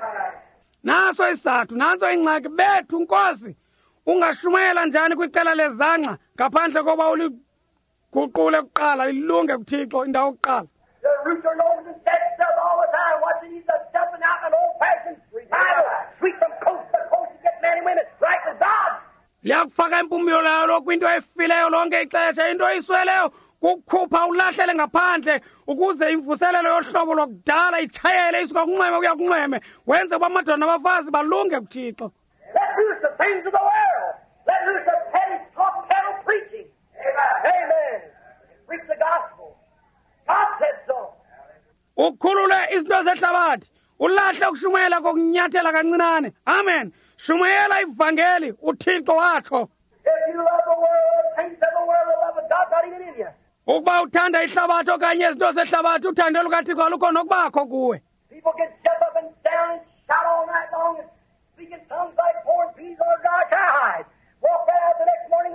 Naso isizathu nanso ingxaki bethu Nkosi ungashumayela njani kwiqela lezangqa ngaphandle koba uliguqule kuqala ilunge kuThixo indawo yokuqala. The roots are noses and dead stuff all the time, watching these uh, jumping out in an old-fashioned revival, sweep from coast to coast to get men and women right with God. Liyakufaka impumlo layo kwinto efileyo lonke ixesha into oyisweleyo kukhupha ulahlele ngaphandle ukuze imvuselelo yohlobo lokudala itshayele isuka kunxweme kuya kunxweme wenze uba amadoda nabafazi balunge kuThixo. Let loose the things of the world. Let loose the petty talk, cattle preaching. Amen. Amen. Preach the gospel. God said so. Ukhulule izinto zehlabathi ulahle ukushumayela kokunyathela kancinane. Amen. Shumayela ivangeli uThixo watsho. If you love the world, the things of the world, the love of God not even in you. Ukuba uthanda ihlabathi okanye izinto zehlabathi uthando lukaThixo alukho nokubakho kuwe. People can jump up and down and shout all night long and speak in tongues like pouring peas on a dry cowhide. Walk right out the next morning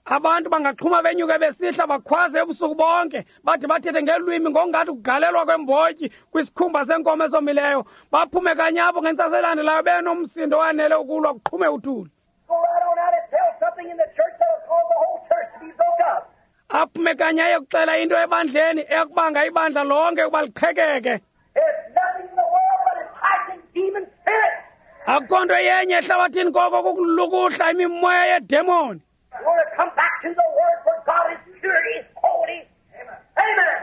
abantu bangaxhuma benyuke besihla bakhwaze ebusuku bonke bade bathethe ngelwimi ngokungathi kugalelwa kwembotyi kwisikhumba senkomo esomileyo baphume kanyabo ngentsasa elandelayo benomsindo owanele ukulwa kuqhume uthuli. Go right on out and tell something in the church that will cause the whole church to be broke up. aphume kanye ayekuxela into ebandleni eyakubanga ibandla lonke ukuba liqhekeke. There's nothing in the world but enticing demon spirits. akukho nto yenye ehlabathini koko kukulukuhla imimoya yedemoni. We want to come back to the Word where God is pure, He is holy. Amen.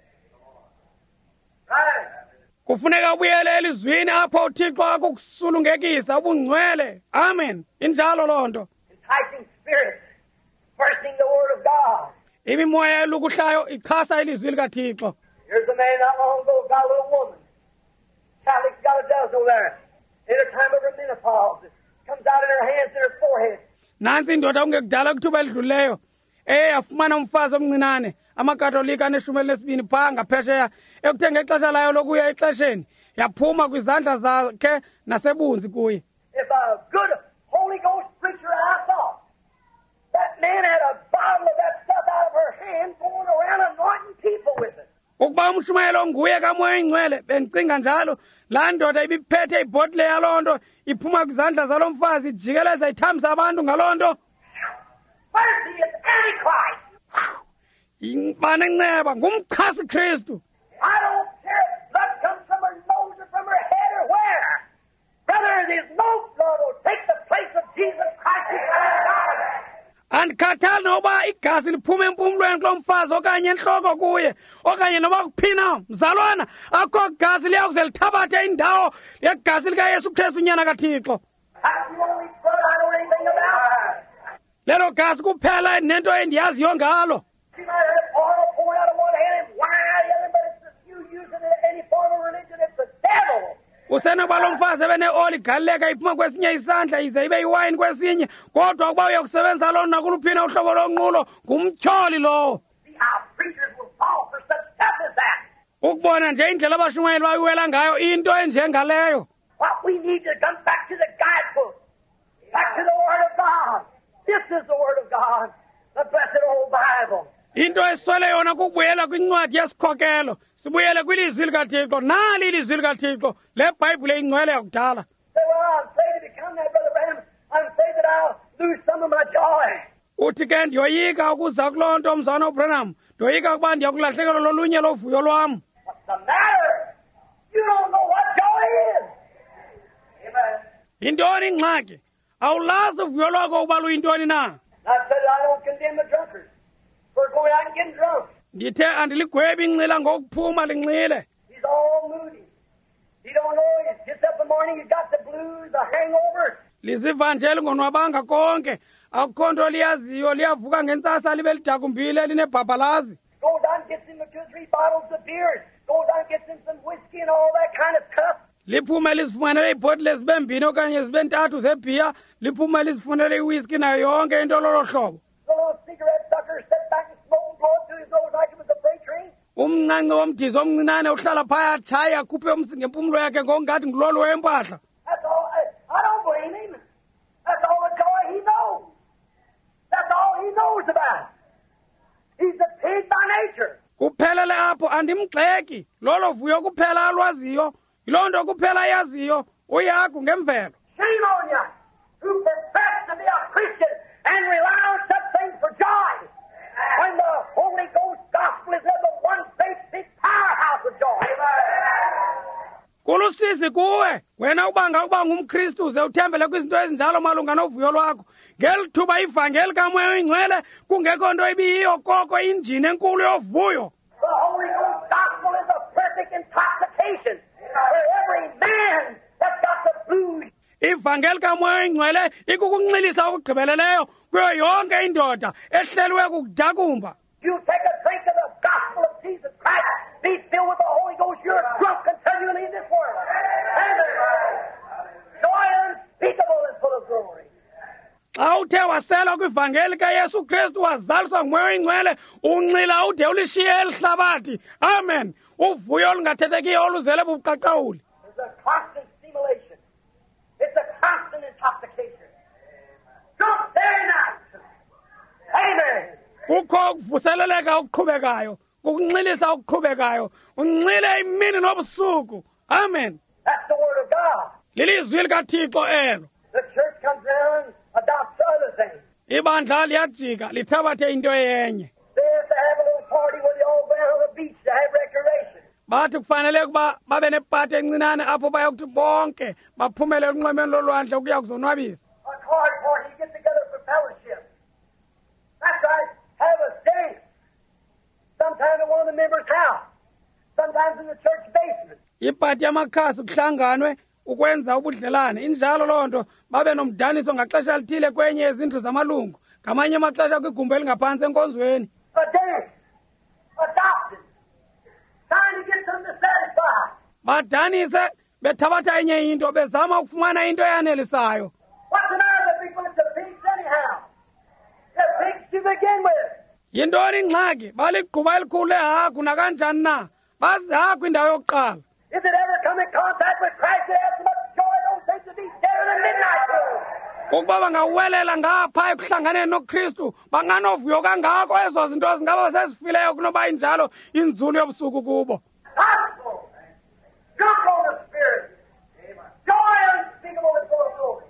Right. kufuneka ubuyele elizwini apho uthixo akukusulungekisa ubungcwele. Amen. injalo loo nto. Enticing spirits, cursing the Word of God. imimoya elukuhlayo ichasa ilizwi likathixo. Here's a man not long ago got a little woman. Catholic's got a dozen over there. In the time of her menopause, it comes out in her hands and her forehead. nansi indoda kungekudala kuthuba elidlulileyo eye yafumana umfazi omncinane amakatolika aneshumi elinesibini phaa ngaphesheya ekuthe ngexesha layo lokuya exesheni yaphuma kwizandla zakhe nasebunzi kuye. If a good Holy Ghost preacher I saw, that man had a bottle of that stuff out of her hand going around anointing people with it. ukuba umshumayelo nguye kamoya ingcwele bendicinga njalo laa ndoda ibiphethe ibhotile yaloo nto iphuma kwizandla zalo mfazi ijikeleza ithambisa abantu ngaloo nto. Mercy is Antichrist. banenceba ngumchasi Kristu. I don't care if blood comes from her nose or from her head or where. Brother, there's no blood will take the place of Jesus Christ who died. andikhathali noba igazi liphume empumlweni kulo mfazi okanye entloko kuye okanye noba kuphina mzalwana akho gazi liyakuze lithabathe indawo yegazi likayesu kristu unyana kathixo. That's the only blood I know anything about. lelo gazi kuphela nento endiyaziyo ngalo. She might have oil pouring out of one hand and wine out of the other, but it's the few using it in any form of religion. It's the devil. usenokuba lo mfazi ebeneoli igaleleka iphuma kwesinye isandla ize ibe iwayini kwesinye kodwa ukuba uyokusebenza loo nakuluphina uhlobo lonqulo ngumtyholi lowo. See how preachers will fall for such stuff as that. ukubona nje indlela abashumayeli bayiwela ngayo into enjengaleyo. What we need to come back to the guidebook, back to the Word of God. This is the Word of God, the blessed old Bible. into eswele yona kukubuyela kwincwadi yesikhokelo sibuyele kwilizwi likathixo nali ilizwi likathixo le bhayibhile ingcwele yakudala. Say, well, I'm afraid to become that, Brother Branham. I'm afraid that I'll lose some of my joy. uthi ke ndiyoyika ukuza kuloo nto mzana ubranham ndiyoyika ukuba ndiyakulahlekelwa lolunye lovuyo lwam. What's the matter? You don't know what joy is. Amen. yintoni ingxaki awulazi uvuyo lwakho ukuba luyintoni na. I said I don't condemn the drunkards for going out and getting drunk. ndithe andiligwebi inxila ngokuphuma linxile. He's all moody. He don't know. He gets up in the morning, he's got the blues, the hangover. liziva nje lingonwabanga konke akukho nto liyaziyo liyavuka ngentsasa libe lidakumbile linebhabhalazi. Goes out and gets him two or three bottles of beer. Goes out and gets him some whiskey and all that kind of stuff. liphume lizifumanele iibhotile zibe mbini okanye zibe ntathu zebhiya liphume lizifunele iwhiski nayo yonke into lolo hlobo. The little cigarette sucker sat back and smoked and blow it through his nose like it was a freight train. umncanci womdizi omncinane uhlala phaya atshaya akhuphe umsi ngempumlo yakhe ngokungathi ngulolo wempahla. That's all. I, I don't blame him. That's all the joy he knows. That's all he knows about. He's a pig by nature. kuphelele apho andimgxeki lolo vuyo kuphela alwaziyo yiloo nto kuphela ayaziyo uyagu ngemvelo. Shame on you who profess to be a Christian and rely on such things for joy. When the Holy Ghost gospel is the one faith, big powerhouse of joy. kulusisi kuwe wena ubanga ukuba ngumkristu ze uthembele kwizinto ezinjalo malunga novuyo lwakho ngeli thuba ivangeli kamoya oyingcwele kungekho nto ibiyiyo koko injini enkulu yovuyo. The Holy Ghost gospel is a perfect intoxication for every man that's got the blues. ivangeli kamoya oyingcwele ikukunxilisa okugqibeleleyo kuyo yonke indoda ehleliwe kukudakumba. You take a drink of the gospel of Jesus Christ, be filled with the Holy Ghost, you're drunk continually in this world. Amen. Joy unspeakable and full of glory. xa uthe wasela kwivangeli kayesu kristu wazaliswa ngumoya oyingcwele unxila ude ulishiye eli hlabathi. Amen. uvuyo olungathethekiyo oluzele bubuqaqawuli. There's a constant stimulation. It's a constant intoxication. Drunk very night. Amen. kokuvuseleleka okuqhubekayo kukunxilisa okuqhubekayo unxile imini nobusuku. Amen. That's the Word of God. Lilizwi likaThixo elo. The church comes around and adopts other things. Ibandla liyajika lithabathe into yenye. They have to have a little party where they all go down on the beach to have recreation. Bathi kufanele ukuba babe nepati encinane apho bayokuthi bonke baphumele unxwemeni lolwandle ukuya kuzonwabisa. A card party, you get together for fellowship. That's right. Have a dance. Sometimes at one of the members' house. Sometimes in the church basement. Ipati yamakhasi kuhlanganwe ukwenza ubudlelane. Injalo loo nto babe nomdaniso ngaxesha lithile kwenye izindlu zamalungu. Ngamanye amaxesha kwigumbi elingaphansi enkonzweni. A dance. Adopted. Trying to get them to satisfy. Badanise bethabatha enye into bezama ukufumana into eyanelisayo. What's the matter with people? It's the pigs anyhow. The pigs to begin with. Yintoni ingxaki? Baligquba elikhulu lehagu nakanjani na? Bazi hagu indawo yokuqala. If it ever come in contact with Christ, they have so much joy, those things to be deader than midnight blue. Ukuba bangawelela ngapha ekuhlanganeni noKristu banganovuyo kangako ezo zinto zingaba sezifileyo kunoba injalo inzulu yobusuku kubo. Gospel. Drunk on the Spirit. Joy unspeakable and full of glory.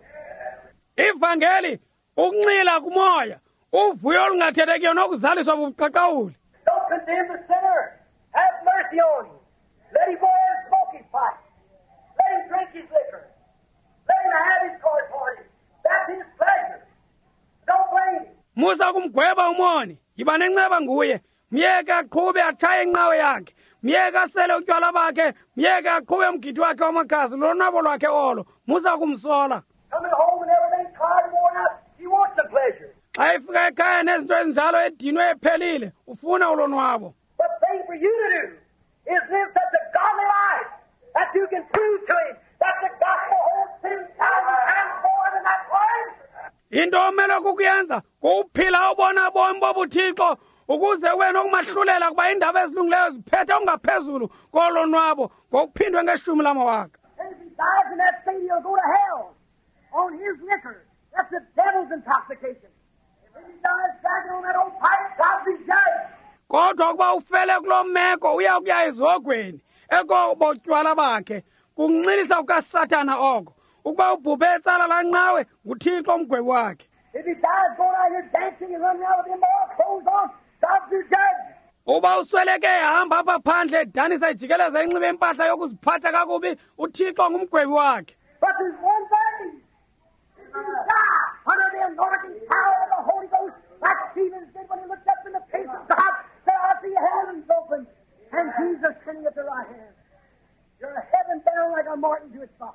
Ivangeli ukunxila kumoya uvuyo olungathethekiyo nokuzaliswa bubuqaqawuli. Don't condemn the sinner. Have mercy on him. Let him go ahead and smoke his pipe. Let him drink his liquor. Let him have his card party. That's his pleasure. Don't blame him. Musa kumgweba umoni yiba nenceba nguye myeke aqhube atshaye inqawe yakhe myeke asele utywala bakhe myeke aqhube umgidi wakhe wamakhasi lonwabo lwakhe olo Musa kumsola. Coming home and everything's tired and worn out, he wants the pleasure. Xa efika ekhaya nezinto ezinjalo edinwe ephelile ufuna ulonwabo. The thing for you to do is live such a godly life that you can prove to him that the gospel holds ten thousand times more than that word. Into omele kukuyenza kuphila ubona bomi bobuthixo ukuze wena okumahlulela kuba indaba ezilungileyo ziphethe ungaphezulu kolonwabo ngokuphindwe ngeshumi lamawaka. And if he dies in that state, he'll go to hell on his liquor. That's the devil's intoxication. If he dies dragging on that old pipe, God's his judge. Kodwa ukuba ufele kulo meko uya kuya ezogweni ekobotywala bakhe kunxilisa kukaSathana oko ukuba ubhubhe ecala lanqawe nguThixo umgwebi wakhe. If he dies going out here dancing and running around with immoral clothes on, God's your judge. Uba usweleke ehamba apha phandle edanisa ejikeleza enxibe impahla yokuziphatha kakubi uThixo ngumgwebi wakhe. But there's one thing. If you die under the anointing power of the Holy Ghost, like Stephen did when he looked up in the face of God, said, I see heavens open, and Jesus sitting at the right hand. You're heaven bound like a martin to its box.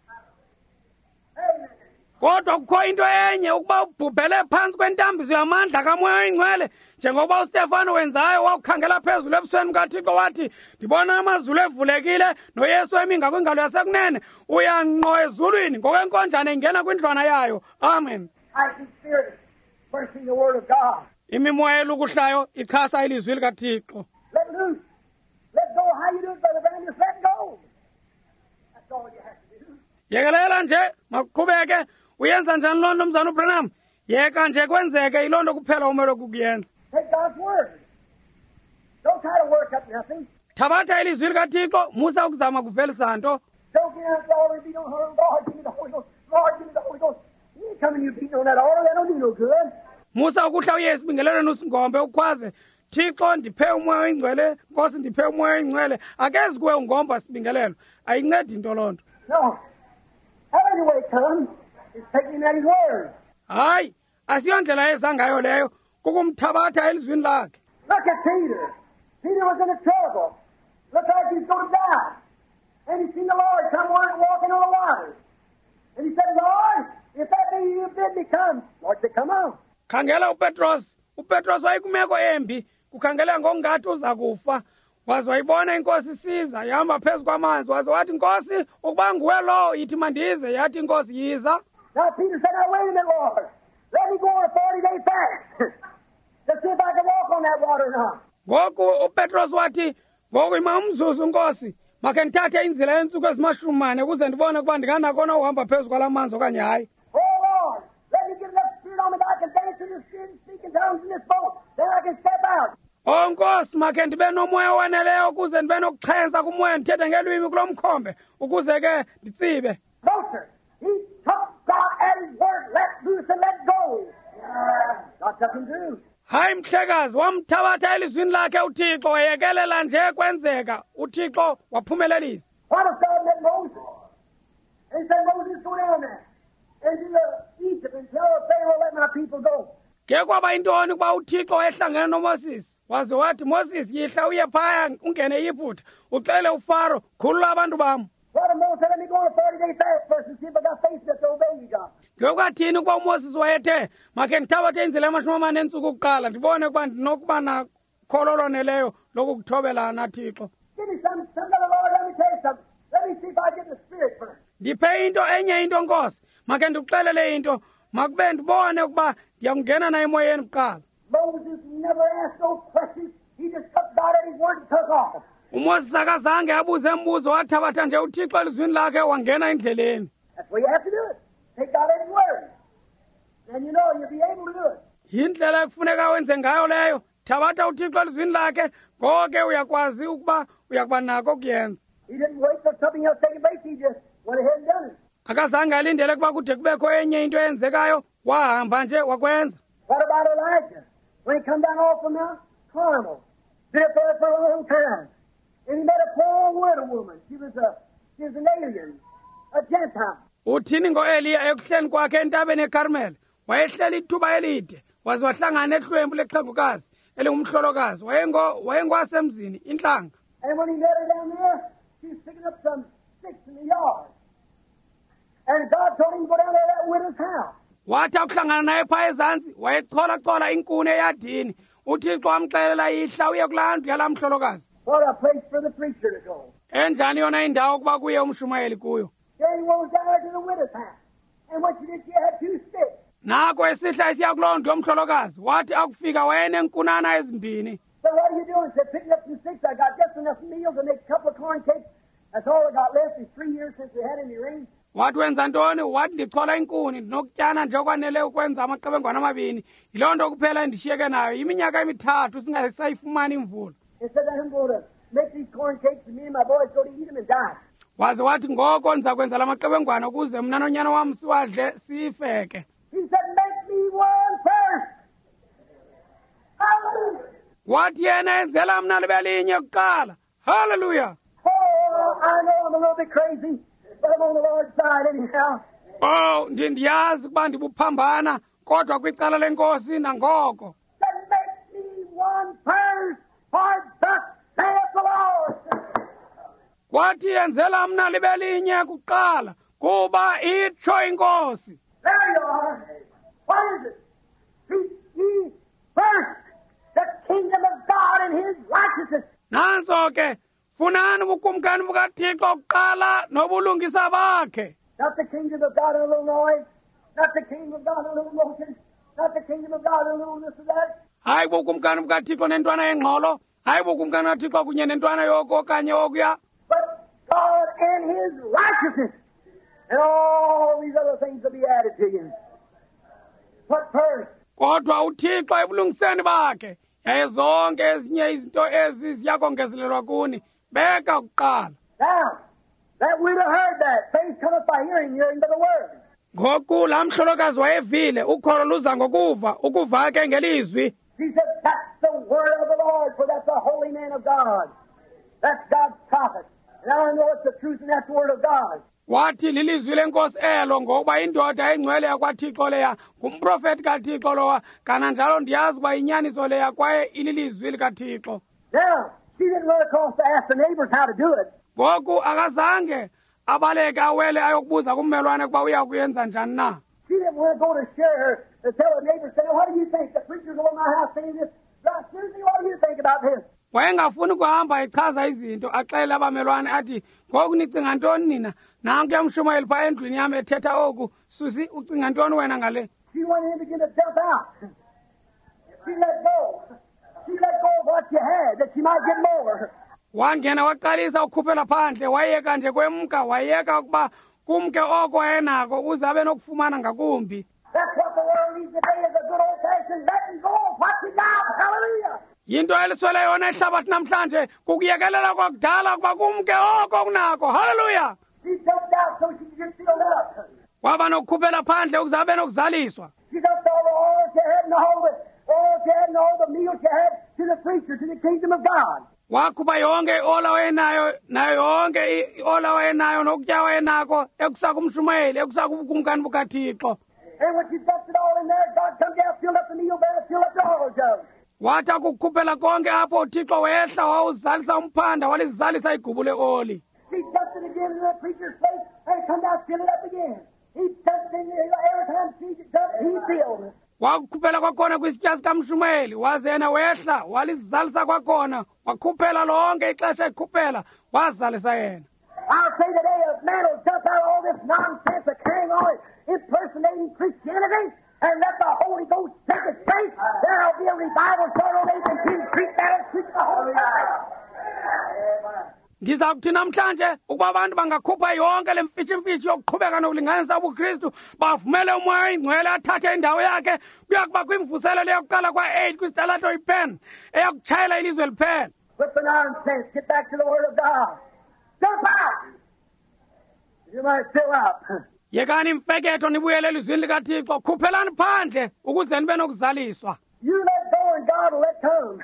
Amen. Kodwa kukho into enye ukuba ubhubhele phansi kwentambiso yamandla kamoya oyingcwele njengoba uStefano wenzayo wawukhangela phezulu ebusweni bukaThixo wathi ndibona amazulu evulekile noYesu emi ngakwingalo yasekunene uyanqo ezulwini ngokwenkonjane ingena kwindlwana yayo. Amen. I see spirit mercy the word of God. Imimoya elukuhlayo ichasa ilizwi likaThixo. Let loose. Let go. How you do it, Brother Branham? Just let go. That's all you have to do. Yekelela nje makuqhubeke uyenza njani loo nto mzana uBranham yeka nje kwenzeke yiloo nto kuphela umele kukuyenza. Take God's word. Don't try to work up nothing. Thabatha ilizwi likaThixo musa ukuzama kuvelisa nto. Don't get out the altar and beat on her. Lord, give me the Holy Ghost. Lord, give me the Holy Ghost. You ain't coming you beating on that altar. That don't do no good. Musa ukuhla uye esibingelelweni usingombe ukhwaze Thixo ndiphe umoya oyingcwele Nkosi ndiphe umoya oyingcwele akezi kuwe ungomba sibingelelo ayincedi into loo nto. No. However way it comes, it's taking him at his word. Hayi asiyondlela eza ngayo leyo kukumthabatha elizwini lakhe. Look at Peter. Peter was in a trouble. Looked like he was going to die. And he seen the Lord come walking on the water. And he said, Lord, if that be you bid me come. Lord said, come on. Khangela uPetros. uPetros wayekumeko embi kukhangela ngongathi uza kufa. Waze wayibona inkosi isiza yahamba phezu kwamanzi waze wathi Nkosi ukuba nguwe lo yithi mandize yathi inkosi yiza. Now Peter said, now wait a minute, Lord. Let me go on a forty-day fast. Let's see if I can walk on that water or not. Ngoku uPetros wathi ngoku ima umzuzu Nkosi make ngithathe inzila yensuku ezimashumi mane ukuze ndibone ukuba ndinganakona uhamba phezu kwalamanzi okanye hayi. Oh Lord, let me get enough spirit on me that I can dance in the spirit and speak in tongues in this boat. Then I can stay out. Oh Nkosi, makhe ndibe nomoya owaneleyo ukuze ndibe nokuxhensa kumoya ndithethe ngelwimi kulo mkhombe ukuze ke nditsibe. No, sir. He took God at His word, let loose and let go. God took him through. Hayi mhlekazi, wamthabatha elizwini lakhe uThixo wayekelela nje kwenzeka uThixo waphumelelisa. What if God met Moses? And he said, Moses, go down there and do the Egypt and tell Pharaoh, let my people go. Ke kwaba intoni kuba uThixo wayehlangene noMoses waze wathi Moses yihla uye phaya ungene eYiphuta uxele uFaro khulula abantu bam. What if Moses said, let me go on a forty day fast first and see if I got faith enough to obey you, God? Ngokwathini kuba uMoses wayethe makhe ndithabathe indlela amashumi amane entsuku kuqala ndibone kuba ndinokuba nakholo loneleyo lokukuthobela naThixo. Give me some, some other Lord, let me tell you something. Let me see if I get the Spirit first. Ndiphe into enye into Nkosi makhe ndikuxelele into makube ndibone ukuba ndiyakungena na emoyeni kuqala. Moses never asked no questions. He just took God at His word and took off. uMoses akazange abuze embuzo wathabatha nje uThixo elizwini lakhe wangena endleleni. That's the way you have to do it. Take God at His word. And you know, you'll be able to do it. Yindlela ekufuneka wenze ngayo leyo. Thabatha uThixo elizwini lakhe konke uyakwazi ukuba uyakuba nako ukuyenza. He didn't wait till something else taking place. He just went ahead and done it. Akazange alindele kuba kude kubekho enye into eyenzekayo wahamba nje wakwenza. What about Elijah? When he come down off from Mount Carmel, been up there for a long time, and he met a poor widow woman. She was a she was an alien, a Gentile. Uthini ngo-Eliya ekuhleni kwakhe entabeni eKarmeli wayehleli ithuba elide waze wahlangana ehlwempu lexhegokazi elingumhlolokazi wayengo wayengowasemzini inhlanga. And when he met her down there, she was picking up some sticks in the yard. And God told him to go down there to that widow's house. Wathi akuhlangana naye phaya ezantsi wayechola-chola inkuni eyadini uThixo wamxelela ihla uye kulaa ndlu yalaa mhlolokazi. What a place for the preacher to go. Enjani yona indawo ukuba kuye umshumayeli kuyo. Then he went down there to the widow's house. And what she did, she had two sticks. Nako esihla esiya kuloo ndlu yomhlolokazi wathi akufika wayenenkunana ezimbini. So what are you doing? She said, picking up some sticks. I got just enough meal to make a couple of corn cakes. That's all I got left. It's three years since we had any rain. Wathi wenza ntoni? Wathi ndichola inkuni ndinokutyana nje okwanele ukwenza amaqebengwana amabini. Yiloo nto kuphela endishiyeke nayo iminyaka emithathu singasayifumani imvula. He said, I'm going to make these corn cakes and me and my boys go to eat them and die. Waze wathi ngoko ndiza kwenza la maqebengwana ukuze mna nonyana wam siwadle siyifeke. He said, make me one first. Hallelujah. Wathi yena enzela mna libe linye kuqala. Hallelujah. Oh, I know I'm a little bit crazy, but I'm on the Lord's side anyhow. Oh, ndiyazi kuba ndibuphambana kodwa kwicala lenkosi nangoko. Said, make me one first, for thus saith the Lord. Wathi yenzela mna libe linye kuqala kuba itsho inkosi. There you are. What is it? Seek ye first the kingdom of God and His righteousness. Nanso ke funani ubukumkani bukaThixo kuqala nobulungisa bakhe. Not the kingdom of God in a little noise. Not the kingdom of God in a little motion. Not the kingdom of God in a little this and that. Hayi bukumkani bukaThixo nentwana yengxolo. Hayi bukumkani kaThixo kunye nentwana yoko okanye okuya. But God and His righteousness. And all these other things will be added to you. But first, Kodwa uThixo ebulungiseni bakhe yaye zonke ezinye izinto ezi ziyakongezelelwa kuni. Beka kuqala. now, that we'd have heard that. Faith cometh by hearing, hearing by the word. Ngoku laa mhlolokazi wayevile ukholo luza ngokuva ukuva ke ngelizwi. He said, that's the word of the Lord, for that's a holy man of God. That's God's prophet. And I know it's the truth, and that's the word of God. Wathi lilizwi lenkosi elo ngokuba indoda engcwele yakwaThixo leya ngumprofeti kaThixo lowa kananjalo ndiyazi uba inyaniso leya kwaye ililizwi likaThixo. Now, she didn't run across to ask the neighbors how to do it. Ngoku akazange abaleke awele ayokubuza kummelwane ukuba uya kuyenza njani na. She didn't want to go to share her, to tell the neighbors, say, what do you think? The preacher's over my house saying this. Brother Susie, what do you think about this? Wayengafuni kuhamba echaza izinto axelele abamelwane athi ngoku nicinga ntoni nina nanku yamshumayeli phaa endlwini yam ethetha oku Susi ucinga ntoni wena ngale. She went in and began to dump out. She let go. She let go of what she had, that she might get more. Wangena waqalisa ukhuphela phandle wayeka nje kwemka wayeka ukuba kumke oko wayenako uze abe nokufumana ngakumbi. That's what the world needs today is a good old-fashioned letting go of what you got. Hallelujah. yinto eliswele yona ehlabathi namhlanje kukuyekelela kwakudala kuba kumke oko kunako. Hallelujah. She jumped out so she could get filled up. Waba nokukhuphela phandle ukuze abe nokuzaliswa. She dumped all the oil she had and all the oil she had and all the meal she had to the preacher, to the kingdom of God. Wakhupha yonke iola wayenayo nayo yonke iola wayenayo nokutya wayenako ekusaka umshumayeli ekusaka ubukumkani bukaThixo. And when she dumped it all in there, God come down, filled up the meal barrel, filled up the oil jug. Wathi akukhuphela konke apho uThixo wehla wawuzalisa umphanda walizalisa igubu leoli. He dumped it again in the preacher's place and come down, fill it up again. He dumped it in there every time she dumped it, he filled it. Wakukhuphela kwakhona kwisitya sikamshumayeli waze yena wehla walizalisa kwakhona wakhuphela lonke ixesha ekhuphela wazalisa yena. I'll say today a man will dump out all this nonsense of carrying on impersonating Christianity and let the Holy Ghost take its place. There'll be a revival sort of they can preach that and preach the Holy Ghost. Ndiza kuthi namhlanje ukuba abantu bangakhupha yonke le mfitshi-mfitshi yokuqhubeka nokulinganisa ubuKristu bavumele umoya oyingcwele athathe indawo yakhe kuya kuba kwimvuselelo yokuqala kwa-eight kwisitalatho ipen eyakutshayela ilizwe liphela. Quit the nonsense. Get back to the Word of God. Jump out. You might fill up. Yekani imfeketho nibuyele elizwini likaThixo khuphelani phandle ukuze nibe nokuzaliswa. You let go and God will let come.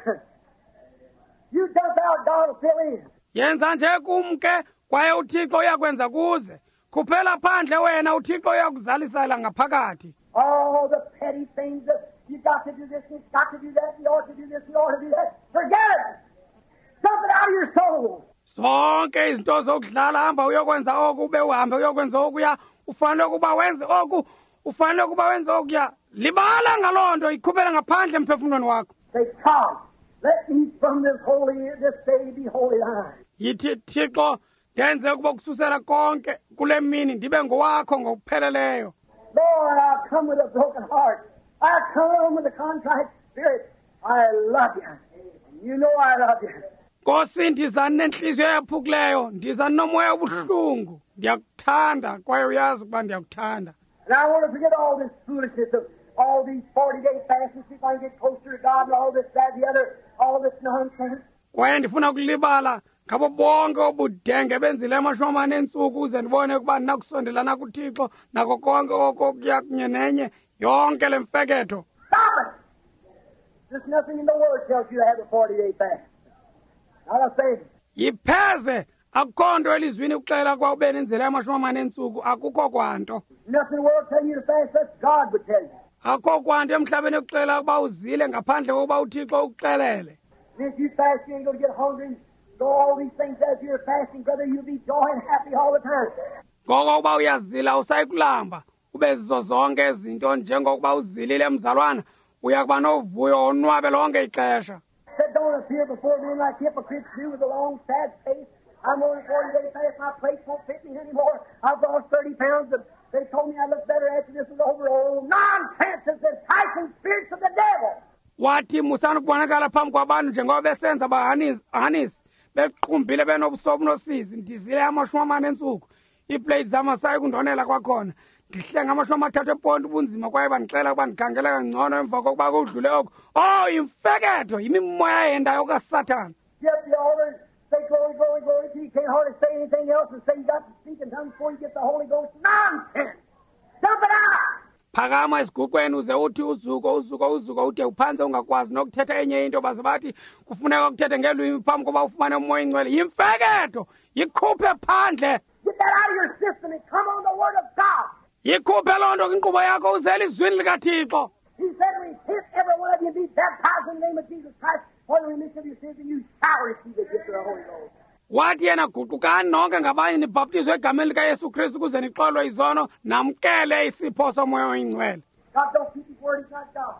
You dump out, God will fill in. Yenza nje kumke kwaye uThixo uyakwenza kuze. Khuphela phandle wena uThixo uyakuzalisela ngaphakathi. All the petty things that you got to do this, you got to do that, you ought to do this, you ought to do that. Forget it. Dump it out of your soul. Zonke izinto zokudlala hamba uyokwenza oku ube uhambe uyokwenza okuya ufanele ukuba wenze oku ufanele ukuba wenze okuya libala ngaloo nto ikhuphela ngaphandle emphefumulweni wakho. Say, God, let me from this holy, this day be holy thine. Yithi Thixo ndenze ukuba kususela konke kule mini ndibe ngowakho ngokupheleleyo. Lord, I come with a broken heart. I come with a contrite spirit. I love you. You know I love you. Nkosi ndiza nenhliziyo eyaphukileyo ndiza nomoya obuhlungu ndiyakuthanda kwaye uyazi ukuba ndiyakuthanda. And I want to forget all this foolishness of all these forty-day fasts, see if I can get closer to God and all this, that, the other, all this nonsense. Kwaye ndifuna ukulibala ngabo bonke obudenge benzile amashumi amane entsuku ukuze ndibone ukuba ndinakusondelana kuThixo nako konke oko kuya kunye nenye yonke le mfeketho. Stop it! There's nothing in the Word tells you to have a forty-day fast. Not a thing. Yipheze akukho nto elizwini ukuxela kwa ube nenzele amashumi amane entsuku akukho kwanto. Nothing in the world telling you to fast, that's God would tell you. Akukho kwanto emhlabeni ukuxela ukuba uzile ngaphandle kokuba uThixo ukuxelele. And if you fast, you ain't going to get hungry and go all these things as you're fasting, brother. You'll be joy and happy all the time. Ngoko uba uyazila usayikulamba ube zizo zonke izinto njengokuba uzilile mzalwana uyakuba novuyo onwabe lonke ixesha. Said, don't appear before men like hypocrites do with a long, sad face. I'm on a forty-day fast. My place won't fit me anymore. I've lost thirty pounds. And they told me I'd look better after this was over. Oh, nonsense! It's the enticing spirits of the devil. Wathi musanukubonakala phambi kwabantu njengoba besenza bahanisi bequmbile benobusobu nosizi ndizile amashumi amane entsuku iiplate zamasayi kundonela kwakhona ndihlenga amashumi amathathu eponti ubunzima kwaye bandixela ukuba ndikhangele kangcono emva kokuba kudlule oko. Oh, yimfeketho yimimoya yendayo kaSathane. Get up the altar and say glory, glory, glory till you can't hardly say anything else and say you got to speak in tongues before you get the Holy Ghost. Nonsense! Dump it out! Phakama esiguqweni uze uthi uzuko uzuko uzuko ude uphanze ungakwazi nokuthetha enye into baze bathi kufuneka ukuthethe ngelwimi phambi koba ufumane umoya oyingcwele. Yimfeketho yikhuphe phandle. Get that out of your system and come on the Word of God. Yikhuphe loo nto kwinkqubo yakho uzele izwini likaThixo. He said, repent every one of you and be baptized in the name of Jesus Christ for the remission of your sins, and you shall receive the gift of the Holy Ghost. Wathi yena guqukani nonke ngabanye nibhaptizwe egameni likaYesu Kristu ukuze nixolwe izono namkele isipho somoya oyingcwele. God don't keep his word, he's not God.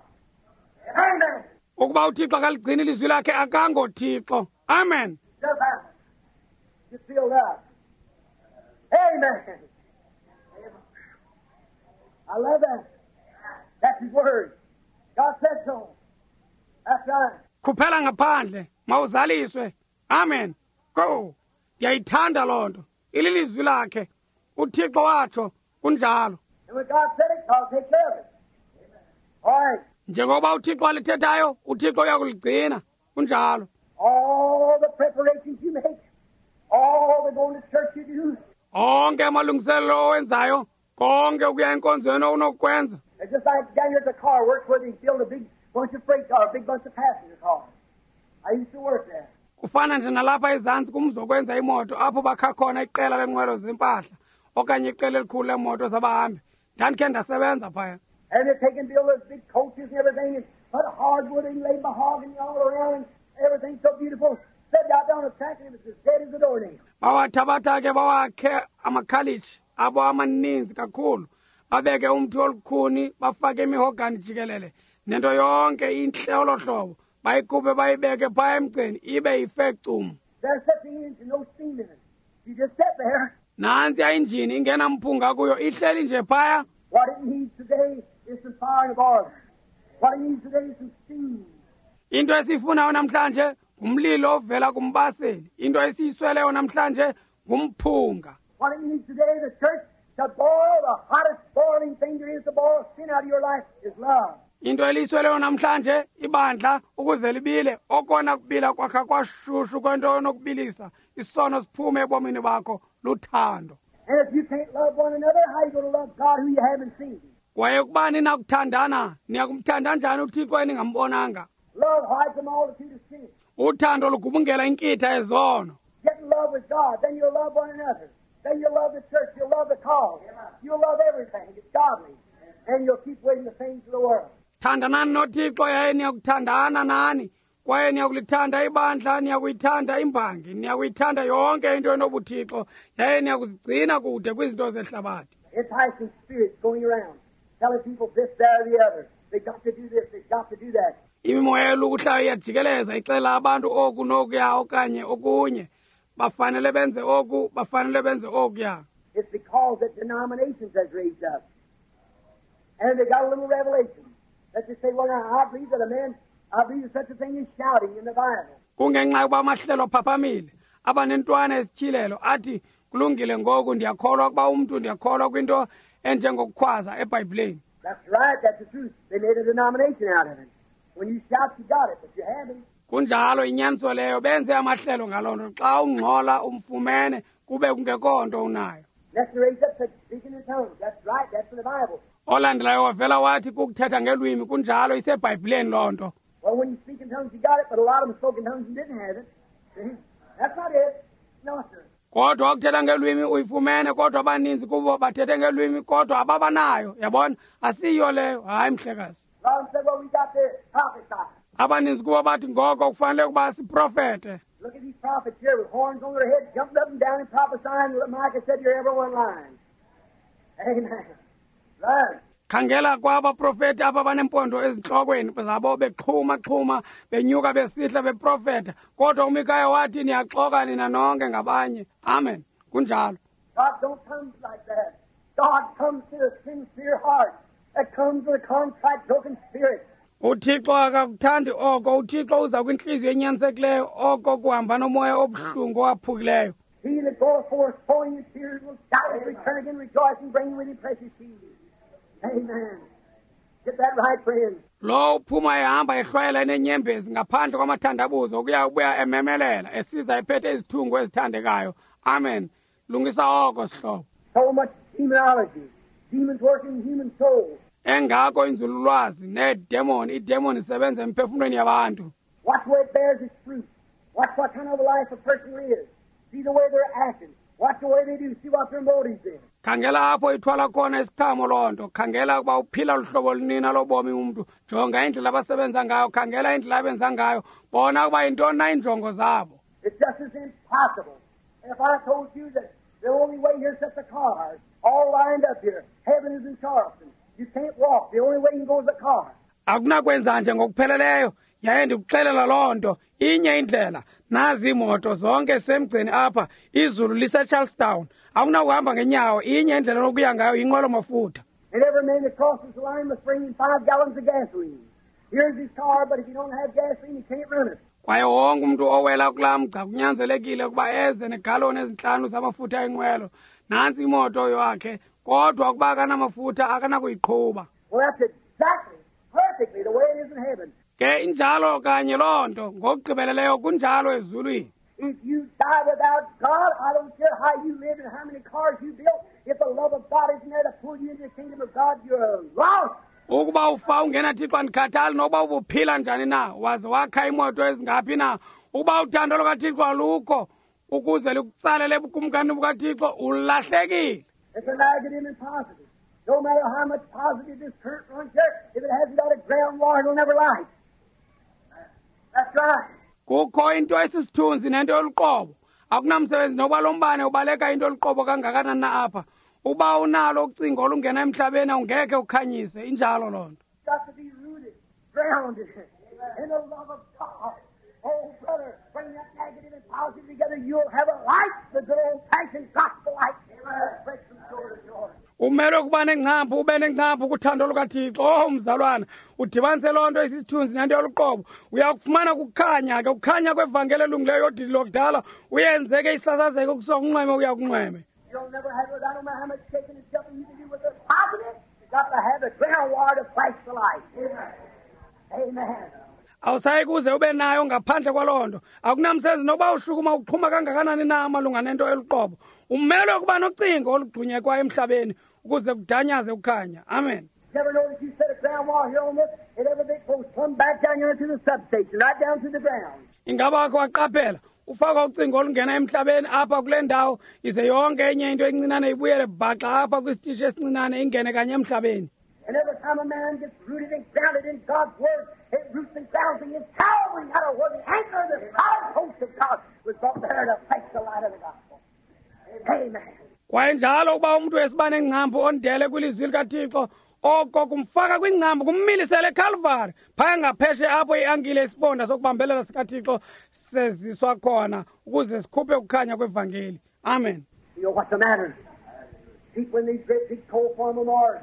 Amen. Ukuba uThixo akaligcini ilizwi lakhe akangoThixo. Amen. Just happen. Just filled up. Amen. I love that. That's his word. God said so. That's right. Khuphela ngaphandle mawuzaliswe. Amen. Go. Ndiyayithanda loo nto. Ililizwi lakhe. uThixo watsho kunjalo. And when God said it, God take care of it. All right. Njengoba uThixo alithethayo uThixo uyakuligcina. kunjalo. All the preparations you make, all the going to church you do, Onke amalungiselelo owenzayo, konke ukuya enkonzweni onokwenza. it's just like down here at the car works where they build a big bunch of freight cars, a big bunch of passenger cars. I used to work there. Kufana nje nalapha ezantsi kumzokwenza imoto apho bakha khona iqela lenqwelo zempahla okanye iqela elikhulu lemoto zabahambi. Ndandikhe ndasebenza phaya. And they're taking build those big coaches and everything and put hardwood and lay mahogany all around and everything so beautiful. Set out down the track and it was as dead as a doornail. Bawathabatha ke bawakhe amakhalishi abo amaninzi kakhulu. Babeke umthi olukhuni bafake imihogani jikelele. Nento yonke inhle olohlobo. Bayikube bayibeke phaya emgceni ibe yifectum. There's such an engine, no steam in it. You just sit there. Nansi ayinjini ingena mphunga kuyo ihleli nje phaya. What it needs today is some fire and order. What it needs today is some steam. Into esifunayo namhlanje ngumlilo ovela kumbaseli. Into esiyisweleyo namhlanje ngumphunga. What it needs today, the church, to boil the hottest boiling thing there is to boil sin out of your life is love. Into eliyisweleyo namhlanje ibandla ukuze libile okona kubila kwakha kwashushu kwento nokubilisa isono siphume ebomini bakho luthando. And if you can't love one another, how are you going to love God who you haven't seen? Kwaye kuba ninakuthandana niyakumthanda njani uThixo eningambonanga. Love hides a multitude of sins. Uthando lugubungela inkitha ezono. Get in love with God, then you'll love one another. Then you'll love the church, you'll love the cause. You'll love everything. It's godly. And you'll keep waiting the things of the world. Thandanani noThixo yaye niyakuthandana nani. Kwaye niyakulithanda ibandla, niyakuyithanda imbangi, niyakuyithanda yonke into enobuthixo, yaye niyakuzigcina kude kwizinto zehlabathi. Enticing spirits going around, telling people this, that, or the other. They've got to do this, they've got to do that. Imimoya yokuhlala iyajikeleza ixela abantu oku nokuya okanye okunye. Bafanele benze oku, bafanele benze okuya. It's because that denominations has raised up. And they got a little revelation. That they say, well, now, I believe that a man, I believe that such a thing is shouting in the Bible. Kungenxa yokuba amahlelo phaphamile. Abanentwana esityhilelo athi kulungile ngoku ndiyakholwa ukuba umntu ndiyakholwa kwinto enjengokukhwaza eBhayibhileni. That's right, that's the truth. They made a denomination out of it. When you shout, you got it, but you haven't. Kunjalo inyaniso leyo benze amahlelo ngaloo nto xa ungxola umfumene kube kungekho nto unayo. Next, they raised up such speaking in tongues. That's right, that's in the Bible. Olandelayo wavela wathi kukuthetha ngelwimi kunjalo iseBhayibhileni loo nto. Well, when you speak in tongues, you got it, but a lot of them spoke in tongues and didn't have it. See? That's not it. No, sir. Kodwa ukuthetha ngelwimi uyifumene kodwa abaninzi kubo bathethe ngelwimi kodwa ababanayo yabona asiyo leyo hayi mhlekazi. A lot of them said, well, we got to prophesy. Abaninzi kubo bathi ngoko kufanele ukuba siprofete. Look at these prophets here with horns on their heads, jumping up and down and prophesying. Micah said, you're every one lying. Amen. Right. Khangela kwabaprofeti apha banempondo ezinhlokweni zabo bexhuma xhuma benyuka besihla beprofeta kodwa uMikaya wathi niyaxoka nina nonke ngabanye. Amen. Kunjalo. God don't come like that. God comes to a sincere heart that comes with a contrite, broken spirit. uThixo akakuthandi oko uThixo uza kwinhliziyo enyanisekileyo oko kuhamba nomoya obuhlungu owaphukileyo. He that goeth forth sowing his tears will doubtless return again rejoicing, bringing with him precious seed. Amen. Get that right, friends. Lo uphuma ehamba ehlwayela nenyembezi ngaphandle kwamathandabuzo ukuya kubuya ememelela esiza ephethe izithungu ezithandekayo. Amen. Lungisa oko sihlobo. So much demonology. Demons working in human souls. Engakho inzululwazi nedemoni idemoni isebenza emphefumulweni yabantu. Watch where it bears its fruit. Watch what kind of a life a person lives. See the way they're acting. Watch the way they do. See what their motives is. Khangela apho ithwala khona isiqhamo lonto. Khangela ukuba uphila uhlobo lunina lobomi umuntu. Jonga indlela abasebenza ngayo. Khangela indlela abenza ngayo. Bona ukuba yintoni na injongo zabo. It's just as impossible. If I told you that the only way here's set the cars all lined up here. Heaven is in Charleston. You can't walk. The only way you can go is the car. Akunakwenza nje ngokupheleleyo. Yaye ndikuxelela loo nto inye indlela nazi imoto zonke semgceni apha izulu lise Charlestown akunakuhamba ngenyawo inye indlela lokuya ngayo inqwelo mafutha. And every man that crosses the line must bring in five gallons of gasoline. Here's his car, but if you don't have gasoline, you can't run it. Kwaye wonke umuntu owela kulaa mgca kunyanzelekile ukuba eze negaloni ezinhlanu zamafutha enqwelo. Nansi imoto yakhe kodwa ukuba akanamafutha akanakuyiqhuba. Well, that's exactly, perfectly the way it is in heaven. ke injalo kanye loo nto ngokugqibeleleyo kunjalo ezulwini. If you die without God, I don't care how you live and how many cars you built, if the love of God isn't there to pull you into the kingdom of God, you're lost. Ukuba ufa ungena Thixo andikhathali noba ubuphila njani na waze wakha imoto ezingaphi na ukuba uthando lukaThixo alukho ukuze likutsalele ebukumkani bukaThixo ulahlekile. It's a negative and positive. No matter how much positive this current runs there, if it hasn't got a ground wire, it'll never light. That's right. Kukho into esisithunzi nento yoluqobo akunamsebenzi noba lombane ubaleka into yoluqobo kangakanani na apha uba unalo ucingo olungena emhlabeni awungeke ukhanyise injalo loo nto. Got to be rooted, grounded in the love of God. Oh, brother, bring that negative and positive together. You'll have a light, the good old-fashioned gospel light. Break from shore to shore. Umele ukuba nengcampu ube nengcampu kuthando lukaThixo. Oh mzalwana udibanise loo nto isithunzi nento yoluqobo uyakufumana kukhanya ke ukukhanya kwevangeli elungileyo yodidi lokudala uyenzeke isasazeke kusokunxweme uya kunxweme. You'll never have it without no matter how much shaking and jumping you can do with the positive. You've got to have the ground wire to flash the light. Amen. Amen. Awusayi kuze ube nayo ngaphandle kwaloo nto akunamsebenzi noba ushukuma uqhuma kangakanani na malunga nento eluqobo umele ukuba nocingo olugxunyekwa emhlabeni ukuze kudanyaze ukhanya. Amen. Never know that you set a ground wire here on this, and every big post come back down here to the substation, right down to the ground. Ingaba wakho waqaphela ufaka ucingo olungena emhlabeni apha kule ndawo ize yonke enye into encinane ibuyele bhaxa apha kwisitishi esincinane ingene kanye emhlabeni. And every time a man gets rooted and grounded in God's Word, it roots and grounds in his Calvary, out of where the anchor of the solid post of God was brought there to fetch the light of the gospel. Amen. Kwaye njalo uba umuntu wesiba nengcambu ondele kwilizwi likaThixo oko kumfaka kwingcambu kummilisele eCalvary phaya ngapheshe apho iangile isibonda sokubambelela sikaThixo seziswa khona ukuze sikhuphe ukukhanya kwevangeli. Amen. You know what's the matter? People in these great big coal farm memorials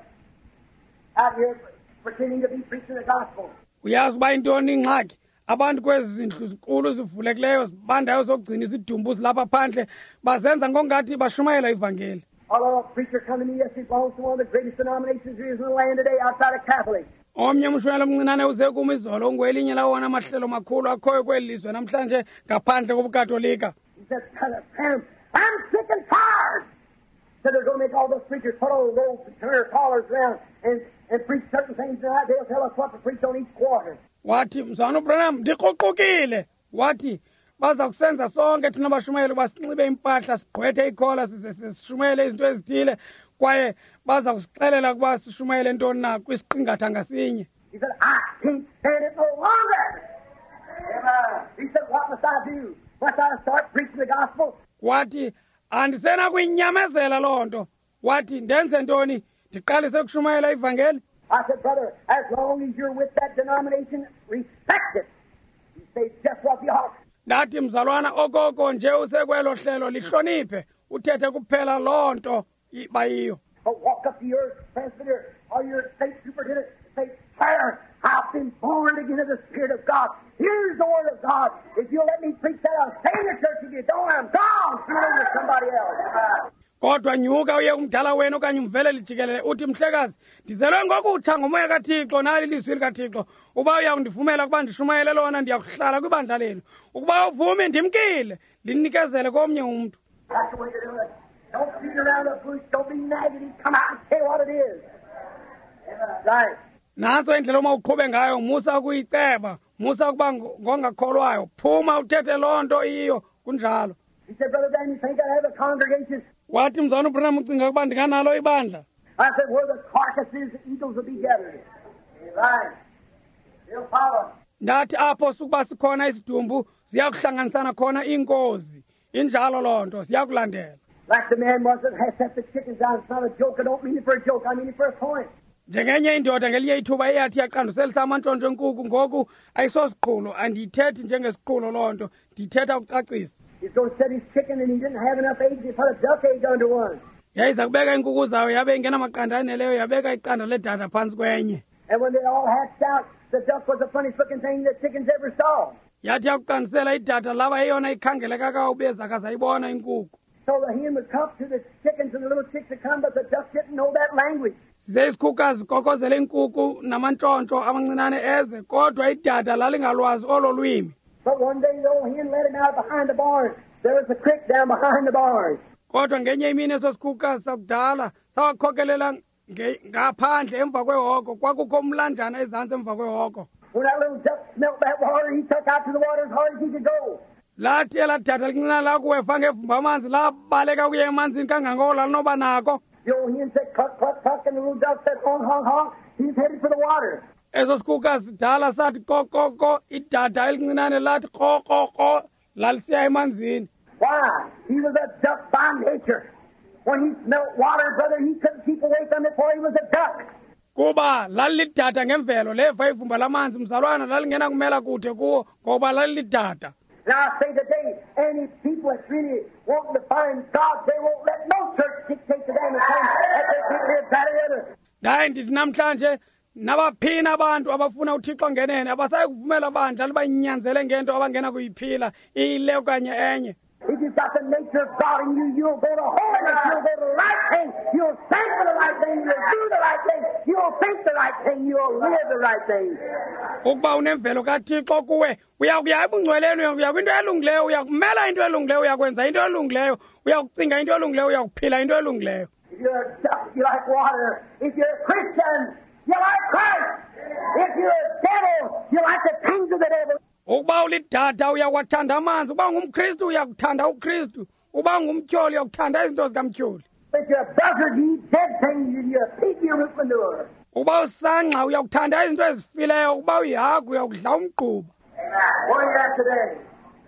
out here pretending to be preaching the gospel. Uyazi uba intoni ingxaki abantu kwezi zindlu zinkulu zivulekileyo zibandayo zokugcina isidumbu zilapha phandle bazenza ngongathi bashumayela ivangeli. Although a preacher come to me yesterday belongs to one of the greatest denominations there is in the land today outside of Catholic. Omnye umshumela omncinane uze kum izolo ngwelinye lawona amahlelo makhulu akhoyo kweli lizwe namhlanje ngaphandle kobukatolika. He said, Sam, I'm sick and tired. So they're going to make all those preachers put all the robes and turn their collars around and, and preach certain things tonight. They'll tell us what to preach on each quarter. Wathi mzano Branham ndikhoqokile wathi baza kusenza sonke thina bashumayeli basinxibe impahla sigqwethe ikhola size sishumayele izinto ezithile kwaye baza kusixelela kuba sishumayele ntoni na kwisiqingatha ngasinye. He said, I can't stand it no longer. Amen. He said, what must I do? Must I start preaching the gospel? Wathi andisena kuyinyamezela loo nto wathi ndenze ntoni ndiqalise kushumayela ivangeli. I said, brother, as long as you're with that denomination, respect it. You say just what you ought. Ndathi mzalwana okoko nje usekwelo hlelo lihloniphe uthethe kuphela loo nto bayiyo. But walk up to your presbyter or your state superintendent and say, sir, I've been born again of the Spirit of God. Here's the Word of God. If you'll let me preach that, I'll stay in the church. If you don't, I'm gone. Turn over to somebody else. Kodwa nyuka uye kumdala wena okanye umveleli jikelele uthi mhlekazi ndizelwe ngokutsha ngomoya kaThixo nali ilizwi likaThixo uba uyawundivumela ukuba ndishumayele lona ndiyakuhlala kwibandla lenu ukuba uvumi ndimkile ndinikezele komnye umuntu. That's the way to do it. Don't beat around the bush. Don't be negative. Come out and say what it is. Right. Nanso indlela uma uqhube ngayo musa ukuyiceba musa ukuba ngongakholwayo phuma uthethe loo nto iyo kunjalo. He said, Brother Dan, you think I have a congregation? Wathi mzano Branham ucinga ukuba ndinganalo ibandla. I said, where the carcasses, the eagles will be gathered. Right. They'll follow. Ndathi apho sukuba sikhona isidumbu ziyakuhlanganisana khona inkozi injalo loo nto ziyakulandela. Like the man was that has set the chickens out. It's not a joke. I don't mean it for a joke. I mean it for a point. Njengenye indoda ngelinye ithuba eyathi yaqanduselisa amantshontsho enkukhu ngoku ayisosiqhulo andiyithethi njengesiqhulo loo nto ndithetha ukucacisa. He's going to set his chicken and he didn't have enough eggs. He put a duck egg under one. Yayiza kubeka inkukhu zayo yabe ingenamaqanda aneleyo yabeka iqanda ledada phantsi kwenye. And when they all hatched out, the duck was the funniest looking thing the chickens ever saw. Yathi yakuqandisela idada laba eyona ikhangeleka kakubi zakazayibona inkukhu. So the hen would come to the chickens and the little chicks would come, but the duck didn't know that language. size isikhukazi kokozela inkukhu namantshontsho amancinane eze kodwa idada lalingalwazi olo lwimi. But one day the old hen let him out behind the barn. There was a creek down behind the barn. Kodwa ngenye imini eso sikhukazi sakudala sawakhokelela ngaphandle emva kwehoko kwakukho umlanjana ezantsi emva kwehoko. When that little duck smelt that water, he took out to the water as hard as he could go. Lathi eladada lincinane lakuwefa ngevumba amanzi labaleka kuye emanzini kangangoko lanoba nako. The old hen said, cluck, cluck, cluck, and the little duck said, honk, honk, honk. He's headed for the water. Eso sikhukazi dala sathi kokoko idada elincinane lathi kokoko lalisiya emanzini. Why? He was a duck by nature. When he smelt water, brother, he couldn't keep away from it, for he was a duck. Kuba lalidada ngemvelo leva ivumba lamanzi mzalwana lalingena kumela kude kuwo ngoba lalidada. And I say today, any people that's really wanting to find God, they won't let no church dictate to them the thing that they think they're better than others. Hayi ndithi namhlanje nabaphina abantu abafuna uThixo ngenene abasayi kuvumela bandla libanyanzele ngento abangena kuyiphila ile okanye enye. If you've got the nature of God in you, you'll go to holiness, you'll go to the right thing, you'll stand for the right thing, you'll do the right thing, you'll think the right thing, you'll live the right thing. Ukuba unemvelo kaThixo kuwe uyakuya ebungcweleni uya kwinto elungileyo uyakumela into elungileyo uyakwenza into elungileyo uyakucinga into elungileyo uyakuphila into elungileyo. If you're a duck, you like water. If you're a Christian, you like Christ. If you're a devil, you like the things of the devil. Ukuba ulidada uyakuthanda amanzi, uba ngumKristu uyakuthanda uKristu, uba ngumtyholi uyakuthanda izinto zikamtyholi. If you're a buzzard, you eat dead things, and you're a pig, you root manure. Uba usanqa uyakuthanda izinto ezifileyo, uba uyihagu uyakudla umgquba. Where are you at today?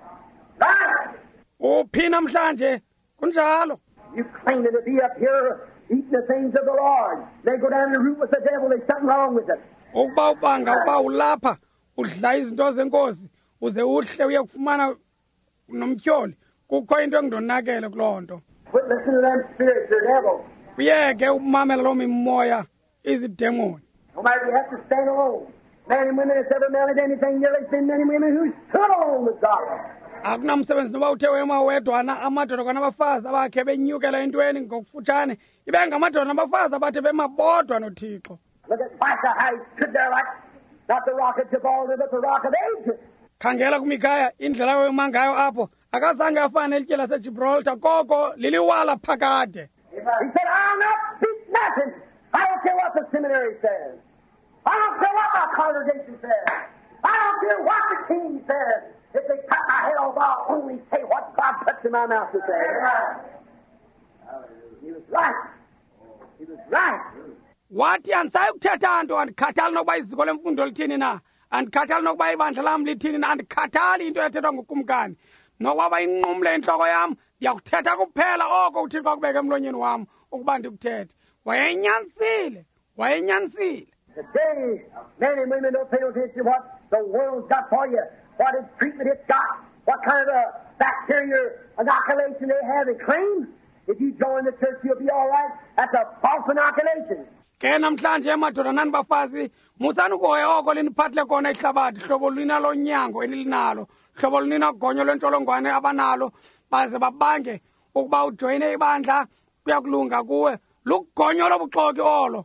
Right. Uphi namhlanje kunjalo. You claim to be up here eating the things of the Lord. They go down the root with the devil, there's something wrong with it. Ukuba ubanga uba ulapha udla izinto zenkosi uze uhle uye kufumana nomtyholi kukho into engindonakele kuloo nto. Quit listening to them spirits, they're devils. Uyeke umamela lo mimoya izidemoni. No matter if you have to stand alone. Men and women that's ever melted anything, there's been men and women who stood alone with God. Akunamsebenzi noba uthe wema wedwana amadoda kwanabafazi abakhe benyukela entweni ngokufutshane ibe ngamadoda nabafazi abathe bemabodwa noThixo. Look at Micah, how he stood there like not the rock of Gibraltar, but the rock of ages. Khangela kuMikhaya indlela wema ngayo apho akazange afane elityela seGibraltar koko liliwala phakade. He said, I'll not speak nothing. I don't care what the seminary says. I don't care what my congregation says. I don't care what the king says. If they cut my head off, I'll only say what God puts in my mouth to say. He was right. He was right. Wathi andisayi kuthetha nto andikhathali nokuba iziko lemfundo lithini na andikhathali nokuba ibandla lam lithini na andikhathali into ethethwa ngukumkani nokwaba inqumle intloko yam ndiyakuthetha kuphela oko uThixo akubeke emlonyeni wam ukuba ndikuthethe. Wayenyanisile wayenyanisile. Today, men and women don't pay no attention to what the world's got for you, what its treatment it's got, what kind of a bacteria inoculation they have and claim. If you join the church, you'll be all right. That's a false inoculation. Ke namhlanje madoda nani bafazi musani ukuhoya oko liniphathile khona ihlabathi hlobo lunalo nyango enilinalo hlobo lunina gonyo lwentsholongwane abanalo baze babange ukuba ujoyine ibandla kuyakulunga kuwe lugonyo lobuxoki olo.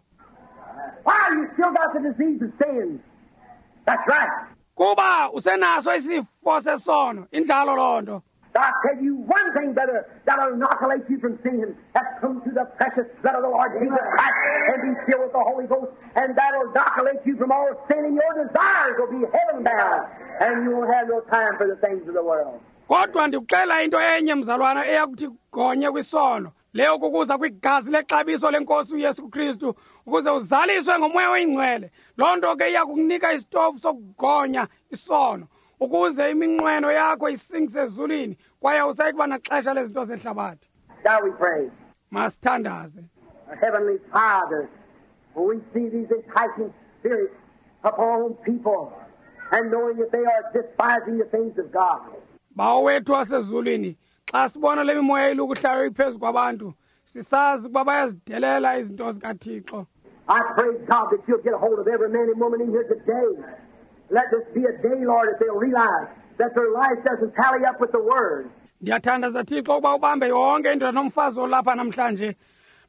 Why? You still got the disease of sin. That's right. Kuba usenaso isifo sesono injalo loo nto. I'll tell you one thing, brother, that'll inoculate you from sin. That's come through the precious blood of the Lord Jesus Christ and be filled with the Holy Ghost. And that'll inoculate you from all sin, and your desires will be heaven-bound. And you won't have no time for the things of the world. Kodwa ndikuxela into enye mzalwana eyakuthi gonye kwisono leyo kukuza kwigazi lexabiso lenkosi uYesu Kristu ukuze uzaliswe ngomoya oyingcwele. Loo nto ke iyakukunika isitofu sokugonya isono ukuze iminqweno yakho isingise ezulwini kwaye usayi kuba naxesha lezinto zehlabathi. Shall we pray? Masithandaze. Our Heavenly Father, when we see these enticing spirits upon people and knowing that they are despising the things of God. Bawo wethu wasezulwini xa sibona le mimoya ilukuhlayo iphezu kwabantu sisazi ukuba bayazidelela izinto zikaThixo. I pray, God, that you'll get a hold of every man and woman in here today. Let this be a day, Lord, that they'll realize that their life doesn't tally up with the Word. Ndiyathandaza Thixo ukuba ubambe yonke indoda nomfazi olapha namhlanje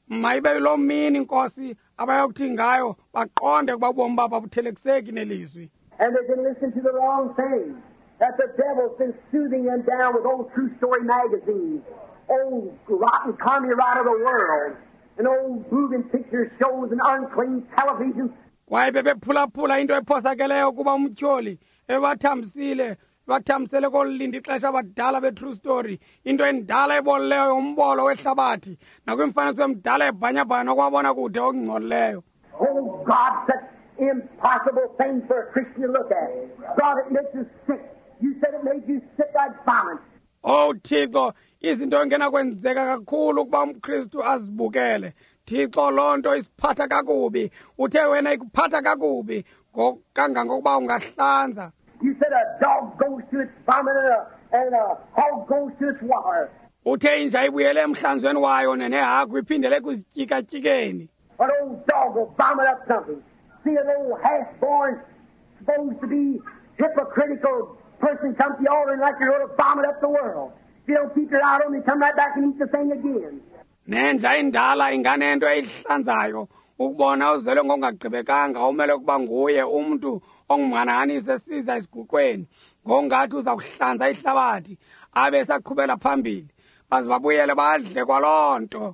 mayibe lo mini Nkosi abayokuthi ngayo baqonde kuba ubomi babo buthelekiseki nelizwi. And they can listen to the wrong thing. That the devil's been soothing them down with old true story magazines, old rotten copyright of the world, and old moving picture shows and unclean television. Kwaye bebephulaphula into ephosakeleyo kuba umtyholi ebathambisile bathambisele kolindi ixesha abadala be-true story into endala ebolileyo umbolo wehlabathi nakwimfanekiso emdala ebhanyabhanya nokwabona kude okungcolileyo. Oh, God, such impossible things for a Christian to look at. God, it makes us sick. You said it made you sick like vomit. Oh Thixo, izinto engena kwenzeka kakhulu kuba umKristu azibukele. Thixo loo nto isiphatha kakubi. Uthe wena ikuphatha kakubi kangangokuba ungahlanza. You said a dog goes to its vomit and a, and a hog goes to its water. Uthe inja ibuyele emhlanzweni wayo nenehagu iphindele kuzityikatyikeni. An old dog will vomit up something. See an old half-born, supposed to be hypocritical person come to the altar and like you're going to vomit up the world. If you don't keep your eye on them, come right back and eat the thing again. Nenja indala inganento eyihlanzayo ukubona uzele ngongagqibekanga umele ukuba nguye umuntu ongumngananisa esiza isiguqweni ngongathi uza kuhlanza ihlabathi abe saqhubela phambili baze babuyele badle kwaloo nto.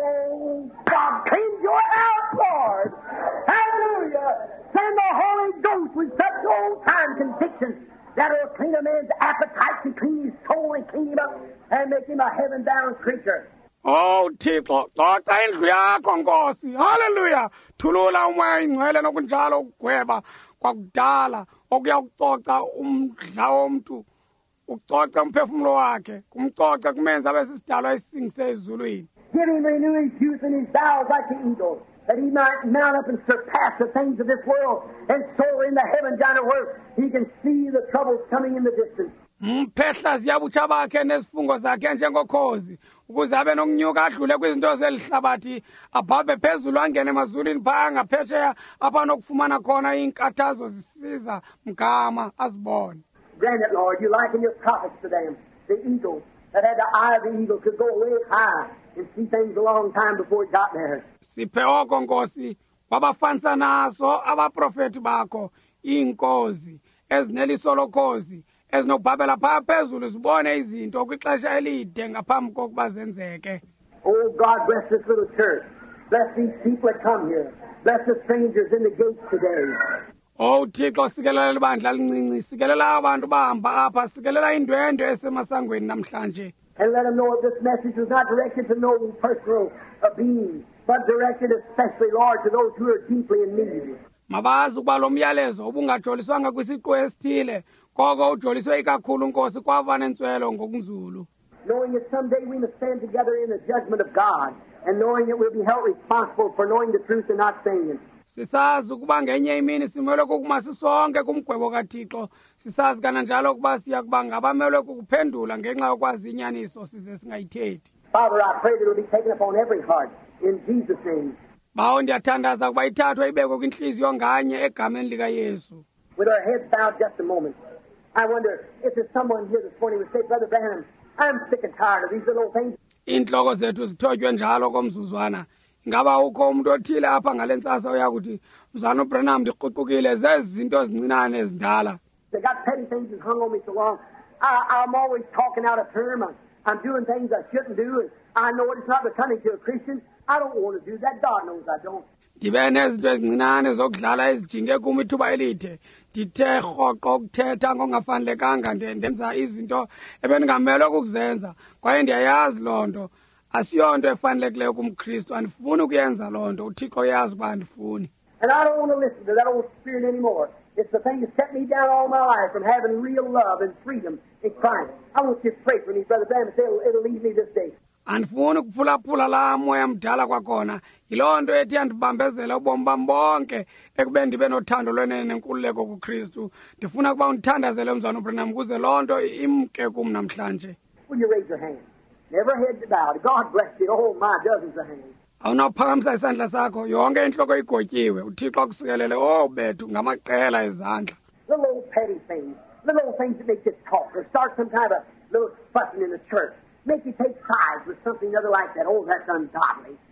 Oh, God, cleanse your house, Lord. Hallelujah. Send the Holy Ghost with such old-time convictions that will clean a man's appetites and clean his soul and clean him up and make him a heaven-bound creature. Oh Thixo, coca indlu yakho Nkosi. Hallelujah. Thulula umoya ingcwele nokunjalo ukugweba kwakudala okuya kucoca umdla womntu ucoca umphefumulo wakhe kumcoca kumenza abe sisidalwa esingise ezulwini. Give him renew his youth and his bowels like the eagle, that he might mount up and surpass the things of this world and soar in the heavens down to where he can see the troubles coming in the distance. Mphehla ziyabutsha bakhe nesifungo zakhe njengokhozi ukuze abe nokunyuka adlule kwizinto zelihlabathi abhabhe phezulu angene emazulwini phaa ngaphesheya apha nokufumana khona iinkathazo zisiza mgama azibone. Grant it, Lord. You liken your prophets to them, the eagle that had the eye of the eagle could go way high and see things a long time before it got there. Siphe oko Nkosi wabafanisa naso abaprofeti bakho iinkozi ezineliso lokhozi ezinokubhabhela phaa phezulu zibone izinto kwixesha elide ngaphambi kokuba zenzeke. Oh, God, bless this little church. Bless these people that come here. Bless the strangers in the gates today. Oh Thixo, sikelela ibandla lincinci, sikelela abantu bahamba apha, sikelela indwendwe esemasangweni namhlanje. And let them know that this message was not directed to no personal being, but directed especially, Lord, to those who are deeply in need. Mabazi ukuba lo myalezo ubungajoliswanga kwisiqu esithile, koko ujoliswe ikakhulu Nkosi kwavanentswelo ngokunzulu. Knowing that someday we must stand together in the judgment of God, and knowing that we'll be held responsible for knowing the truth and not saying it. Sisazi ukuba ngenye imini simelwe kokuma sisonke kumgwebo kaThixo, sisazi kananjalo ukuba siya kuba ngabamelwe kukuphendula ngenxa yokwazi inyaniso size singayithethi. Father, I pray that it will be taken upon every heart in Jesus' name. Bawo ndiyathandaza ukuba ithathwe ibekwe kwinhliziyo nganye egameni likaYesu. With our heads bowed just a moment, I wonder if there's someone here this morning who would say, Brother Branham, I'm sick and tired of these little things. Inhloko zethu zithotywe njalo komzuzwana. Ngaba ukho umuntu othile apha ngalentsasa uyakuthi mzana uBranham ndiququkile zezi zinto ezincinane ezindala. They got petty things that hung on me so long. I, I'm always talking out of term. I'm, I'm doing things I shouldn't do, and I know it's not becoming to a Christian. I don't want to do that. God knows I don't. Ndibe nezinto ezincinane zokudlala ezijinge kum ithuba elide. Ndithe rhoqo ukuthetha ngongafanelekanga ndenza izinto ebendingamelwe ukuzenza. Kwaye ndiyayazi loo nto. Asiyonto efanelekileyo kumKristu andifuni ukuyenza loo nto uThixo uyazi uba andifuni. And I don't want to listen to that old spirit anymore. It's the thing that set me down all my life from having real love and freedom in Christ. I want you to pray for me, Brother Branham, and say it'll, it'll leave me this day. Andifuni kuphulaphula laa moya mdala kwakhona. Yiloo nto ethi yandibambezela ubomi bam bonke ekube ndibe nothando lwenene nenkululeko kuKristu. Ndifuna ukuba undithandazele mzwana uBranham ukuze loo nto imke kum namhlanje. Will you raise your hand? Never head bowed. God bless you. Oh, my, dozens of hands. Awunawuphakamisa isandla sakho yonke inhloko igotyiwe uThixo akusikelele oh bethu ngamaqela ezandla. Little old petty things. Little old things that make you talk or start some kind of little fussing in the church. Make you take sides with something other like that. Oh, that's ungodly.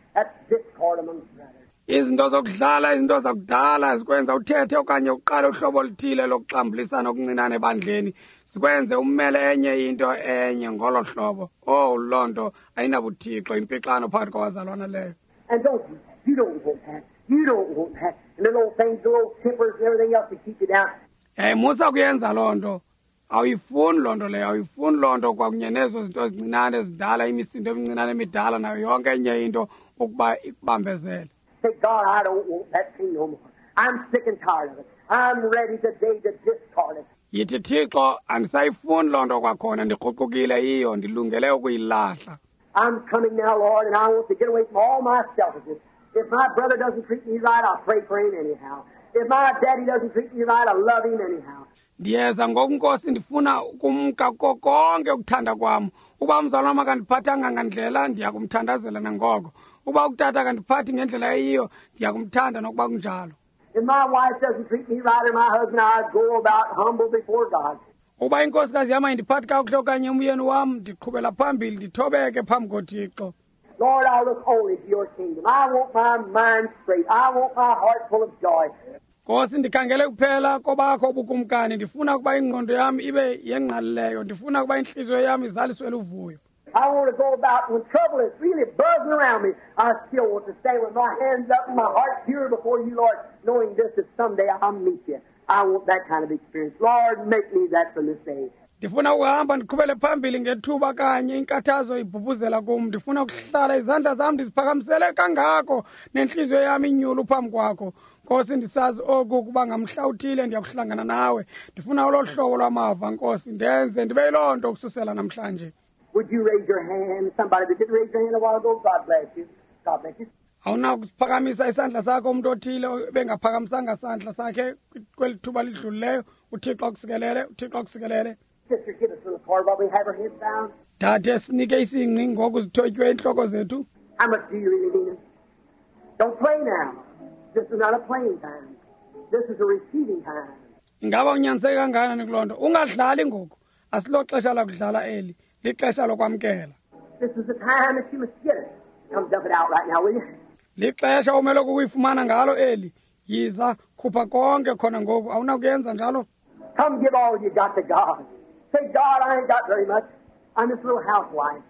That's discord among brothers. Izinto zokudlala izinto zakudala zikwenza uthethe okanye uqala uhlobo oluthile lokuxambulisana okuncinane ebandleni sikwenze umele enye into enye ngolo hlobo. Oh, loo nto ayinabuthixo impixano phakathi kwabazalwana leyo. And don't you, you don't want that. You don't want that. And the little things, the little tempers and everything else to keep you down. Eh musa kuyenza loo nto. Awuyifuni loo nto leyo, awuyifuni loo nto kwakunye nezo zinto ezincinane ezidala imisindo emincinane emidala nayo yonke enye into ukuba ikubambezele. Say, God, I don't want that thing no more. I'm sick and tired of it. I'm ready today to discard it. Yithi Thixo andisayifuni loo nto kwakhona ndikruqukile yiyo ndilungele ukuyilahla. I'm coming now, Lord, and I want to get away from all my selfishness. If my brother doesn't treat me right, I'll pray for him anyhow. If my daddy doesn't treat me right, I'll love him anyhow. Ndiyeza ngoku Nkosi ndifuna ukumka konke ukuthanda kwam. Uba umzalwane makandiphathanga ngandlela ndiya kumthandazela nangoko. Uba ukutata kandiphathi ngendlela eyiyo ndiya kumthanda nokuba kunjalo. If my wife doesn't treat me right or my husband, I go about humble before God. Uba inkosikazi yam ayindiphathi kakuhle okanye umyeni wam ndiqhubela phambili ndithobeke phambi koThixo. Lord, I look only to your kingdom. I want my mind straight. I want my heart full of joy. Nkosi ndikhangele kuphela kobakho ubukumkani ndifuna ukuba ingqondo yam ibe yengqalileyo ndifuna ukuba inhliziyo yam izaliswe luvuyo. I want to go about when trouble is really buzzing around me. I still want to stay with my hands up and my heart pure before you, Lord, knowing this that someday I'll meet you. I want that kind of experience. Lord, make me that from this day. Ndifuna ukuhamba ndiqhubele phambili ngethuba kanye inkathazo ibhubuzela kum ndifuna ukuhlala izandla zam ndiziphakamisele kangako nenhliziyo yami inyulu phambi kwakho. Nkosi ndisazi oku ukuba ngamhlawuthile ndiyakuhlangana nawe ndifuna olo hlobo lwamava Nkosi ndenze ndibe yiloo nto ukususela namhlanje. Would you raise your hand? Somebody that didn't raise their hand a while ago, God bless you. God bless you. Awuna kusiphakamisa isandla sakho umuntu othile bengaphakamisanga isandla sakhe kwelithuba lidlulileyo uThixo akusikelele uThixo akusikelele. Sister, give us a little card while we have our heads down. Dade sinike isingqi ngoku zithotywe inhloko zethu. How much do you really mean it? Don't play now. This is not a playing time. This is a receiving time. Ingaba unyaniseke kangakanani kuloo nto ungadlali ngoku asilo xesha lakudlala eli lixesha lokwamkela. This is the time that you must get it. Come dump it out right now, will you? Lixesha umele ukuyifumana ngalo eli yiza khupha konke khona ngoku awunakuyenza njalo. Come give all you got to God. Say, God, I ain't got very much. I'm this little housewife.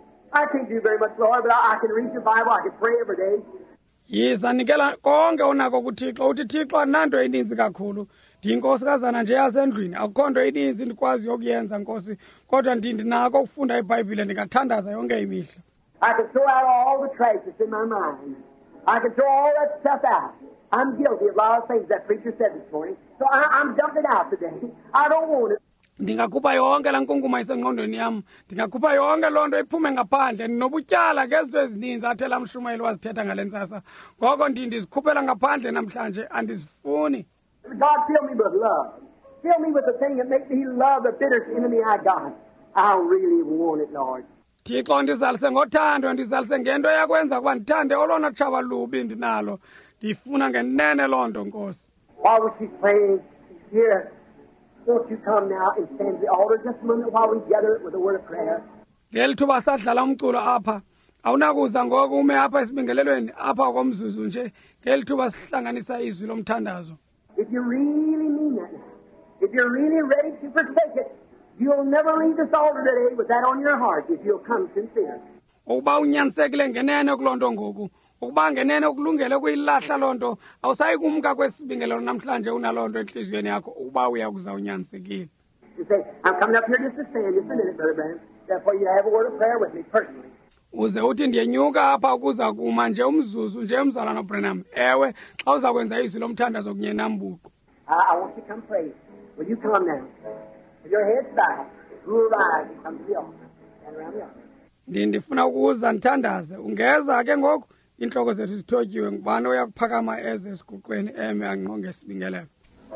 I can't do very much, Lord, but I, I can read your Bible. I can pray every day. Yiza nikela konke unako kuThixo uthi Thixo ananto eninzi kakhulu ndiyinkosikazana nje yasendlwini akukho nto eninzi ndikwazi yokuyenza Nkosi kodwa ndindinako ukufunda iBhayibhile ndingathandaza yonke imihla. I can throw out all the trash that's in my mind. I can throw all that stuff out. I'm guilty of a lot of things that preacher said this morning, so I, I'm dumping it out today. I don't want it. Ndingakhupha yonke la nkunkuma isengqondweni yam ndingakhupha yonke loo nto iphume ngaphandle ndinobutyala ngezinto ezininzi athe la mshumayeli wazithetha ngale ntsasa ngoko ndizikhuphela ngaphandle namhlanje andizifuni. God, fill me with love. Fill me with the thing that makes me love the bitterest enemy I got. I really want it, Lord. Thixo ndizalise ngothando ndizalise ngento yakwenza ukuba ndithande olona tshaba lubi ndinalo ndiyifuna ngenene loo nto Nkosi. While she's praying here, won't you come now and stand at the altar just a moment while we gather with a word of prayer? Ngeli thuba sadlala umculo apha awunakuza ngoku ume apha esibingelelweni apha komzuzu nje ngeli thuba sihlanganisa izwi lomthandazo. If you really mean that now, if you're really ready to forsake it, you'll never leave this altar today with that on your heart if you'll come sincere. Ukuba unyanisekile ngenene kuloo nto ngoku ukuba ngenene ukulungele ukuyilahla loo nto awusayi kumka kwesibingelelo namhlanje unaloo nto entliziyweni yakho ukuba uyakuza unyanisekile. You say, I'm coming up here just to stand just a minute, Brother Branham. Therefore you have a word of prayer with me personally. Uze uthi ndiyenyuka apha ukuza kuma nje umzuzu nje umzalwana Branham. Ewe xa uza kwenza izwi lomthandazo kunye nambuqu. I, I want you to come pray. Will you come now? With your heads bowed, who arrives and come to the altar. Stand around the altar. Ndi ndifuna ukuza ndithandaze ungeza ke ngoku inhloko zethu zithotyiwe ngubani oyakuphakama eze esiguqweni eme angqonge sibingelelo.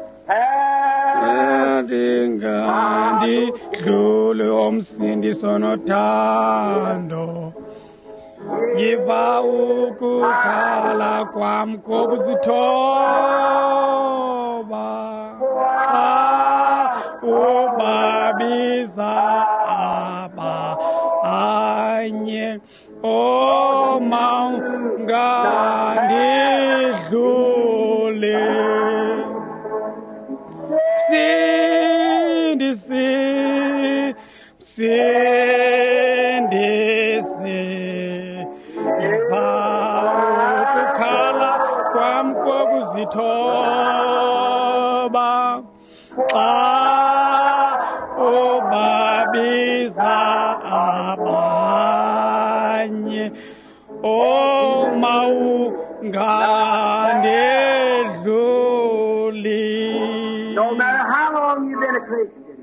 Ndingandi dlule omsindi sonothando yiva ukukhala kwam kokuzithoba xa ubabiza aba anye omau Msindisi, Msindisi, Iva ukukhala kwam kokuzithoba, xa ubabiza abanye, o mawungandedluli. No matter how long you've been a Christian,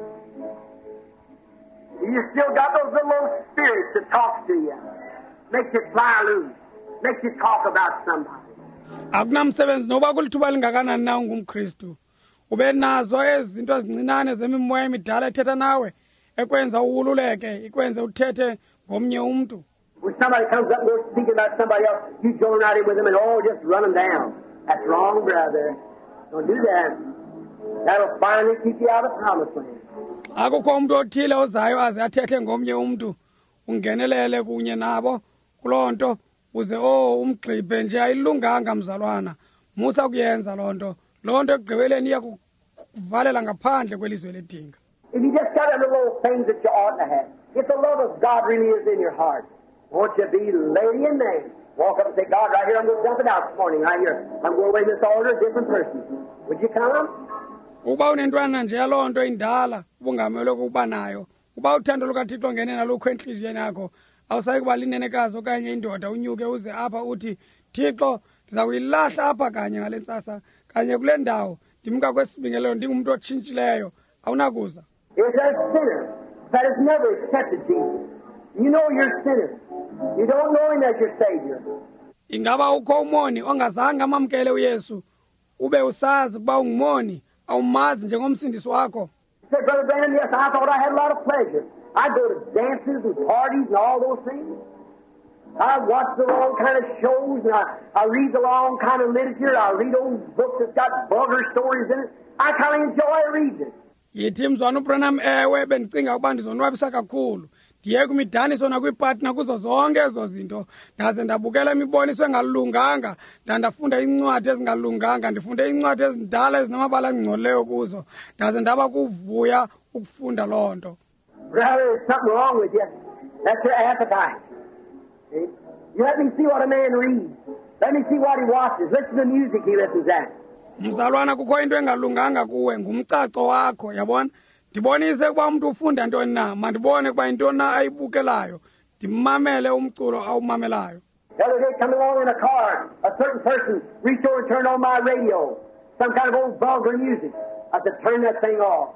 you still got those little old spirits that talk to you, makes you fly loose, makes you talk about somebody. Akunamsebenzi noba kulithuba lingakanani na ungumKristu. Ube nazo ezinto ezincinane zemimoya emidala ethetha nawe ekwenza uwululeke, ikwenze uthethe ngomnye umuntu. When somebody comes up and goes speaking about somebody else, you join right in with them and oh, just run them down. That's wrong, brother. Don't do that. That'll finally keep you out of the promised land. Akukho umuntu othile ozayo aze athethe ngomnye umuntu ungenelele kunye nabo kulonto uze oh umgxibhe nje ayilunganga mzalwana. Musa kuyenza lonto. Lonto ekugqibeleni iyakuvalela ngaphandle kwelizwe ledinga. If you just got a little things that you ought to have, if the love of God really is in your heart, won't you be lady and man? Walk up and say, God, right here, I'm going to dump it out this morning, right here. I'm going away this altar, a different person. Would you come? Uba unentwana nje yalonto indala ubungamele ukuba nayo. Uba uthando lukaThixo ngene nalukho enhliziyweni yakho, awusayi kuba linenekazi okanye indoda unyuke uze apha uthi, Thixo, ndiza kuyilahla apha kanye ngalentsasa, kanye kule ndawo, ndimka kwesibingelelo ndingumuntu otshintshileyo, awunakuza. If there's a sinner that has never accepted Jesus, you know you're a sinner. You don't know him as your Savior. Ingaba ukho umoni ongazange amamkele uYesu, ube usazi kuba ungumoni, awumazi njengomsindisi wakho. He said, Brother Branham, yes, I thought I had a lot of pleasure. I go to dances and parties and all those things. I watch the wrong kind of shows and I, I read the wrong kind of literature. I read old books that's got vulgar stories in it. I kind of enjoy reading it. Yithi mzwana uBranham ewe bendicinga ukuba ndizonwabisa kakhulu. Ndiye kumidaniso nakwipati nakuzo zonke ezo zinto. Ndaze ndabukela imiboniso engalunganga, ndandafunda incwadi ezingalunganga, ndifunde incwadi ezindala ezinamabala angcolileyo kuzo. Ndaze ndaba kuvuya ukufunda lonto. Brother, there's something wrong with you. That's your appetite. See? You let me see what a man reads. Let me see what he watches. Listen to the music he listens at. Mzalwana kukho into engalunganga kuwe ngumcaco wakho yabona. Ndibonise kuba umuntu ufunda ntoni na, mandibone kuba intoni na ayibukelayo, ndimamele umculo awumamelayo. The other day, coming along in a car, a certain person reached over and turned on my radio, some kind of old vulgar music. I said, turn that thing off.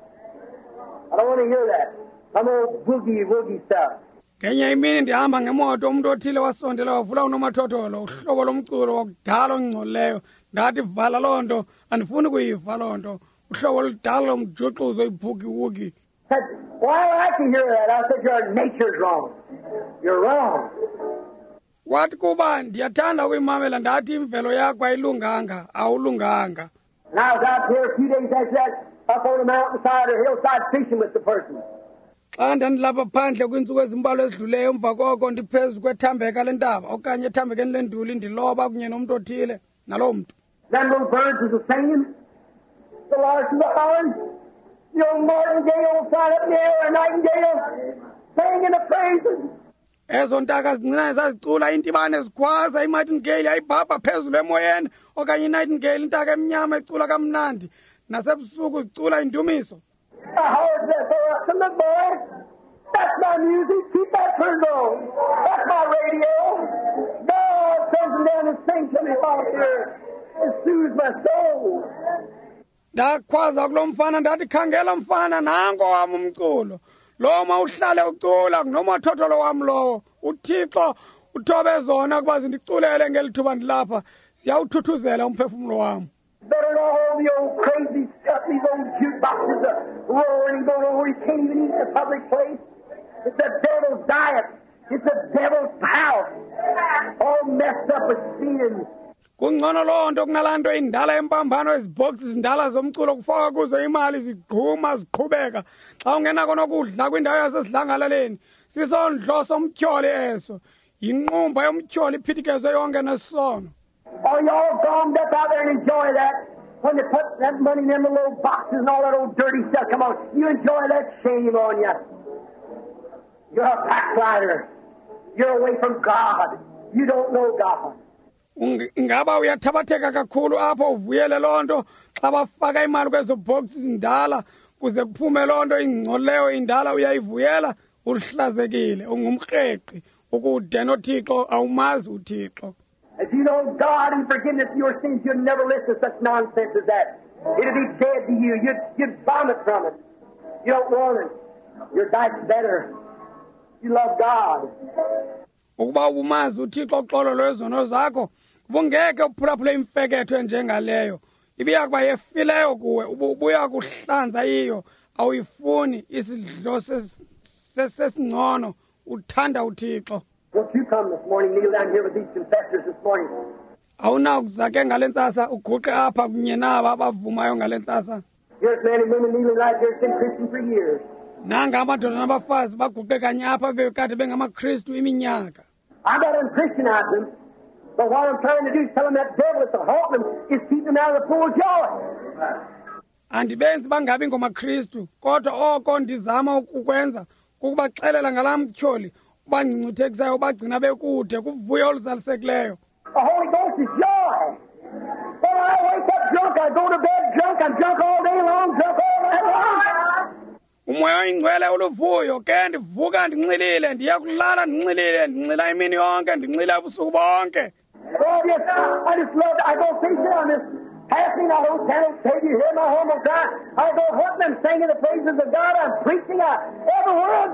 I don't want to hear that. Some old boogie woogie stuff. Ngenye imini ndihamba ngemoto umuntu othile wasondela wavula unomathotholo uhlobo lomculo wakudala ongcolileyo, ndathi vala loo nto, andifuni kuyiva loo nto. Uhlobo oludala lomjuxuzo ibhugi wugi. Said, well, I like to hear that. I said, your nature's wrong. You're wrong. Wathi kuba ndiyathanda ukuyimamela ndathi imvelo yakho ayilunganga, awulunganga. And I was out there a few days after that, up on the mountainside or hillside fishing with the person. Xa ndandilapha phandle kwiintsuku ezimbalwa ezidluleyo emva koko ndiphezu kwethambeka lentaba okanye ethambekeni lenduli ndiloba kunye nomntu othile naloo mntu. Them little birds was a singing. The larks and the hollers. The old martingale flying up in the air, a nightingale singing the praises. Ezo ntaka zincinane zazicula intibane zikhwaza imartingale yayibhabha phezulu emoyeni okanye inightingale intaka emnyama ecula kamnandi nasebusuku zicula indumiso. I hollered that there up to the boy. That's my music. Keep that turned on. That's my radio. God sends them down and sings to me out here. It soothes my soul. Ndakhwaza kulo mfana ndathi khangela mfana nango wam umculo. Lo mawuhlale ucula kunomathotholo wam lowo. uThixo uthobe zona kuba zindiculele ngelithuba ndilapha. Siyawuthuthuzela umphefumulo wami. Better than all the old crazy stuff, these old jukeboxes are roaring and going over. You can't even eat in a public place. It's the devil's diet. It's the devil's house. All messed up with sin. Kungcono loo nto kunalaa nto indala empambano ezibhoksi zindala zomculo kufaka kuzo imali zigquma ziqhubeka xa ungena konokudla kwindawo yasesidlangalaleni sisondlo somtyholi eso yinqumba yomtyholi iphithikezo yonke nesono. Oh, you all gone up out there and enjoy that. when they put that money in them little old boxes and all that old dirty stuff. Come on, you enjoy that, shame on you. You're a backslider. You're away from God. You don't know God. Ingaba uyathabatheka kakhulu apho uvuyele lonto xa bafaka imali kwezo boxes indala kuze kuphume lonto ingcoleyo indala uyayivuyela uhlazekile ungumkreqi ukude noThixo awumazi uThixo. If you know God and forgiveness of your sins, you'd never listen to such nonsense as that. It'd be dead to you. You'd, you'd vomit from it. You don't want it. Your diet's better. You love God. Ukuba umazi uThixo uxolo lwezono zakho ubungeke uphulaphule imfeketho enjengaleyo ibiya kuba yefileyo kuwe ubuya kuhlanza iyo awuyifuni isidlo sesingcono uthanda uThixo. Won't you come this morning, kneel down here with these confessors this morning? Awuna kuzake ngalentsasa uguqe apha kunye naba abavumayo ngalentsasa. Here's men and women kneeling right here, been Christian for years. Nanga amadoda nabafazi baguqe kanye apha bekade bengamakristu iminyaka. I'm not unchristianizing them, but what I'm trying to do is tell them that devil that's haunting them is keeping them out of the full joy. Andibenzi bangabi ngomakristu kodwa oko ndizama ukukwenza kukubaxelela ngalamtyholi ubangcungcuthekisayo ubagcina bekude kuvuyo oluzalisekileyo. The Holy Ghost is joy. When I wake up drunk, I go to bed drunk, I'm drunk all day long, drunk all night long. Umoya oyingcwele uluvuyo ke ndivuka ndinxilile ndiya kulala ndinxilile ndinxila imini yonke ndinxila ubusuku bonke. Oh, yes, I just love it. I go fishing on this passing. I don't tell take you hear my home will cry. I go hunting and singing the praises of God. I'm preaching out everywhere I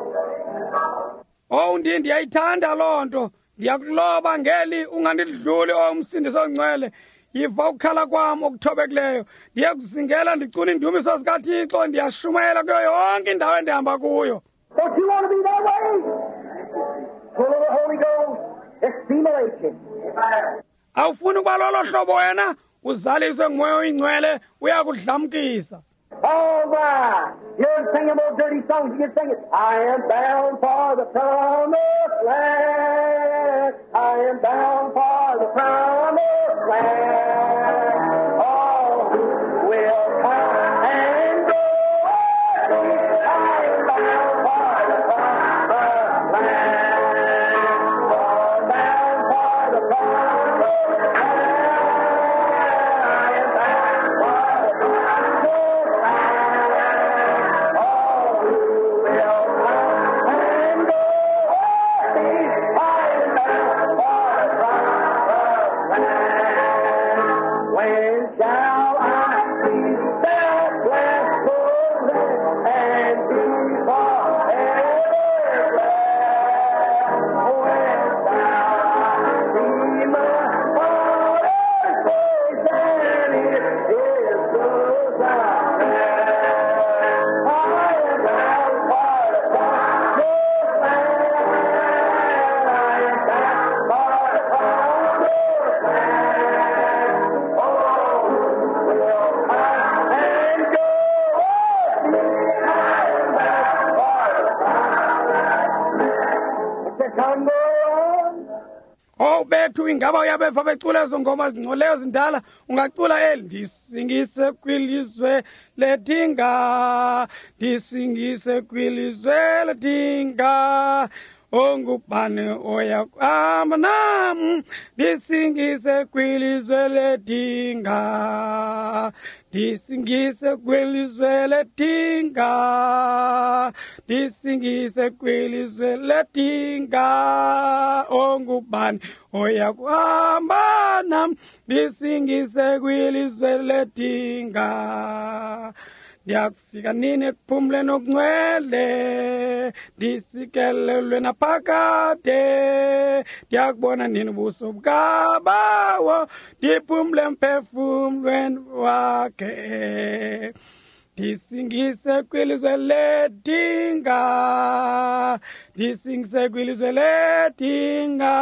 go. Oh, ndi ndiyayithanda loo nto ndiyakuloba ngeli ungandidluli omsindiso ongcwele yiva ukukhala kwam okuthobekileyo ndiyakuzingela ndicula indumiso zikaThixo ndiyashumayela kuyo yonke indawo endihamba kuyo. Don't you want to be that way? Full of the Holy Ghost, it stimulates you. Awufuni ukuba lolo hlobo wena uzaliswe ngumoya oyingcwele uyakudlamkisa. All right. You're singing those dirty songs. You can sing it. I am bound for the promised land. I am bound for the promised land. All who will come and go. I am bound for the promised land. All bound for the promised land. I am bound for the promised land. Oh bethu ingaba uyabeva becula ezo ngoma zingcoleyo zindala ungacula eli ndisingise kwilizwe letinga ndisingise kwilizwe letinga ongubane oya kuhamba nam ndisingise kwilizwe letinga ndisingise kwilizwe letinga ndisingise kwilizwe letinga ongubane oya kuhamba nam ndisingise kwilizwe letinga ndiyakufika nini ekuphumleni okungcwele ndisikelelwe naphakade ndiyakubona nini ubuso bukabawo ndiphumle emphefumlweni wakhe ndisingise kwilizwe letinga ndisingise kwilizwe letinga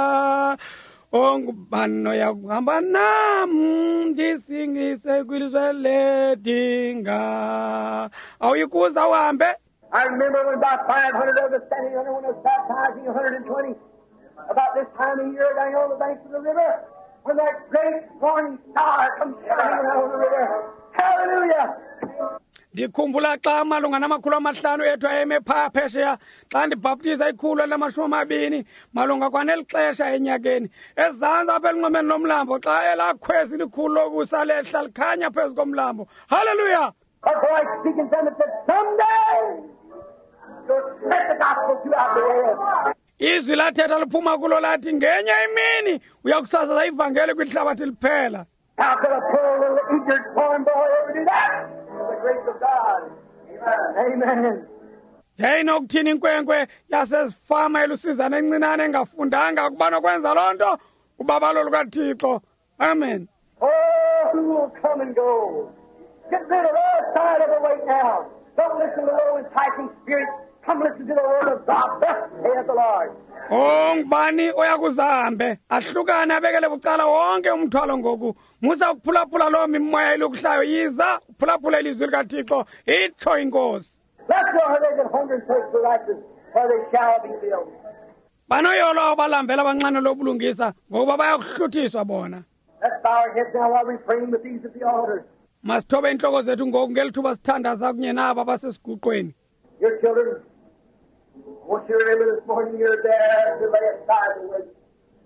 ongubani oya kuhamba nam ndisingise kwilizwe letinga awuyikuza uhambe. I remember when about five hundred of us standing under when I was baptizing one hundred twenty about this time of year down on the banks of the river. when that great morning star comes shining around the river. Hallelujah! Ndikhumbula xa malunga namakhulu amahlanu ethu ayeme phaa phesheya xa ndibhaptiza ikhulu lamashumi amabini malunga kwaneli xesha enyakeni ezantsi apha elunxwemeni lomlambo xa elakhwezi likhulu lokusa lehla likhanya phezu komlambo. Hallelujah! A voice speaking from it said, someday you'll spread the gospel throughout the world. Izwi lathetha liphuma kulo lathi ngenye imini uyakusasaza ivangeli kwihlabathi liphela. How could a poor little ignorant farm boy ever do that? The grace of God. Amen. Amen. Yayinokuthini inkwenkwe yasezifama elusizana encinane engafundanga ukuba nokwenza loo nto ubabalo lukaThixo. Amen. Oh, who will come and go? Get rid of all side of the weight now. Don't listen to low enticing spirits. Come listen to the word of God. Thus saith the Lord. Oh, ngubani oyakuzahambe ahlukane abekele bucala wonke umthwalo ngoku musa ukuphulaphula lo mimoya ilokuhlayo yiza ukuphulaphula ilizwi likaThixo itsho inkosi. Let's go where they can hunger and thirst for righteousness, where they shall be filled. Banoyolo abalambela abancane lobulungisa ngokuba bayakuhluthiswa bona. Let's bow our heads now while we pray with these at the altar. Masithobe inhloko zethu ngoku ngelithuba sithandaza kunye nabo abasesiguqweni. Your children, I want you to remember this morning you're there to lay aside the weight.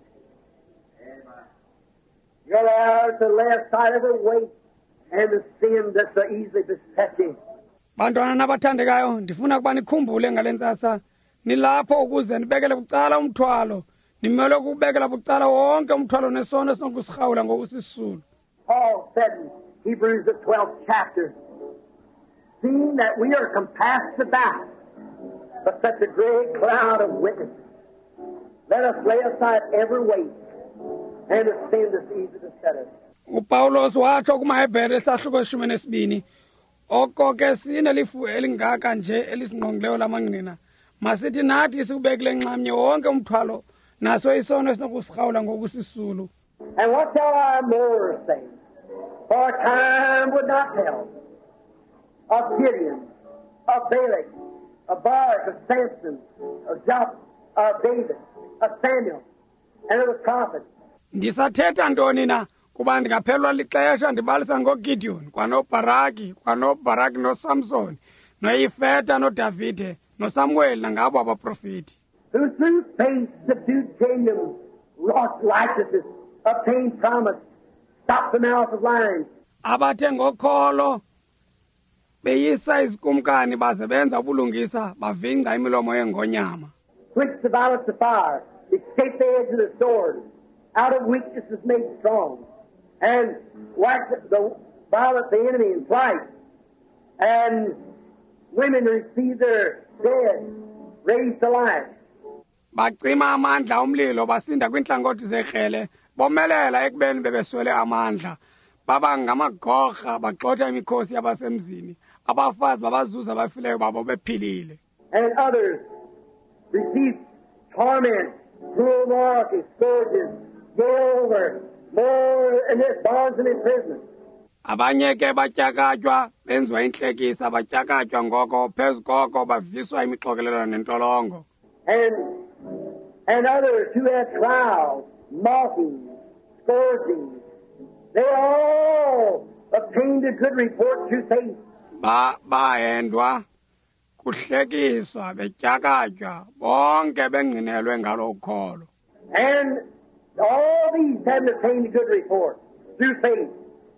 You're there to lay aside the weight and the sin that so easily besets you. Bantwana nabathandekayo ndifuna ukuba nikhumbule ngalentsasa nilapho ukuze nibekele bucala umthwalo nimele ukubekela bucala wonke umthwalo nesono esinokusirhawula ngokusisulu. Paul said in Hebrews the twelfth chapter, seeing that we are compassed about by such a great cloud of witnesses, let us lay aside every weight and the sin that's easy to set us. uPaulos watsho kumaHebhere esahluko ishumi nesibini oko ke sinelifu elingaka nje elisingqongileyo lamangqina masithi nathi sikubekile nxamnye wonke umthwalo naso isono esinokusirhawula ngokusisulu. And what shall I more say? For time would not tell of Gideon, of Balak, of Barak, of Samson, of Joshua, of David, of Samuel, and of the prophets. Ndisathetha ntoni na kuba ndingaphelwa lixesha ndibalisa ngoGideon kwanoBaraki kwanoBaraki noSamson noYifeta noDavide noSamuel nangabo abaprofeti. Who through faith subdued kingdoms, wrought righteousness, obtained promise, stopped the mouth of lions. Abathe ngokholo beyisa izikumkani baze benza ubulungisa bavingca imilomo yengonyama. Quenched the violence of fire, escaped the edge of the sword, out of weakness is made strong, and whacked the violent the enemy in flight. And women received their dead, raised to life. Bacima amandla umlilo basinda kwintlangothi zekrele bomelela ekubeni bebeswele amandla baba ngamagorha bagxotha imikhosi yabasemzini abafazi babazuza abafileyo babo bephilile. And others received torment, cruel morality, scourges, gave over, more in their bonds and imprisonment. Abanye ke batyakatywa benziwa intlekisa batyakatywa ngoko phezu koko baviswa imixokelelo nentolongo. And and others who had trials, mocking, scourging, they all obtained a good report through faith. Ba bahendwa kuhlekiswa betyakatywa bonke bengqinelwe ngalo ukholo. And all these having obtained a good report through faith,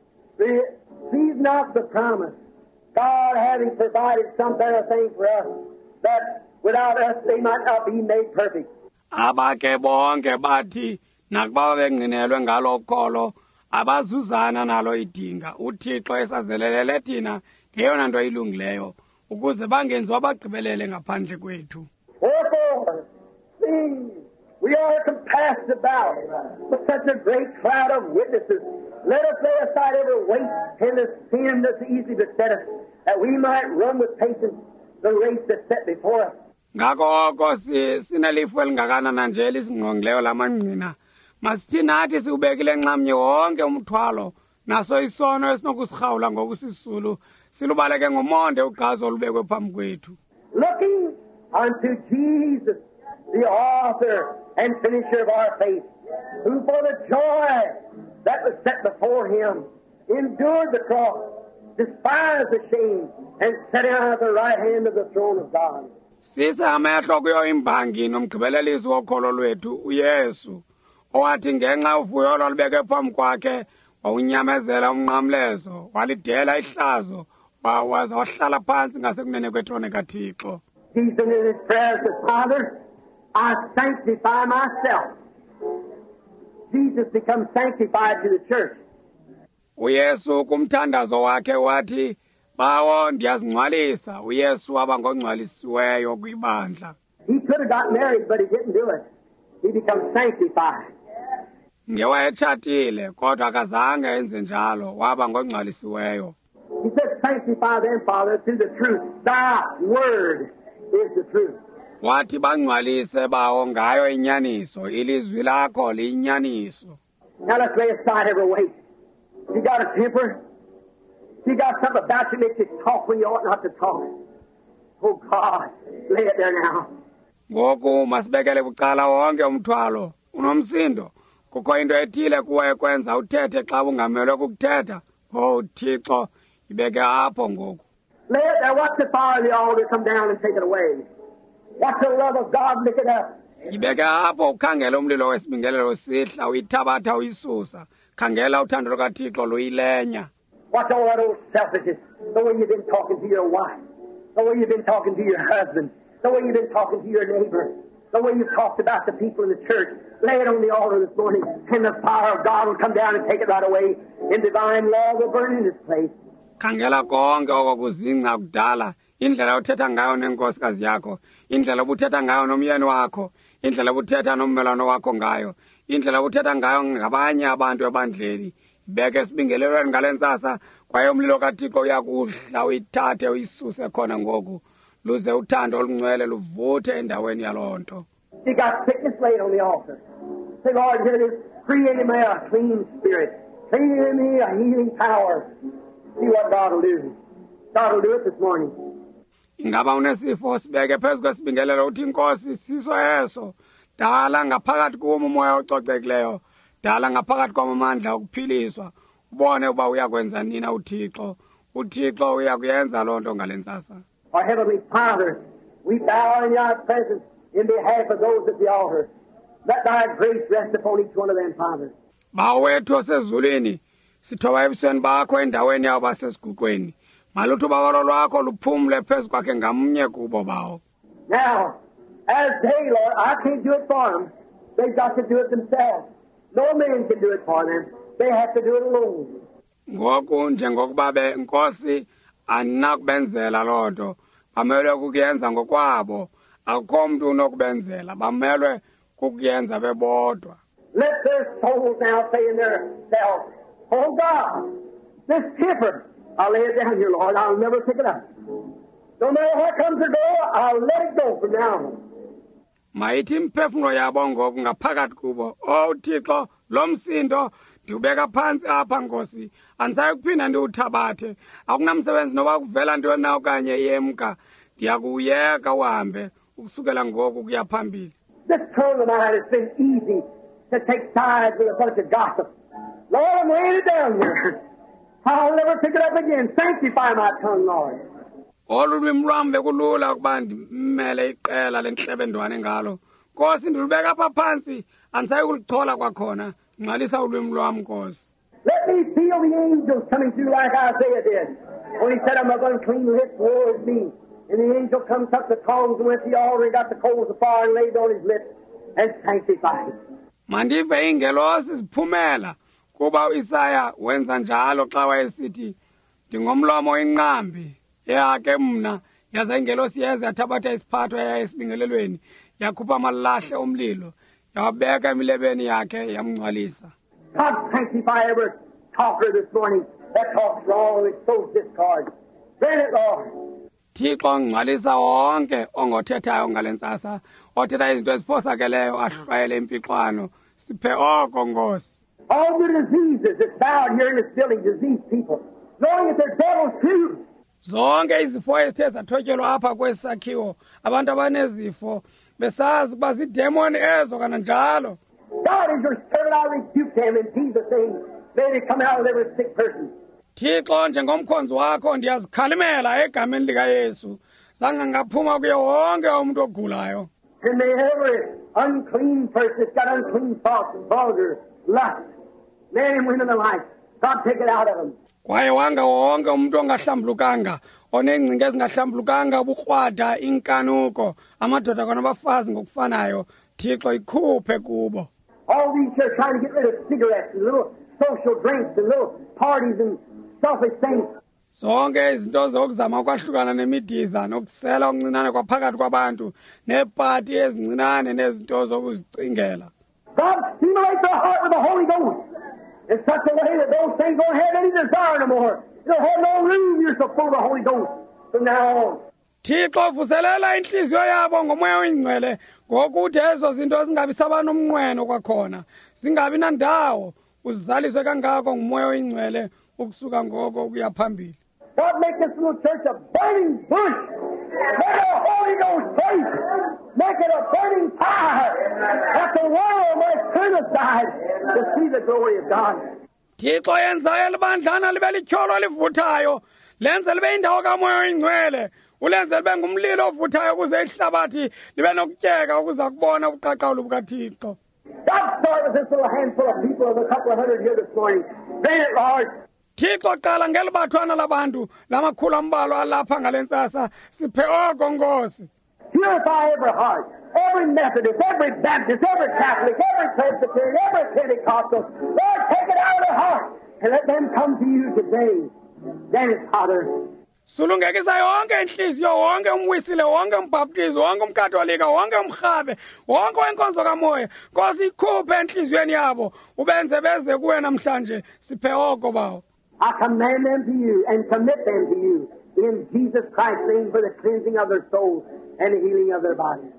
receive not the promise, God having provided some better thing for us, that without us they might not be made perfect. Abake bonke bathi nakuba bengqinelwe ngalo ukholo abazuzana nalo idinga uThixo esazelelele thina ngeyona nto ilungileyo ukuze bangenziwa abagqibelele ngaphandle kwethu. Wherefore, see, we are compassed about with such a great cloud of witnesses. Let us lay aside every weight and the sin that's easy to beset us, that we might run with patience the race that's set before us. Ngakho sinelifu elingakanana nje elisingqongileyo lamangqina masithi nathi siubekile nxamnye wonke umthwalo naso isono esinokusirhawula ngokusisulu silubaleke ngomonde ugqazo olubekwe phambi kwethu. Looking unto Jesus, the author and finisher of our faith, who for the joy that was set before him endured the cross, despised the shame, and sat down at the right hand of the throne of God. Sise amehlo kuyo imbangi nomgqibelelisi wokholo lwethu uYesu owathi ngenxa uvuyo lwalubeke phambi kwakhe wawunyamezela umnqamlezo walidela ihlazo wawaza wahlala phansi ngasekunene kwethrone kaThixo. Jesus in his prayer said, Father, I sanctify myself. Jesus becomes sanctified to the church. uYesu kumthandazo wakhe wathi bawo ndiyazingcwalisa uYesu waba ngongcwalisiweyo kwibandla. He could have got married, but he didn't do it. He becomes sanctified. Ngewayetshatile kodwa akazange enze njalo waba ngongcwalisiweyo. He said, sanctify them, Father, through the truth. Thy word is the truth. Wathi bangcwalise bawo ngayo inyaniso ilizwi lakho liyinyaniso. Now let's lay aside every weight. You got a temper? You got something about you that makes you talk when you ought not to talk. Oh God, lay it there now. Ngoku masibekele bucala wonke umthwalo unomsindo kukho into ethile kuwe kwenza uthethe xa ungamelwe ukuthetha. Oh Thixo ibeke apho ngoku. Lay it there. Watch the fire of the altar come down and take it away. Watch the love of God lick it up. Ibeke apho ukhangela umlilo wesibingelelo sihla uyithabatha uyisusa. Khangela uthando lukaThixo luyilenya. Watch all that old selfishness. The way you've been talking to your wife. The way you've been talking to your husband. The way you've been talking to your neighbor. The way you've talked about the people in the church. Lay it on the altar this morning, and the fire of God will come down and take it right away. And divine love will burn in this place. Khangela konke okokuzingca kudala. Indlela uthetha ngayo nenkosikazi yakho. Indlela ubuthetha ngayo nomyeni wakho. Indlela ubuthetha nommelwane wakho ngayo. Indlela uthetha ngayo ngabanye abantu ebandleni. Ibeke esibingelelweni ngalentsasa kwaye umlilo kaThixo uyakuhla uyithathe uyisuse khona ngoku. Luze uthando olungcwele luvuthe endaweni yalonto. You got sickness laid on the altar. Say, Lord, here it is. Create in me a clean spirit. Create in me a healing power. See what God will do. God will do it this morning. Ingaba unesifo sibeke phezu kwesibingelelo uthi inkosi siso eso. Dala ngaphakathi kumo umoya ococekileyo. Dala ngaphakathi kwamandla okuphiliswa. Ubone uba uyakwenza nina uThixo. uThixo uyakuyenza lonto ngalentsasa. Our Heavenly Father, we bow in your presence in behalf of those at the altar. Let thy grace rest upon each one of them, Father. Bawethu osezulwini sithoba ebusweni bakho endaweni yabo basesiguqweni. Maluthi ubabalo lwakho luphumle phezu kwakhe ngamnye kubo bawo. Now, as they, Lord, I can't do it for them. They've got to do it themselves. No man can do it for them. They have to do it alone. Ngoku njengokuba benkosi anakubenzela lonto bamelwe kukuyenza ngokwabo akukho mntu unokubenzela bamelwe kukuyenza bebodwa. Let their souls now say in their selves, oh God, this temper, I'll lay it down here, Lord. I'll never pick it up. No matter what comes or goes, I'll let it go from now on. Mayithi imphefumulo yabo ngoku ngaphakathi kubo. Oh Thixo lo msindo ndiubeka phansi apha Nkosi andisayi kuphinda ndiwuthabathe akunamsebenzi noba kuvela ntoni na okanye yemka ndiyakuyeka uhambe ukusukela ngoku kuya phambili. This tongue of mine has been easy to take sides with a bunch of gossip. Lord, I'm laying it down here. I'll never pick it up again. Sanctify my tongue, Lord. Olulwimi lwam bekulula ukuba ndimmele iqela lenhlebendwane ngalo. Nkosi ndilubeka apha phansi andisayi kulichola kwakhona. Ngcwalisa ulwimi lwam Nkosi. Let me feel the angels coming through like Isaiah did. When he said, I'm not unclean lips, woe is me. And the angel comes up the tongues and went to the altar and got the coals of fire and laid on his lips and sanctified. Mandive ingelosi ziphumela kuba uIsaya wenza njalo xa wayesithi ndingomlomo inqambi yakhe mna yaza ingelosi yeza yathabatha isiphatho yayesibingelelweni yakhupha amalahle omlilo yawabeka emilebeni yakhe yamngcwalisa. God sanctify every talker this morning that talks wrong and sows discord. Grant it, Lord. Thixo ngcwalisa wonke ongothethayo ngalentsasa othetha izinto eziphosakeleyo ahlwayele impixano siphe oko Nkosi. All the diseases that's bowed here in this building, disease people, knowing that they're devils too. Zonke izifo ezithe zathotyelwa apha kwesakhiwo abantu abanezifo besazi ukuba zidemoni ezo kananjalo. God is your servant, I rebuke them in Jesus' name. May they come out of every sick person. Thixo njengomkhonzi wakho ndiyazikhalimela egameni likaYesu zanga ngaphuma kuye wonke umuntu ogulayo. And may every unclean person that's got unclean thoughts and vulgar lust, men and women alike, God take it out of them. Kwaye wanga wonke umuntu ongahlambulukanga onengcinga ezingahlambulukanga ubukrwada inkanuko amadoda kanabafazi ngokufanayo Thixo ikhuphe kubo. All these here trying to get rid of cigarettes and little social drinks and little parties and selfish things. Zonke izinto zokuzama ukwahlukana nemidiza nokusela okuncinane kwaphakathi kwabantu nepati ezincinane nezinto zokuzicingela. God stimulates their heart with the Holy Ghost in such a way that those things don't have any desire no more. They'll have no room. You're so full of the Holy Ghost from now on. Thixo vuselela inhliziyo yabo ngomoya oyingcwele ngokuthi ezo zinto zingabi saba nomnqweno kwakhona zingabi nandawo uzizaliswe kangako ngomoya oyingcwele ukusuka ngoko kuya phambili. God make this little church a burning bush. Make it a Holy Ghost place. Make it a burning fire that the world might turn aside to see the glory of God. Thixo yenza elibandlana libe lityholo livuthayo lenze libe indawo kamoya oyingcwele ulenze libe ngumlilo ovuthayo ukuze ihlabathi libe nokutyeka ukuza kubona ubuqaqawulo bukaThixo. God started with this little handful of people of a couple of hundred here this morning. Grant it, Lord. Thixo qala ngelibathwana labantu lamakhulu ambalwa alapha ngalentsasa siphe oko Nkosi. Purify every heart, every Methodist, every Baptist, every Catholic, every Presbyterian, every Pentecostal. Lord, take it out of their heart and let them come to you today. Then it's Father. Sulungekisa yonke inhliziyo wonke umwisile wonke umbhaptizi wonke umkatolika wonke umrhabe wonke wenkonzo kamoya Nkosi ikhuphe enhliziyweni yabo ubenze beze kuwe namhlanje siphe oko bawo. I command them to you and commit them to you in Jesus Christ's name for the cleansing of their souls and the healing of their bodies.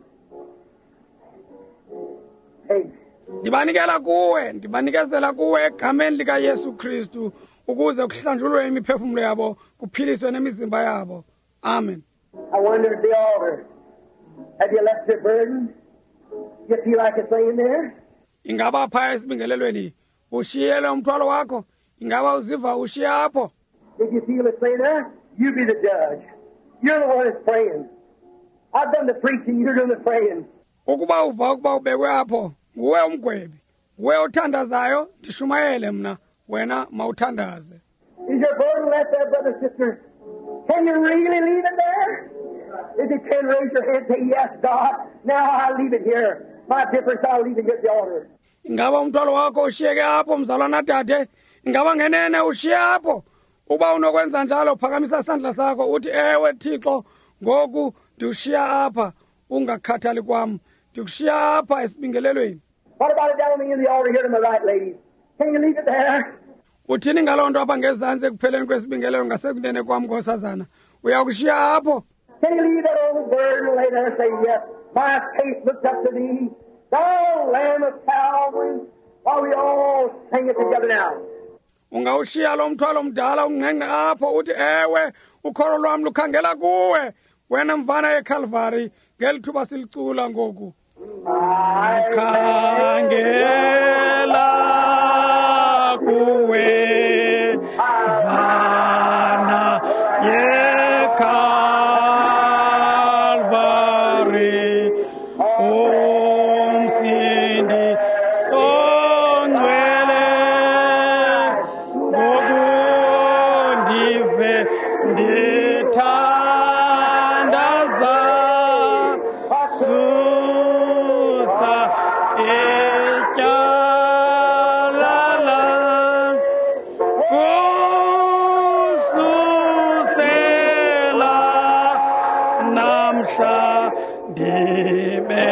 Amen. Ndibanikela kuwe ndibanikezela kuwe egameni lika Yesu Kristu ukuze kuhlanjulwe imiphefumulo yabo kuphiliswe nemizimba yabo. Amen. I wonder at the altar, have you left your burden? You feel like it's laying there? Ingaba phaya esibingelelweni ushiyele umthwalo wakho ingaba uziva ushiya hapo. If you feel it's laying there, you be the judge. You're the one that's praying. I've done the preaching, you're doing the praying. Ukuba uva ukuba ubekwe hapo nguwe umgwebi nguwe othandazayo ndishumayele mna wena mawuthandaze. Is your burden left there, brother, sister? Can you really leave it there? If you can, raise your hand and say, yes, God, now I'll leave it here. My difference, I'll leave it here at the altar. Ingaba umthwalo wakho ushiyeke hapo mzalwana dade ingaba ngenene ushiye hapo uba unokwenza njalo phakamisa isandla sakho uthi ewe Thixo ngoku ndiushiya apha ungakhathali kwam ndikushiya apha esibingelelweni. What about it down in the altar here to my right, ladies? Can you leave it there? Uthini ngaloo nto apha ngezantsi ekupheleni kwesibingelelo ngasekunene kwam nkosazana uyakushiya apho? Can you leave that old burden and lay there and say, yes, my faith looks up to thee, thou Lamb of Calvary, while we all sing it together now. Ungawushiya lo mthwalo mdala ungqengqe apho uthi ewe ukholo lwam lukhangela kuwe wena mfana yeCalvary ngelithuba silicula ngoku. Khangela kuwe mfana yeCalvary umsindi songcwele ngoku ndive ndithandaza susa etyalala kususela namhla ndibe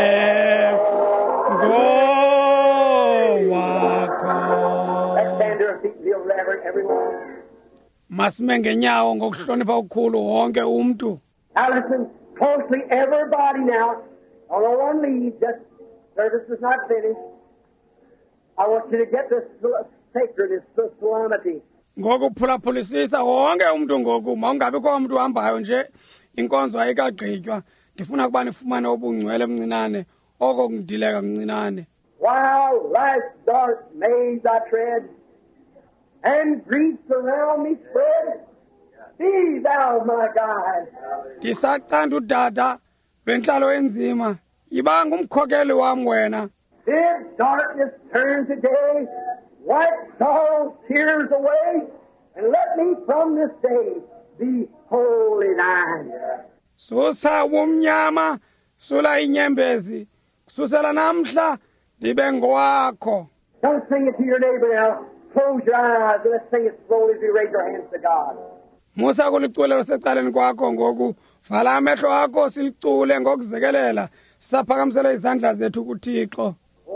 ngowakho. Let's stand to our feet and feel reverent, everyone. Masime ngenyawo ngokuhlonipha ukukhulu wonke umuntu. Now listen closely, everybody now. Although one lead, just service is not finished. I want you to get this sacredness, this solemnity. Ngokuphulaphulisisa wonke umuntu ngoku mawungabikho umuntu uhambayo nje inkonzo ayikagqitywa ndifuna ukuba nifumane ubungcwele omncinane oko kundileka mncinane. while life's dark maze I tread, and griefs around me spread, be thou my guide. Ngisaqanda udada lwenhlalo enzima, yiba ngumkhokeli wami wena. If darkness turn to day, wipe sorrow's tears away, and let me from this day be wholly thine. Susa umnyama, sula inyembezi, susela namhla, ndibe ngowakho. Don't sing it to your neighbor now. Close your eyes and let's sing it slowly as we raise our hands to God. Musa kulicule secaleni kwakho ngoku, vala amehlo akho silicule ngokuzekelela, saphakamisela izandla zethu kuThixo.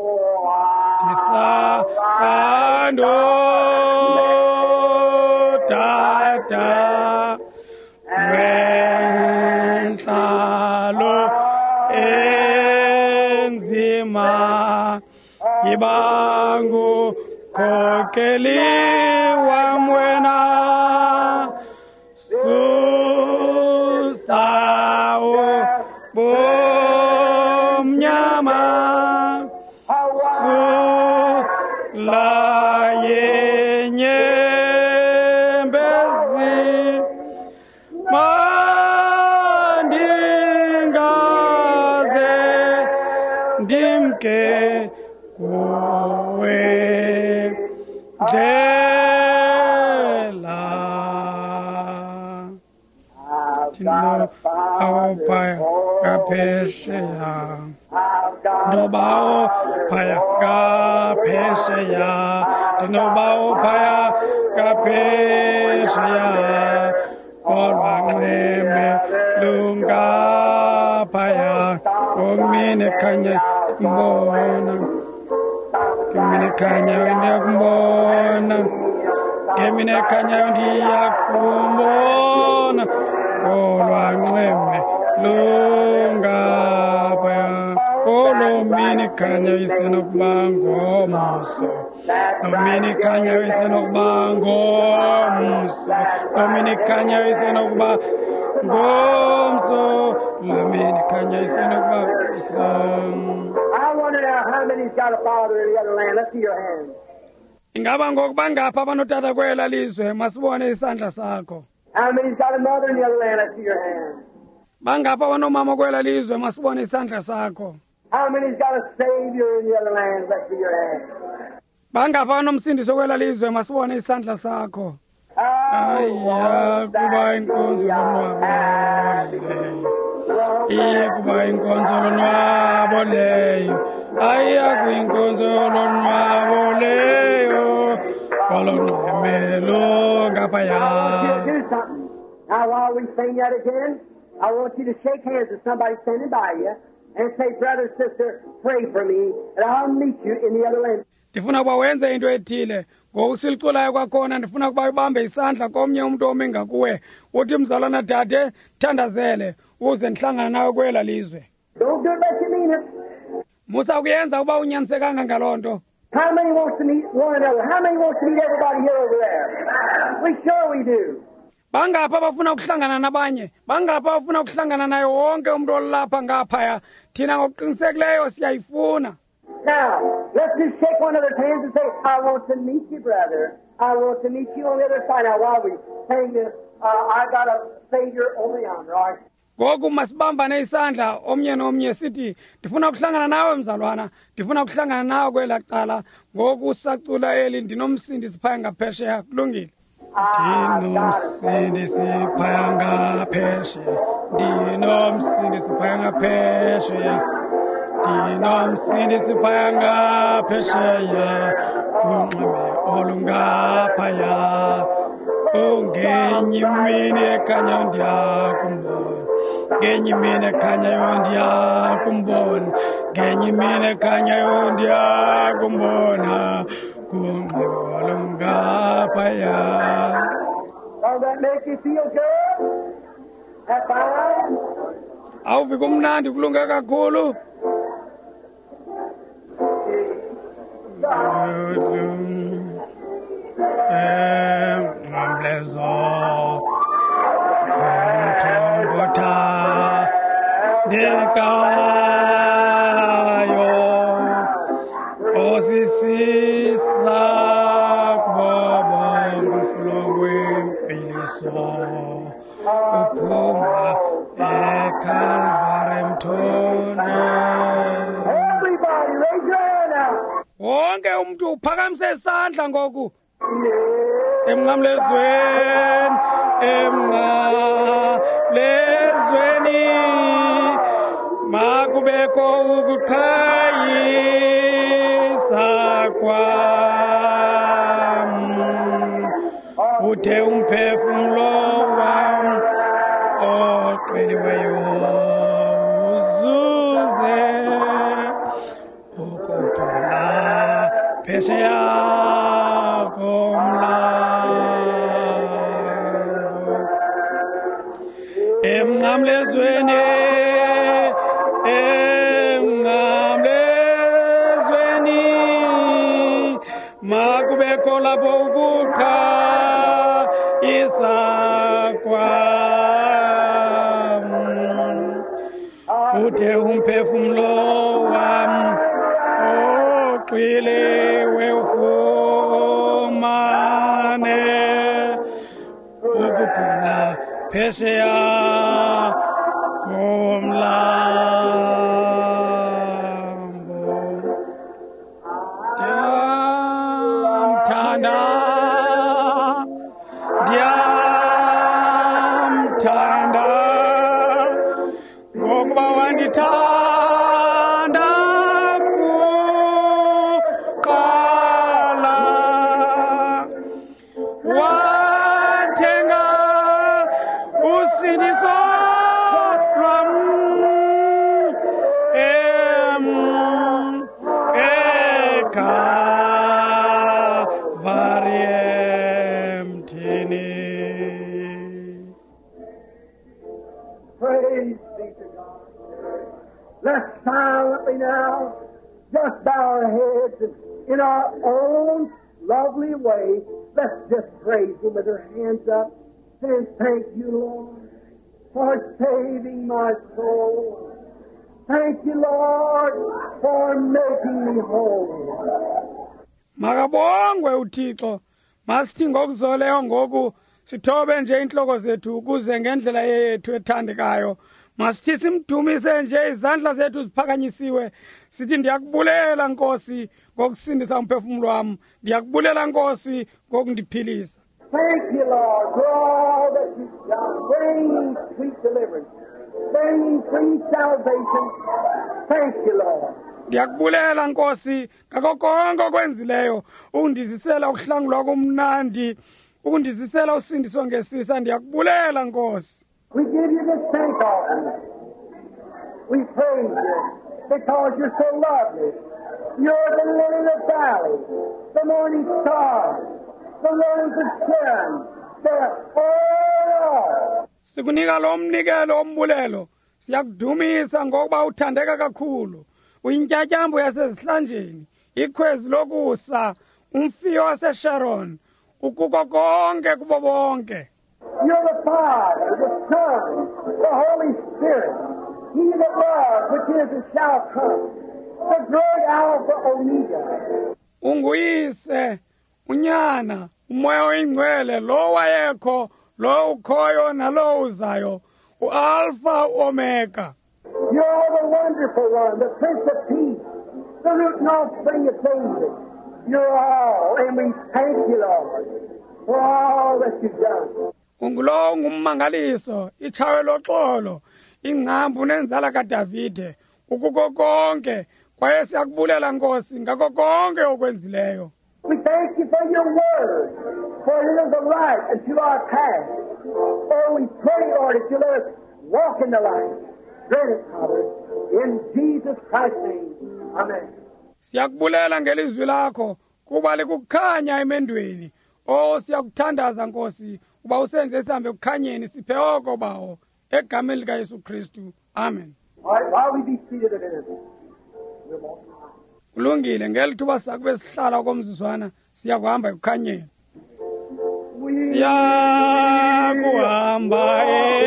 Disaqando dada wenhlalo enzima ibangu khokeli wamwena susawo bomnyama la yenyembezi mandingaze ndimke kuwe dela tino awopaya kapesheya Nobao paya kapesheya, nobao paya kapesheya, kolwa ngeme lunga paya, omine kanya mbona, kumine kanya wende mbona, gemine kanya ndiya kumbona, kolwa ngeme lunga paya. Olomini kanya isenokuba ngomuso, Lomini kanya isenokuba ngomuso, Lomini kanya isenokuba ngomuso, Lomini kanya isenokuba ngomuso. I wonder now how many's got a father in the other land. Let's see your hands. Ingaba ngokuba ngapha abanotata kwela lizwe masibone isandla sakho. How many's got a mother in the other land? Let's see your hands. Bangapha abanomama kwela lizwe masibone isandla sakho. How many's got a Savior in the other land? Let's see your hands. Bangapha anomsindiso kwela lizwe masibone isandla sakho. Aya kuba inkonzo lonwabo leyo. Iye kuba inkonzo lonwabo leyo. Aya kuinkonzo lonwabo leyo. Kolonqemelo ngapaya. Do something. Now while we sing that again, I want you to shake hands with somebody standing by you and say, brother, sister, pray for me, and I'll meet you in the other land. Ndifuna ukuba wenze into ethile ngokusiliculayo kwakhona ndifuna ukuba ubambe isandla komnye umuntu ome ngakuwe uthi mzalwana dade thandazele uze ndihlangana nawe kwela lizwe. Don't do it like you mean it. Musa kuyenza uba unyanisekanga ngaloo nto. How many wants to meet one another? How many wants to meet everybody here over there? We sure we do. Bangapha bafuna ukuhlangana nabanye, bangapha bafuna ukuhlangana naye wonke umuntu olapha ngaphaya, thina ngokuqinisekileyo siyayifuna. Now, let's just shake one another's hands and say, I want to meet you, brother. I want to meet you on the other side. Now, while we sing this, uh, I got a Savior over yonder, all right? Ngoku masibambane isandla omnye nomnye sithi ndifuna ukuhlangana nawe mzalwana, ndifuna ukuhlangana nawe kwela cala ngoku usacula eli ndinomsindisi phaya ngaphesheya kulungile. Ndinomsindisi phaya ngaphesheya, ndinomsindisi phaya ngaphesheya, ndinomsindisi phaya ngaphesheya, kunxweme olungaphaya, ungenye imini ekhanyayo ndiyakumbona, ngenye imini ekhanyayo ndiyakumbona, ngenye imini ekhanyayo ndiyakumbona, kunxweme olungaphaya. Does that make you feel good? That's fine. Awuvi kumnandi kulunge kakhulu. Ngamblezo ngomthongotha nekayo uthonde. Everybody, raise your hand now. Wonke umuntu uphakamise isandla ngoku. Emnqamlezweni, emnqamlezweni, makubekho ukuqhayisa kwam, uthe umphefumlo wam oqiniweyo uzuze ukuphumla phesheya komlambo. Emnqamlezweni, emnqamlezweni, makubekho lapho ukuqhayisa kwam, uthe umphefumlo wam oqiniweyo ufumane ukuphumla phesheya komlambo. Ndiyamthanda, ndiyamthanda, ngokuba wandithanda kuqala, wathenga usindiso lwam em eKalvari emthini. Praise be to God. Let's silently now just bow our heads and in our own lovely way, let's just praise Him with our hands up, saying, thank you, Lord, for saving my soul. Thank you, Lord, for making me whole. Makabongwe uThixo, masithi ngokuzoleyo ngoku sithobe nje inhloko zethu ukuze ngendlela yethu ethandekayo masithi simdumise nje izandla zethu ziphakanyisiwe sithi ndiyakubulela Nkosi ngokusindisa umphefumulo wami, ndiyakubulela Nkosi ngokundiphilisa. Thank you, Lord, for all that you've done, bringing sweet deliverance, bringing free salvation. Thank you, Lord. Ndiyakubulela Nkosi ngakho konke okwenzileyo, undizisela ukuhlangulwa kumnandi, undizisela usindiso ngesisa. Ndiyakubulela Nkosi. We give you this thank offering. We praise you because you're so lovely. You're the lily of the valley, the morning star, the rose of Sharon, the oh. Sikunika lo mnikelo ombulelo, siyakudumisa ngokuba uthandeka kakhulu. Uyintyatyambo yasezihlanjeni, ikhwezi lokusa, umfiyo waseSharon, ukuko konke kubo bonke. You're the Father, the Son, the Holy Spirit, He that was, which is, and shall come, the great Alpha Omega. Unguyise, unyana, umoya oyingcwele, lo wayekho, lo ukhoyo nalo uzayo, uAlpha Omega. You're the wonderful one, the Prince of Peace, the root and offspring of David. You're all, and we thank you, Lord, for all that you've done. Ungulo ngummangaliso, ichawe loxolo, ingcambu nenzala kaDavide, ukuko konke, kwaye siyakubulela Nkosi ngakho konke okwenzileyo. We thank you for your word, for it is a light unto our path. Oh, we pray, Lord, that you let us walk in the light. Grant it, Father, in Jesus Christ's name. Amen. Siyakubulela ngelizwi lakho, kuba likukhanya emendweni. Oh, siyakuthandaza Nkosi, uba usenze sihambe kukhanyeni siphe oko bawo, egameni lika Yesu Kristu. Amen. All right, while we be seated a minute, we'll walk. Kulungile ngelithuba sakube sihlala komzuzwana siyakuhamba ekukhanyeni. Siyakuhamba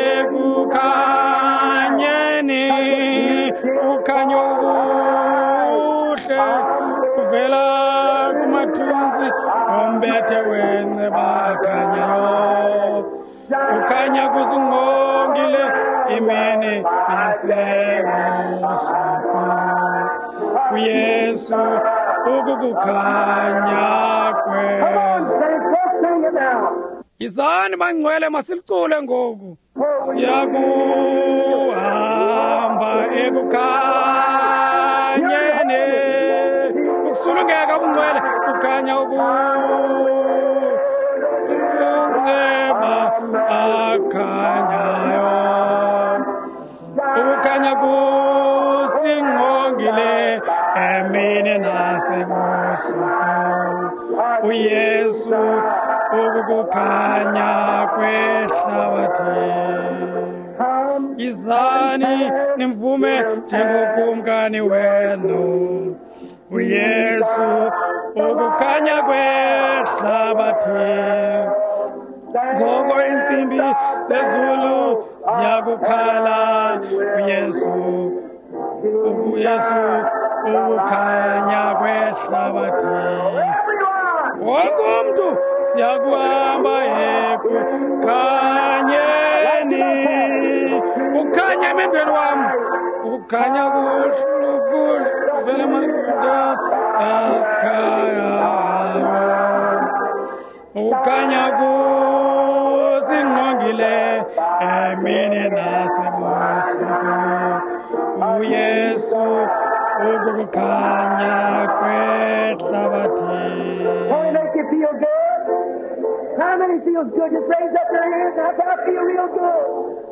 ekukhanyeni, ukhanyo kuhle kuvela kumathunzi ombethe wenceba akhanyayo, ukhanya kusingqongile imini nasebusuku uYesu ukukukhanya kwethu izani bangcwele masilicule ngoku siyakuhamba ekukhanyeni ukusulungeka ubungcwele kukhanya ukuceba akhanyayo ukukhanya kusingqongile emini nasebusuku uYesu ukukukhanya kwehlabathi izani nimvume njengokumkani wenu uYesu ukukhanya kwehlabathi ngoko iintsimbi zezulu ziyakukhala uYesu uYesu ukukhanya kwehlabathi wonke umntu siyakuhamba ekukhanyeni ukukhanya emendweni wam ukukhanya kuvela ukukhanya kusingqongile emini nasebusuku uYesu ukukukhanya kwehlabathi. Won't it make you feel good? How many feels good? Just raise up your hands. How can I feel real good?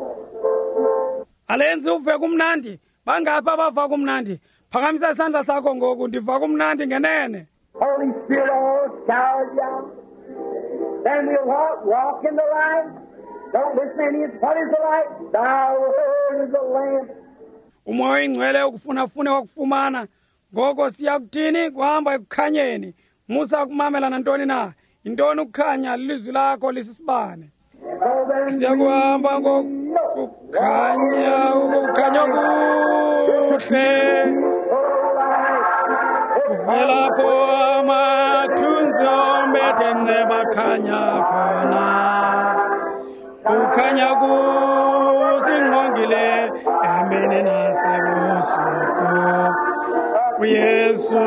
Alenzi uve kumnandi bangapha abava kumnandi phakamisa isandla sakho ngoku ndiva kumnandi ngenene. Holy Spirit all showers down. Then we'll walk, walk in the light. Don't listen to any. What is the light? Thy word is a lamp. Umoya ingcwele ukufunafune wakufumana ngoko siyakuthini kuhamba ekukhanyeni musa kumamela nantoni na intoni ukukhanya lizwi lakho lisisibane siyakuhamba ngokukhanya ukukhanya kuhle kuvelapho amathunzi ombethe nceba khanya khona ukukhanya kusingqongile emini nasebusuku uYesu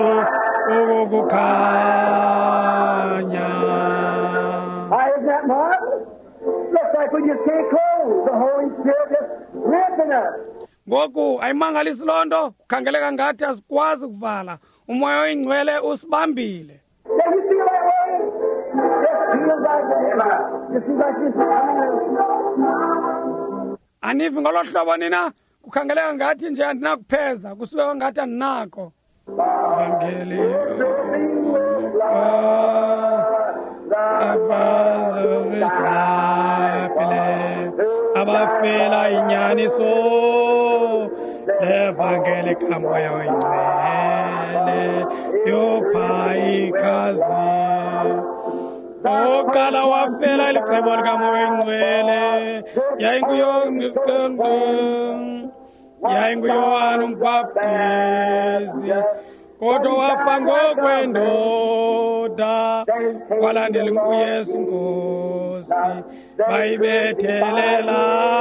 ukukukhanya. Why isn't that marvelous? Looks like we just can't close. The Holy Spirit just ripping us. ngoku ayimangalisi loo nto kukhangeleka ngathi asikwazi kuvala umoya oyingcwele usibambile. Does you feel that way? Just feels like that. Just feels like this. Anivi ngolo hlobo nina kukhangeleka ngathi nje andinakupheza kusuke ngathi andinako. Evangeli abafela inyaniso levangeli kamoya oyingcwele yopha igazi oqala wafela licebo likamoya oyingcwele yayinguyo yayinguyohana umbhaptizi kodwa wafa ngokwendoda kwalandela uYesu Nkosi bayibethelela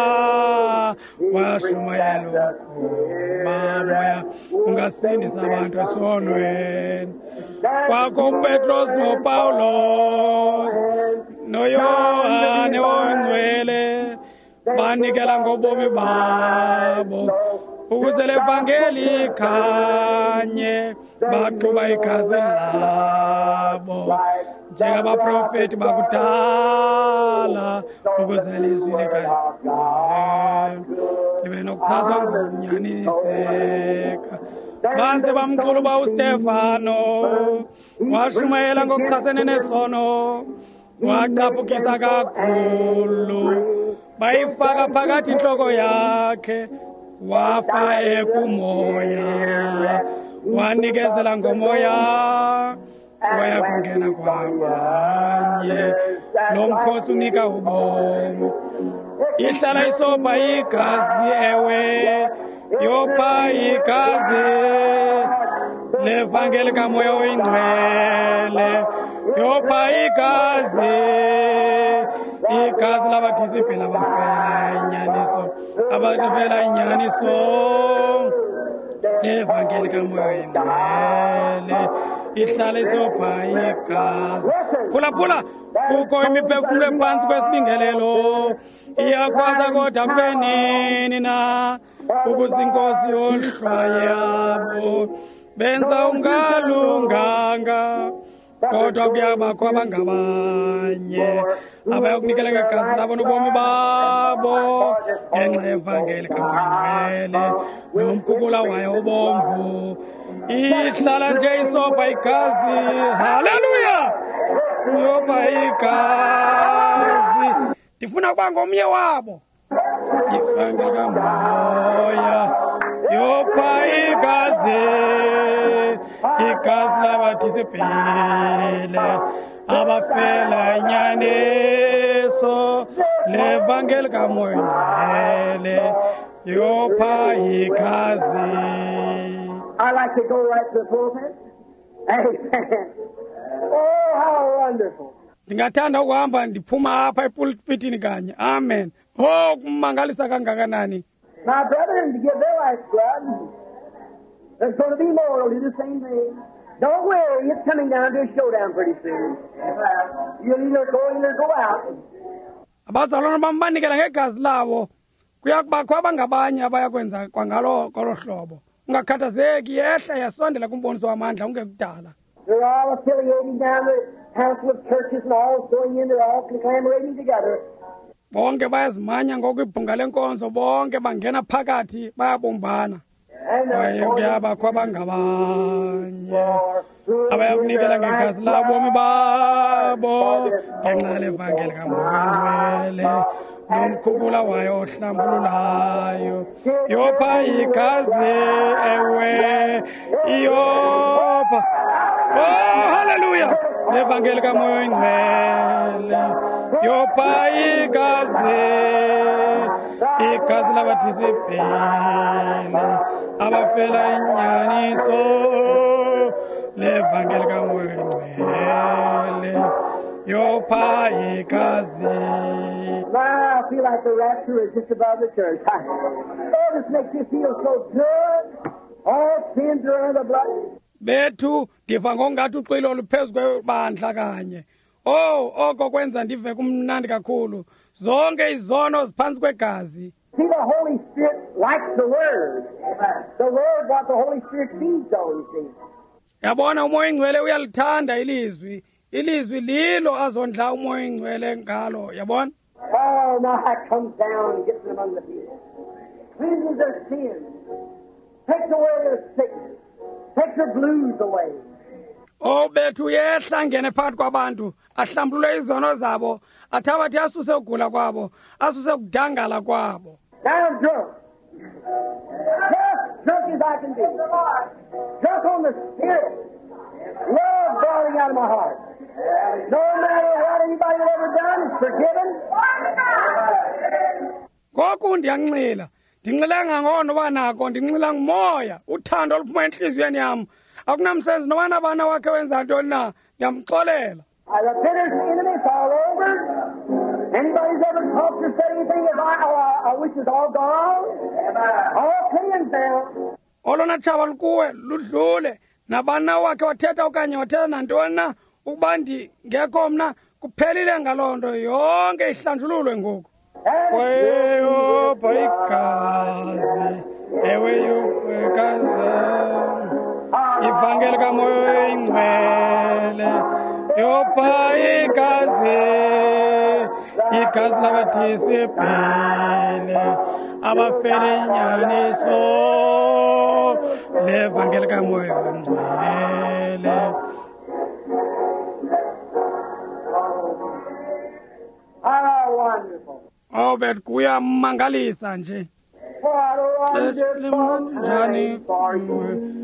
washumayela ukuba moya ungasindisa abantu esonweni kwakho uPetros noPawulos noYohane oyingcwele banikela ngobomi babo ukuze levangeli khanye baxuba igazi labo njengabaprofeti bakudala ukuze lizwi likaNkulunkulu libe nokuchazwa ngokunyaniseka baze bamxuluba uStefano washumayela ngokuchasene nesono wacaphukisa kakhulu bayifaka phakathi inhloko yakhe wafa ekumoya wanikezela ngomoya waya kungena kwabanye lo mkhosi unika ubomi ihlala isobha igazi ewe yopha igazi levangeli kamoya oyingcwele yopha igazi igazi labathisiphela bafela inyaniso abafela inyaniso levangeli kamoya ingcwele ihlale sopha igazi. Phulaphula kukho imiphefumulo ephansi kwesibingelelo iyakwaza kodwa kube nini na ukuze inkosi yohlwaye yabo benza ungalunganga kodwa kuyabakho abangabanye abayokunikela ngegazi labo nobomi babo ngenxa yevangeli kamoya ingcwele nomkhukula wayo ubomvu ihlala nje isopha igazi. Haleluya! Yopha igazi. Ndifuna ukuba ngomnye wabo. Ivangeli kamoya yopha igazi. Igazi labathisiphile abafela inyaniso levangeli kamoya ingcwele yopha igazi. I like to go right to the pulpit. Amen. Oh, how wonderful. Ndingathanda ukuhamba ndiphuma apha epulpitini kanye. Amen. Oh, kumangalisa kangakanani. My brethren, to give their life's blood, there's going to be more who'll do the same thing. Don't worry, it's coming down to a showdown pretty soon. You'll either go in or go out. Abazalwana bambanikela ngegazi lawo. Kuyakubakho abangabanye abayakwenza kwangalo kolo hlobo. Ungakhathazeki yehla yasondela kumboniso wamandla ungekudala. They're all affiliating down the council of churches and all going in, they're all conglomerating together. Bonke bayazimanya ngokwibhunga lenkonzo bonke bangena phakathi bayabumbana. Kwaye kuyabakho abangabanye abayakunikela ngegazi labomi babo ngenxa levangeli kamoya ingcwele nomkhukula wayo ohlambululayo yopha igazi ewe iyopha. Oh, haleluya! Levangeli kamoya ingcwele yopha igazi. Igazi labathisiphile abafela inyaniso levangeli kamoya ingcwele yopha igazi. Now I feel like the rapture is just above the church. Oh, this makes you feel so good. All sins are under the blood. Bethu ndiva ngongathi uxilo luphezu kwebandla kanye. Oh, oko kwenza ndive kumnandi kakhulu. Zonke izono ziphansi kwegazi. See, the Holy Spirit likes the Word. The Word, what the Holy Spirit feeds on, you see. Yabona umoya ingcwele uyalithanda ilizwi. Ilizwi lilo azondla umoya ingcwele ngalo, yabona? Oh, now it comes down and gets them among the people. Cleanses their sins. Takes away their sickness. Takes their blues away. Oh, bethu yehla ngene phakathi kwabantu ahlambulule izono zabo athabathi asuse ukugula kwabo asuse ukudangala kwabo. Now I'm drunk. Just drunk as I can be. Drunk on the Spirit. Love boiling out of my heart. No matter what anybody has ever done, it's forgiven. Ngoku ndiyanxila. Ndinxila ngangona banako ndinxila ngumoya uthando oluphuma enhliziyweni yami. Akunamsenzi noma nabana wakhe wenza ntoni na ngiyamxolela. I repent the enemy, it's all over. Anybody's ever talked or said anything of I, oh, I wish it's all gone. All cleansed down. Olona thaba lukuwe ludlule nabana wakhe wathetha okanye wathetha nantoni na ukuba ndingekho mna kuphelile ngaloo nto yonke ihlanjululwe ngoku. Weyopha igazi ewe yopha igazi ivangeli kamoya ingcwele yopha igazi igazi labathisiphile abafela inyaniso levangeli kamoya ingcwele. How wonderful. Oh, bet kuyamangalisa nje. What a wonderful time for you.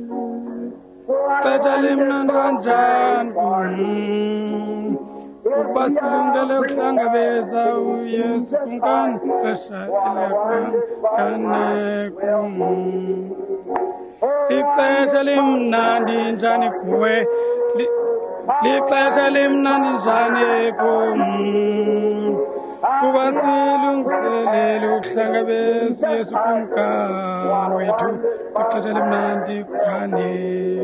Xesha limnandi kanjani kum ukuba silungele ukuhlangabeza uYesu kumkani xesha eliyakanjani kum ixesha limnandi njani kuwe lixesha limnandi njani kum kuba silungiselele ukuhlangabeza uYesu kumkani wethu ixesha elimnandi kujani.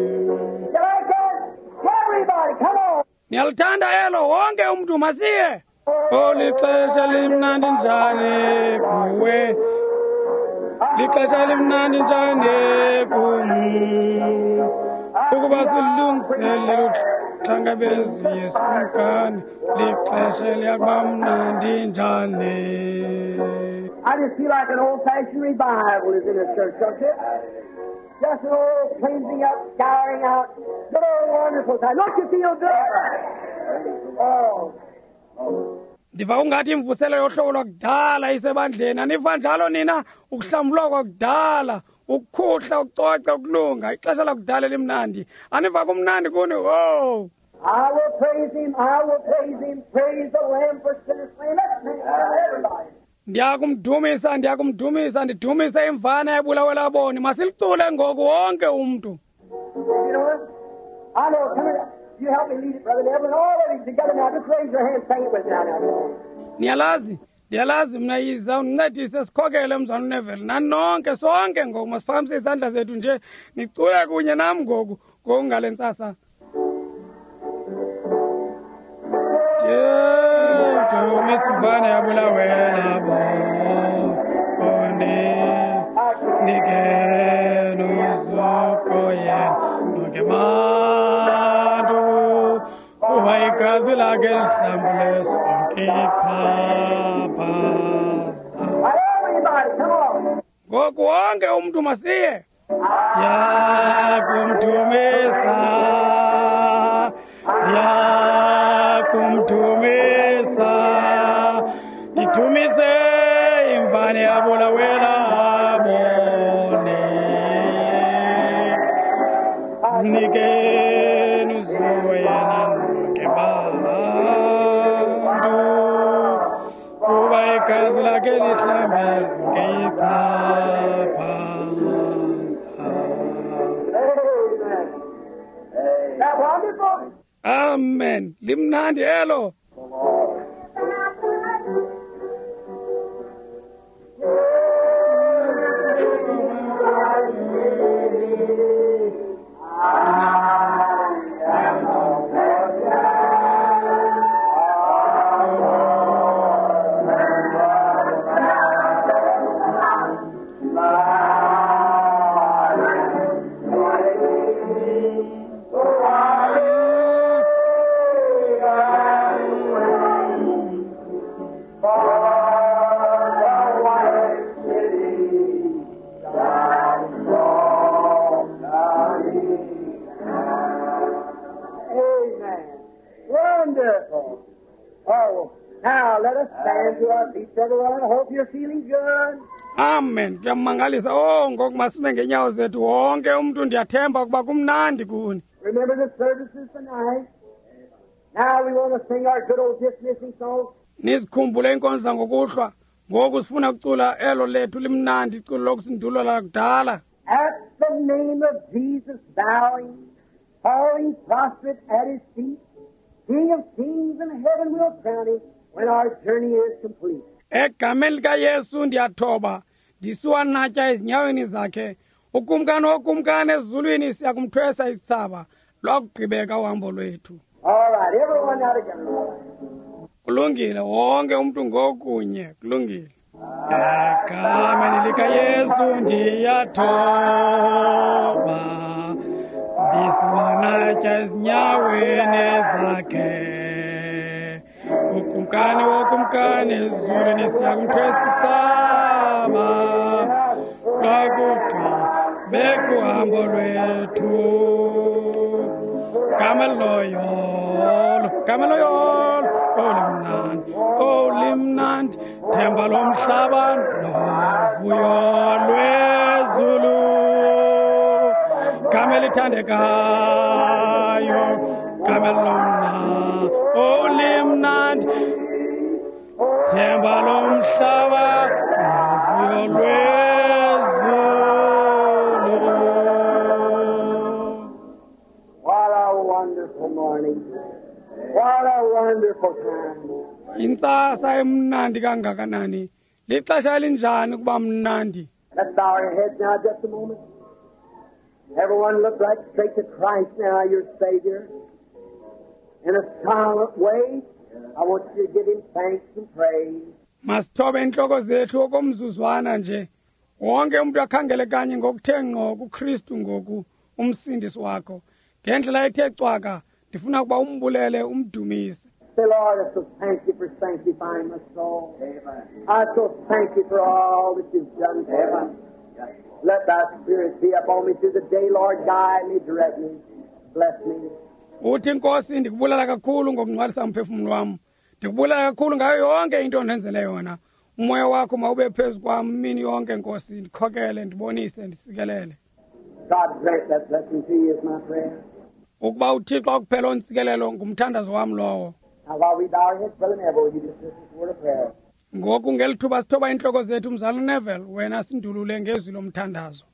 Everybody, come on. Niyalithanda elo wonke umuntu masiye. Olixesha limnandi njani kuwe, lixesha limnandi njani kum, ukuba silungiselele ukuhlangabeza uYesu kumkani lixesha liyakuba mnandi njani. I just feel like an old-fashioned revival is in the church, don't you? Just an old cleansing up, scouring out, good old wonderful time. Don't you feel good? Oh. Ndiva ungathi imvuselo yohlobo lwakudala isebandleni. Aniva njalo nina ukuhlambulwa kwakudala, ukukhuhla, ukucoca, ukulunga, ixesha lakudala elimnandi. Aniva kumnandi kuni. Oh. I will praise him, I will praise him, praise the Lamb for sinners slain. Let's sing it, everybody. Ndiyakumdumisa, ndiyakumdumisa, ndidumise imvana ebulawela boni. Masilicule ngoku wonke umuntu. You know what? I know, come here. You help me lead it, Brother Neville, and all of you together now. Just raise your hands, sing it with me now. now. Niyalazi, ndiyalazi mna yiza uncedise sikhokele mzwana uNeville. Nanonke sonke ngoku masiphakamise izandla zethu nje nicule kunye nam ngoku ngoku ngale ntsasa. Dumisa imvana yabulawela boni. Nikene uzoko yena nonke bantu kuba igazi lakhe lihlambule sonke ichaphaza. Everybody, come on. Ngoku wonke umuntu masiye. Ndiyakumdumisa, ndiyakumdumisa, ndidumise imvana yabulawela boni. Nikene uzoko yena nonke bantu kuba igazi lakhe lihlambule sonke ichaphaza. That wonderful? Amen. Limnandi elo. Wonderful. Oh, now let us stand to our feet, everyone. I hope you're feeling good. Amen. Ndiyamangalisa. Oh, ngoku masime ngenyawo zethu wonke umuntu ndiyathemba ukuba kumnandi kuni. Remember the services tonight. Now we want to sing our good old dismissing song. Nizikhumbule inkonzo ngokuhlwa. Ngoku sifuna ukucula elo lethu limnandi iculo lokusindulo lakudala. At the name of Jesus bowing, falling prostrate at his feet, King of kings and heaven will crown him when our journey is complete. Egameni likaYesu ndiyathoba, ndisiwanatya ezinyaweni zakhe. Ukumkani wokumkani ezulwini siyakumthwesa isithaba lwakugqibeka uhambo lwethu. All right, everyone now together. Kulungile wonke umuntu ngokunye, kulungile. Egameni likaYesu ndiyathoba, ndisiwanatya ezinyaweni zakhe. Ukumkani wokumkani ezulwini siyakumthwesa isithaba lwakugqibeka uhambo lwethu. Kameloyolo, kameloyolo, olimnandi, olimnandi, themba lomhlaba novuyo lwezulu. Kamelithandekayo, kamelomnandi, olimnandi, themba lomhlaba novuyo lwezulu. What a wonderful morning. What a wonderful time. Intsasa emnandi kangakanani. Lixesha elinjani kuba mnandi. Let's bow our heads now just a moment. Everyone look right straight to Christ now, your Savior. In a silent way, I want you to give Him thanks and praise. Masithobe inhloko zethu okomzuzwana nje. Wonke umuntu akhangele kanye ngokuthe ngqo kuKristu ngoku umsindisi wakho. Ngendlela ethe cwaka ndifuna kuba umbulele umdumise. Say, Lord, I so thank you for sanctifying my soul. Amen. I so thank you for all that you've done for me. Let thy Spirit be upon me through the day, Lord. Guide me, direct me, bless me. Uthi Nkosi ndikubulala kakhulu ngokungcwalisa umphefumulo wami. Ndikubulala kakhulu ngayo yonke into ondenzele yona. Umoya wakho mawube phezu kwami mini yonke Nkosi, ndikhokele, ndibonise, ndisikelele. God grant that blessing to you is my prayer. Ukuba uThixo akuphela ontsikelelo ngumthandazo wami lowo. Now while we bow our heads, Brother Neville, will you just listen to the word of prayer? Ngoku ngelithuba sithoba inhloko zethu mzala Neville, wena sindulule ngezwi lomthandazo.